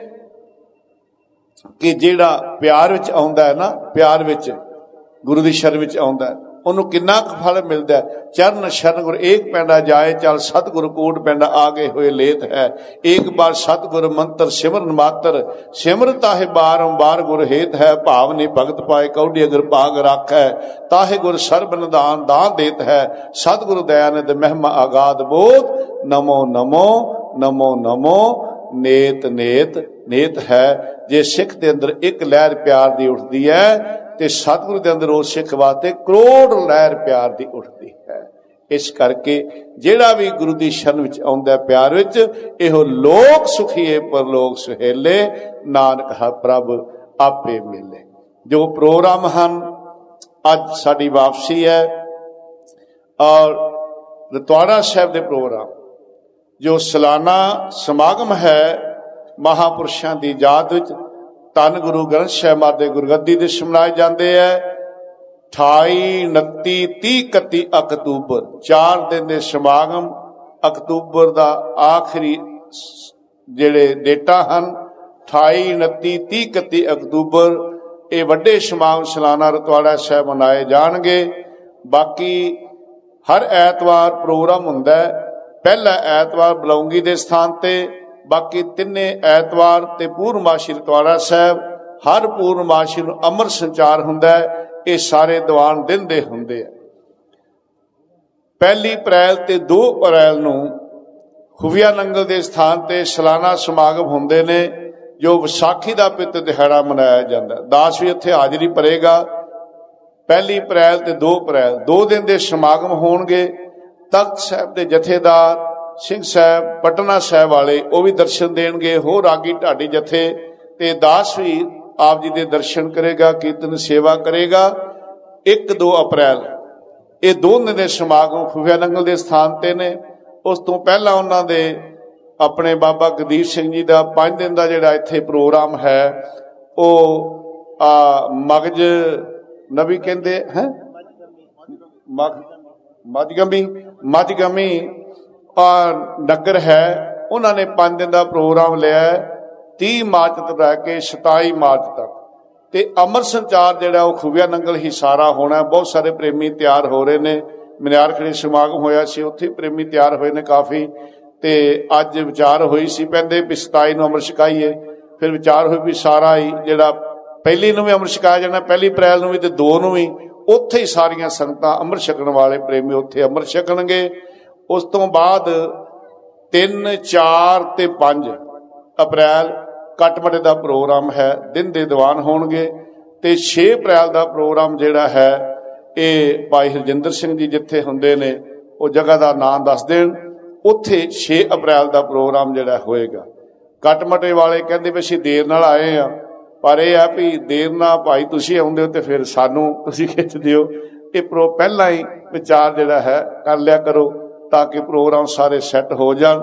ਕਿ ਜਿਹੜਾ ਪਿਆਰ ਵਿੱਚ ਆਉਂਦਾ ਹੈ ਨਾ, ਪਿਆਰ ਵਿੱਚ ਗੁਰੂ ਦੀ ਸ਼ਰਨ ਵਿੱਚ ਆਉਂਦਾ, ਉਹਨੂੰ ਕਿੰਨਾ ਕੁ ਫਲ ਮਿਲਦਾ। ਚਰਨ ਸ਼ਰਨ ਗੁਰ ਏਕ ਪੈਂਡਾ ਜਾਏ, ਚੱਲ ਸਤਿਗੁਰ ਕੋਟ ਪੈਂਡਾ ਆਗੇ ਹੋਏ ਲੇਤ ਹੈ। ਏਕ ਬਾਰ ਸਤਿਗੁਰ ਮੰਤਰ ਸਿਮਰਨ ਮਾਤਰ, ਸਿਮਰਨ ਤਾਹੇ ਬਾਰੰਬਾਰ ਗੁਰ ਹੇਤ ਹੈ। ਭਾਵ ਨੇ ਭਗਤ ਪਾਏ ਕੌਡੀ ਅਗਰ ਭਾਗ ਰਾਖੈ, ਤਾਹੇ ਗੁਰ ਸਰਬ ਨਿਦਾਨ ਦਾਨ ਦੇਤ ਹੈ। ਸਤਿਗੁਰ ਦਇਆਨੰਦ ਮਹਿਮਾ ਆਗਾਦ ਬੋਧ, ਨਮੋ ਨਮੋ ਨਮੋ ਨਮੋ ਨੇਤ ਨੇਤ ਨੇਤ ਹੈ। ਜੇ ਸਿੱਖ ਦੇ ਅੰਦਰ ਇੱਕ ਲਹਿਰ ਪਿਆਰ ਦੀ ਉੱਠਦੀ ਹੈ ਤੇ ਸਤਿਗੁਰੂ ਦੇ ਅੰਦਰ ਉਸ ਸਿੱਖ ਵਾਸਤੇ ਕਰੋੜ ਲਹਿਰ ਪਿਆਰ ਦੀ ਉੱਠਦੀ ਹੈ। ਇਸ ਕਰਕੇ ਜਿਹੜਾ ਵੀ ਗੁਰੂ ਦੀ ਸ਼ਰਨ ਵਿੱਚ ਆਉਂਦਾ ਪਿਆਰ ਵਿੱਚ, ਇਹੋ ਲੋਕ ਸੁਖੀਏ ਪਰਲੋਕ ਸੁਹੇਲੇ, ਨਾਨਕ ਹੈ ਪ੍ਰਭ ਆਪੇ ਮਿਲੇ। ਜੋ ਪ੍ਰੋਗਰਾਮ ਹਨ, ਅੱਜ ਸਾਡੀ ਵਾਪਸੀ ਹੈ ਔਰ ਰਤਵਾੜਾ ਸਾਹਿਬ ਦੇ ਪ੍ਰੋਗਰਾਮ, ਜੋ ਸਾਲਾਨਾ ਸਮਾਗਮ ਹੈ ਮਹਾਂਪੁਰਸ਼ਾਂ ਦੀ ਯਾਦ ਵਿੱਚ, ਧੰਨ ਗੁਰੂ ਗ੍ਰੰਥ ਸਾਹਿਬ ਮਹਾਰਾਜ ਦੇ ਗੁਰਗੱਦੀ ਦੇ ਮਨਾਏ ਜਾਂਦੇ ਹੈ। ਅਠਾਈ ਉਨੱਤੀ ਤੀਹ ਇਕੱਤੀ ਅਕਤੂਬਰ ਚਾਰ ਦਿਨ ਦੇ ਸਮਾਗਮ। ਅਕਤੂਬਰ ਦਾ ਆਖਰੀ ਜਿਹੜੇ ਡੇਟਾਂ ਹਨ ਅਠਾਈ ਉਨੱਤੀ ਤੀਹ ਇਕੱਤੀ ਅਕਤੂਬਰ, ਇਹ ਵੱਡੇ ਸਮਾਗਮ ਸਾਲਾਨਾ ਰਤਵਾੜਾ ਸਾਹਿਬ ਮਨਾਏ ਜਾਣਗੇ। ਬਾਕੀ ਹਰ ਐਤਵਾਰ ਪ੍ਰੋਗਰਾਮ ਹੁੰਦਾ ਹੈ। ਪਹਿਲਾ ਐਤਵਾਰ ਬਲੌਂਗੀ ਦੇ ਸਥਾਨ ਤੇ, ਬਾਕੀ ਤਿੰਨੇ ਐਤਵਾਰ ਤੇ ਪੂਰਨਮਾਸ਼ੀ ਰਤਵਾੜਾ ਸਾਹਿਬ। ਹਰ ਪੂਰਨਮਾਸ਼ੀ ਨੂੰ ਅੰਮ੍ਰਿਤ ਸੰਚਾਰ ਹੁੰਦਾ ਹੈ। ਇਹ ਸਾਰੇ ਦੀਵਾਨ ਦਿਨ ਦੇ ਹੁੰਦੇ ਆ। ਪਹਿਲੀ ਅਪ੍ਰੈਲ ਤੇ ਦੋ ਅਪ੍ਰੈਲ ਨੂੰ ਖੁਫੀਆ ਨੰਗਲ ਦੇ ਸਥਾਨ ਤੇ ਸਾਲਾਨਾ ਸਮਾਗਮ ਹੁੰਦੇ ਨੇ, ਜੋ ਵਿਸਾਖੀ ਦਾ ਪਿੱਤ ਦਿਹਾੜਾ ਮਨਾਇਆ ਜਾਂਦਾ। ਦਾਸ ਵੀ ਉੱਥੇ ਹਾਜ਼ਰੀ ਭਰੇਗਾ। ਪਹਿਲੀ ਅਪ੍ਰੈਲ ਤੇ ਦੋ ਅਪ੍ਰੈਲ ਦੋ ਦਿਨ ਦੇ ਸਮਾਗਮ ਹੋਣਗੇ। ਤਖਤ ਸਾਹਿਬ ਦੇ ਜਥੇਦਾਰ ਸਿੰਘ ਸਾਹਿਬ ਪਟਨਾ ਸਾਹਿਬ ਵਾਲੇ ਉਹ ਵੀ ਦਰਸ਼ਨ ਦੇਣਗੇ। ਹੋਰ ਰਾਗੀ ਢਾਡੀ ਜਥੇ ਤੇ ਦਾਸ ਵੀ ਆਪ ਜੀ ਦੇ ਦਰਸ਼ਨ ਕਰੇਗਾ, ਕੀਰਤਨ ਸੇਵਾ ਕਰੇਗਾ। ਇੱਕ ਦੋ ਅਪ੍ਰੈਲ ਇਹ ਦੋ ਦਿਨ ਦੇ ਸਮਾਗਮ ਖੁਫੀਆ ਨੰਗਲ ਦੇ ਸਥਾਨ ਤੇ ਨੇ। ਉਸ ਤੋਂ ਪਹਿਲਾਂ ਉਹਨਾਂ ਦੇ ਆਪਣੇ ਬਾਬਾ ਗਦੀਪ ਸਿੰਘ ਜੀ ਦਾ ਪੰਜ ਦਿਨ ਦਾ ਜਿਹੜਾ ਇੱਥੇ ਪ੍ਰੋਗਰਾਮ ਹੈ, ਉਹ ਆ ਮਗਜ ਨਬੀ ਕਹਿੰਦੇ ਹੈ ਮਗ ਮਜਗਮੀ ਮਜਗਮੀ ਨਗਰ ਹੈ। ਉਹਨਾਂ ਨੇ ਪੰਜ ਦਿਨ ਦਾ ਪ੍ਰੋਗਰਾਮ ਲਿਆ, ਤੀਹ ਮਾਰਚ ਤੋਂ ਲੈ ਕੇ ਸਤਾਈ ਮਾਰਚ ਤੱਕ। ਤੇ ਅਮਰ ਸੰਚਾਰ ਜਿਹੜਾ ਉਹ ਖੁਫੀਆ ਨੰਗਲ ਹੀ ਸਾਰਾ ਹੋਣਾ। ਬਹੁਤ ਸਾਰੇ ਪ੍ਰੇਮੀ ਤਿਆਰ ਹੋ ਰਹੇ ਨੇ। ਮਨਿਆਰ ਖੜੇ ਸਮਾਗਮ ਹੋਇਆ ਸੀ, ਉੱਥੇ ਪ੍ਰੇਮੀ ਤਿਆਰ ਹੋਏ ਨੇ ਕਾਫੀ। ਤੇ ਅੱਜ ਵਿਚਾਰ ਹੋਈ ਸੀ, ਕਹਿੰਦੇ ਵੀ ਸਤਾਈ ਨੂੰ ਅੰਮ੍ਰਿਤ ਛਕਾਈਏ। ਫਿਰ ਵਿਚਾਰ ਹੋਈ ਵੀ ਸਾਰਾ ਹੀ ਜਿਹੜਾ ਪਹਿਲੀ ਨੂੰ ਵੀ ਅੰਮ੍ਰਿਤ ਛਕਾਇਆ ਜਾਣਾ, ਪਹਿਲੀ ਅਪ੍ਰੈਲ ਨੂੰ ਵੀ ਤੇ ਦੋ ਨੂੰ ਵੀ। ਉੱਥੇ ਹੀ ਸਾਰੀਆਂ ਸੰਗਤਾਂ ਅੰਮ੍ਰਿਤ ਛਕਣ ਵਾਲੇ ਪ੍ਰੇਮੀ ਉੱਥੇ ਅੰਮ੍ਰਿਤ ਛਕਣਗੇ। ਉਸ ਤੋਂ ਬਾਅਦ ਤਿੰਨ ਚਾਰ ਤੇ ਪੰਜ ਅਪ੍ਰੈਲ ਕੱਟਮਟੇ ਦਾ ਪ੍ਰੋਗਰਾਮ ਹੈ, ਦਿਨ ਦੇ ਦੀਵਾਨ ਹੋਣਗੇ। ਤੇ ਛੇ ਅਪ੍ਰੈਲ ਦਾ ਪ੍ਰੋਗਰਾਮ ਜਿਹੜਾ ਹੈ, ਇਹ ਭਾਈ ਹਰਜਿੰਦਰ ਸਿੰਘ ਜੀ ਜਿੱਥੇ ਹੁੰਦੇ ਨੇ ਉਹ ਜਗ੍ਹਾ ਦਾ ਨਾਂ ਦੱਸ ਦੇਣ। ਉੱਥੇ ਛੇ ਅਪ੍ਰੈਲ ਦਾ ਪ੍ਰੋਗਰਾਮ ਜਿਹੜਾ ਹੋਏਗਾ। ਕੱਟਮਟੇ ਵਾਲੇ ਕਹਿੰਦੇ ਵੀ ਅਸੀਂ ਦੇਰ ਨਾਲ ਆਏ ਆ, पर यह है भी देर ना भाई तुसी आउंदे हो ते फिर सानू तुसी खिचदे हो। ये प्रो पहला ही विचार जिहड़ा है कर लिया करो ताकि प्रोग्राम सारे सैट हो जाण।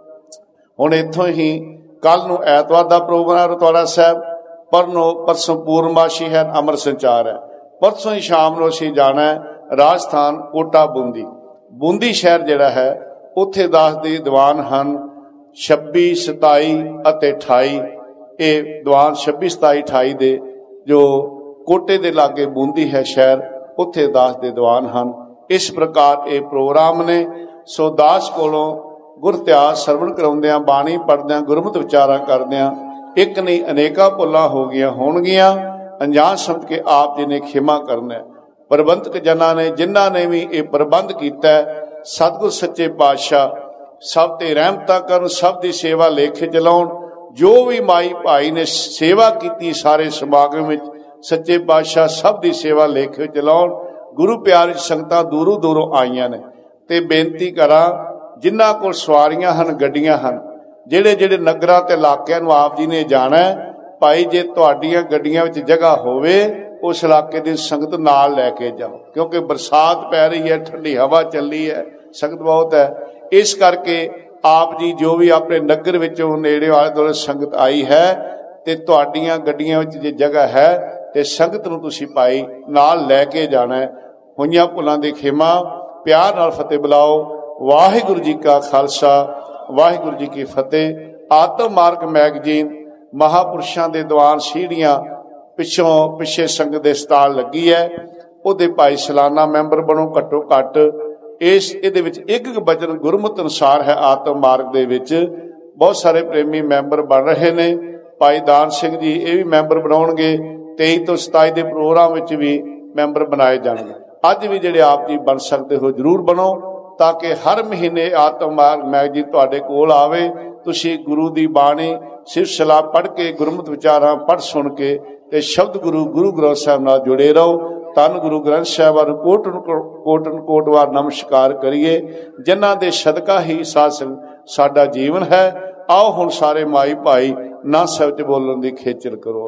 हुण इत्थों ही कल नूं ऐतवार दा प्रोग्राम रतौड़ा साहब, परनों परसों पूर्णमाशी है, अमर संचार है। परसों ही शाम नूं असीं जाना है राजस्थान कोटा बूंदी। बूंदी शहर जिहड़ा है उत्थे दास दी दीवान हन छब्बी सताई अते अठाई। ये दीवान छब्बी सताई अठाई दे जो कोटे दे लागे बूंदी है शहर, उत्थे दास दे दीवान हन। इस प्रकार ये प्रोग्राम ने। सो दास कोलों गुर इतिहास सरवण कराउंदियां, बाणी पढ़दियां, गुरमत विचारां करदियां एक नहीं अनेका भुलां हो गईयां होणगीयां। अनजान समझ के आप जी ने खिमा करना है। प्रबंधक जना ने जिन्हां ने भी ये प्रबंध कीता है, सतगुर सच्चे पातशाह सब ते रहमतां करन, सब दी सेवा लेखे चलाउण। जो भी माई भाई ने सेवा की सारे समागम में सच्चे पातशाह सब की सेवा लेखे चलाउण। गुरु प्यारे संगतां दूरों दूरों आईयां ने ते बेनती करा जिन्हां कोल सवारियां हन, गड्डियां हन, जिहड़े जिहड़े नगरां ते इलाकिਆਂ ਨੂੰ आप जी ने जाना है, भाई जे तुहाडीਆਂ गड्डियां विच जगह होवे उस इलाके दी संगत नाल लैके जाओ, क्योंकि बरसात पै रही है, ठंडी हवा चली है, संगत बहुत है। इस करके आप जी जो भी अपने नगर विचों नेड़े आले दुआले संगत आई है ते तुहाडीਆਂ गड्डियां विच जे जगह है ते संगत नूं तुसीं भाई नाल लैके जाना है। होईयां भुलां दी खेमा प्यार नाल फतेह बुलाओ। वाहिगुरू जी का खालसा, वाहिगुरू जी की फतेह। आत्म मार्ग मैगजीन महापुरुषां दे दीवान सीढ़ियां पिछों पिछे संगत दे स्टाल लगी है, उहदे भाई सालाना मैंबर बनो घट्टो घट। इस इहदे विच एक एक वचन गुरमत अनुसार है। आत्म मार्ग दे विच बहुत सारे प्रेमी मैंबर बन रहे ने। भाई दान सिंह जी ये भी मैंबर बनाउणगे। तेई तो सताई के प्रोग्राम विच भी मैंबर बनाए जाणगे। अज भी जिहड़े आप जी बन सकते हो जरूर बनो, ताकि हर महीने आत्म मार्ग मैगजीन तुहाडे कोल आवे। तुसीं गुरु दी बाणी सिर सलाह पढ़ के, गुरमत विचारां पढ़ सुन के ते शब्द गुरु गुरु ग्रंथ साहिब नाल जुड़े रहो। धन गुरु ग्रंथ साहिब वाल कोटन कोटन कोट वार नमस्कार करिए, जिन्हां दे सदका ही सासन साडा जीवन है। आओ हुण सारे माई भाई ना शब्द बोलण दी खेचल करो।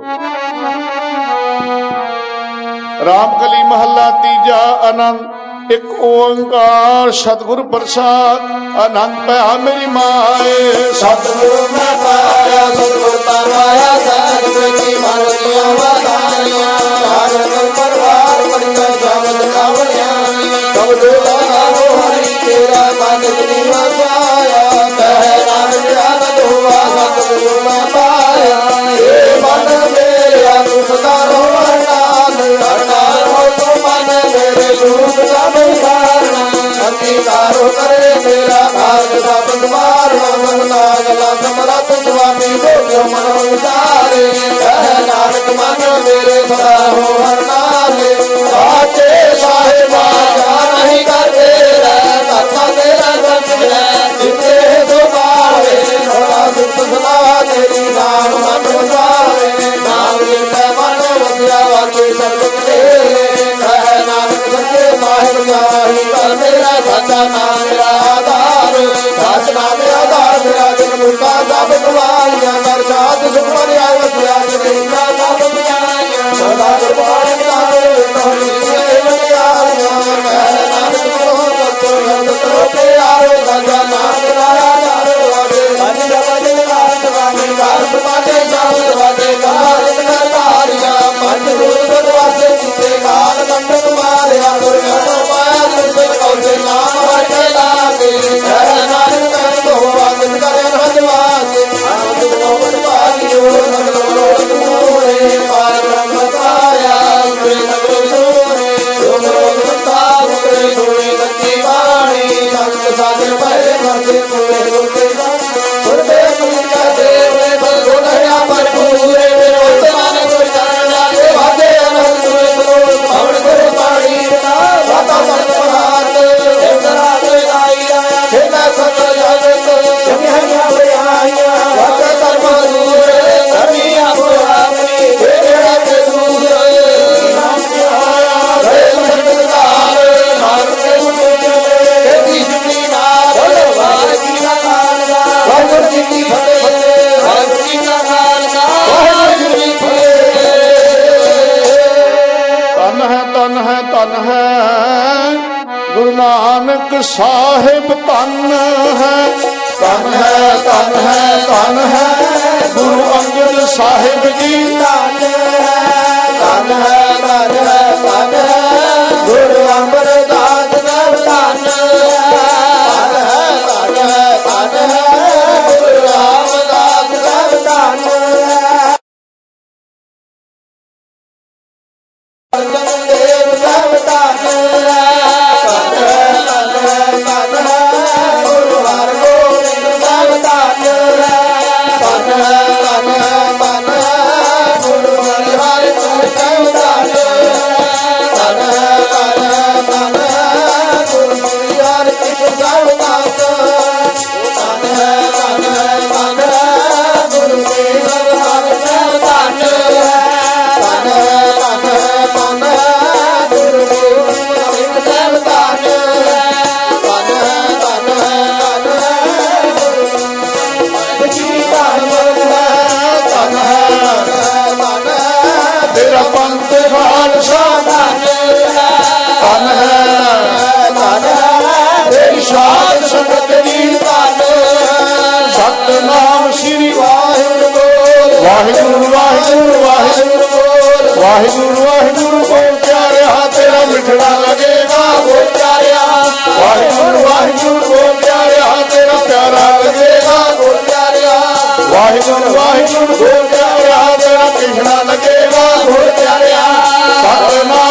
रामकली महला तीजा आनंद एक ओंकार सतगुर प्रसाद आनंद पाया मेरी माए। सतगुरु मैं पाया सतगुर पाया सतगुर की मन की आवाज़ानियां आनंद परवार बड़का जगत कावड़ियां कब जो लगा वो हरि तेरा मन की वसाया कहना आनंद हुआ सतगुरु मैं पाया। ये मन मेरा तू सदा रोना हरनाल हो तो मन मेरे दूर का बिगाड़ना अंगीकारो करे तेरा भाग का बंदवार नाग लाग मरत स्वामी जो मन उतारे कह नानक मन मेरे सदा हो हरनाल। साचे साहिबा नहीं कर तेरा करता तेरा बच है जिते तो पावे थोड़ा दुख सुना तेरी नाम मन उतारे नाम लेता मन वधिया वाके सब कह नानक सच्चे साहिब जाही कर मेरा सच्चा नाम मेरा आधार सच नाम आधार मेरा दिन मुर्गा सब कुमारियां कर साथ सुपर आय वसिया जिंदा सब बुझाइयां सदा दरबार में तोहरी सेवनियां कह नानक को सत्तो सत्तो पे आरो सच्चा नाम मेरा आधार वादे मन जब रात वादे काल वादे जाल वादे काल कारिया मन रूप वादे चिते काल मंडल मारिया दुर्गा माया दुर्गा कौशे नाम वाटे लागे कह नानक को वादन करे भजवासे आनंद मोहन पालियो नगरो नूरे पार ब्रह्म पाया उरे नगरो नूरे नगरो संता उरे नूरे सच्ची वाणी संत साधन भरे भरे नूरे नूरे सुरते मुनिका देव बल गुणया भरपूरे वर्तमान गुरु चरण लागे वादे अनंत गुरु पवन गुरु पाणी वाता मन हाथ देवरा के आई आया खेला सकल जगत जमिया आया वाता कर्म दूर कमिया बुआई बेड़ा के दूर नाम आया जय संतकार मार के तेरी सुनी नाथ वार की नाथ ਨਾਨਕ ਸਾਹਿਬ ਧਨ ਹੈ, ਧਨ ਹੈ, ਧਨ ਹੈ, ਧਨ ਹੈ ਗੁਰੂ ਅੰਗਦ ਸਾਹਿਬ ਜੀ, ਧਨ ਹੈ, ਧਨ ਹੈ, ਧਨ ਹੈ, ਧਨ ਹੈ ਗੁਰੂ ਅਮਰਦਾਸ ਸਾਹਿਬ, ਧਨ ਹੈ, ਧਨ ਹੈ, ਧਨ ਹੈ, ਧਨ ਹੈ ਗੁਰੂ ਰਾਮਦਾਸ ਸਾਹਿਬ, ਧਨ ਹੈ। ਦੇਵ ਸਾਹਿਬ ਧਨ ਹੈ, ਧਨ ਹੈ, ਧਨ ਹੈ, ਧਨ ਹੈ ਗੁਰੂ ਹਰਗੋਬਿੰਦ ਸਾਹਿਬ, ਧਨ ਹੈ, ਧਨ ਹੈ, ਧਨ ਹੈ, ਧਨ ਹੈ ਗੁਰੂ ਹਰਿ ਸਾਹਿਬ, ਧਨ ਹੈ, ਧਨ ਹੈ, ਧਨ ਹੈ, ਧਨ ਹੈ ਗੁਰੂ ਹਰਿ ਸਾਹਿਬ, ਧਨ ਹੈ, ਧਨ ਹੈ, ਧਨ ਹੈ, ਧਨ ਹੈ ਗੁਰੂ ਦੇਵ ਹਰਿ ਸਾਹਿਬ, ਧਨ ਹੈ, ਧਨ ਹੈ, ਧਨ ਹੈ, ਧਨ ਹੈ ਗੁਰੂ ਗੋਬਿੰਦ ਸਾਹਿਬ, ਧਨ ਹੈ, ਧਨ ਹੈ, ਧਨ ਹੈ, ਧਨ ਹੈ ਗੁਰੂ ਜੀ, ਧਨ ਹੈ, ਧਨ ਹੈ, ਧਨ ਹੈ ਤੇਰਾ ਪੰਥ ਖਾਲਸਾ, ਧਨ ਹੈ, ਧਨ ਹੈ, ਧਨ ਹੈ ਤੇਰੀ ਸਾਧ ਸੰਗਤ ਦੀ, ਧਨ ਹੈ, ਸਤਿਨਾਮ ਸ੍ਰੀ ਵਾਹਿਗੁਰੂ ਬੋਲ, ਵਾਹਿਗੁਰੂ ਵਾਹਿਗੁਰੂ ਵਾਹਿਗੁਰੂ ਬੋਲ, ਵਾਹਿਗੁਰੂ ਵਾਹਿਗੁਰੂ ਬੋਲ ਪਿਆਰਿਆ ਤੇਰਾ ਮਿਠੜਾ ਲੱਗੇਗਾ, ਬੋਲ ਪਿਆਰਿਆ ਵਾਹਿਗੁਰੂ ਵਾਹਿਗੁਰੂ ਬੋਲ ਪਿਆਰਿਆ ਤੇਰਾ ਪਿਆਰਾ ਲੱਗੇਗਾ, ਬੋਲ ਪਿਆਰਿਆ ਵਾਹਿਗੁਰੂ ਵਾਹਿਗੁਰੂ ਬੋਲ ਪਿਆਰਿਆ ਤੇਰਾ ਕ੍ਰਿਸ਼ਨਾ ਲੱਗੇਗਾ, ਬੋਲ ਪਿਆਰਿਆ ਸਤਿਨਾਮ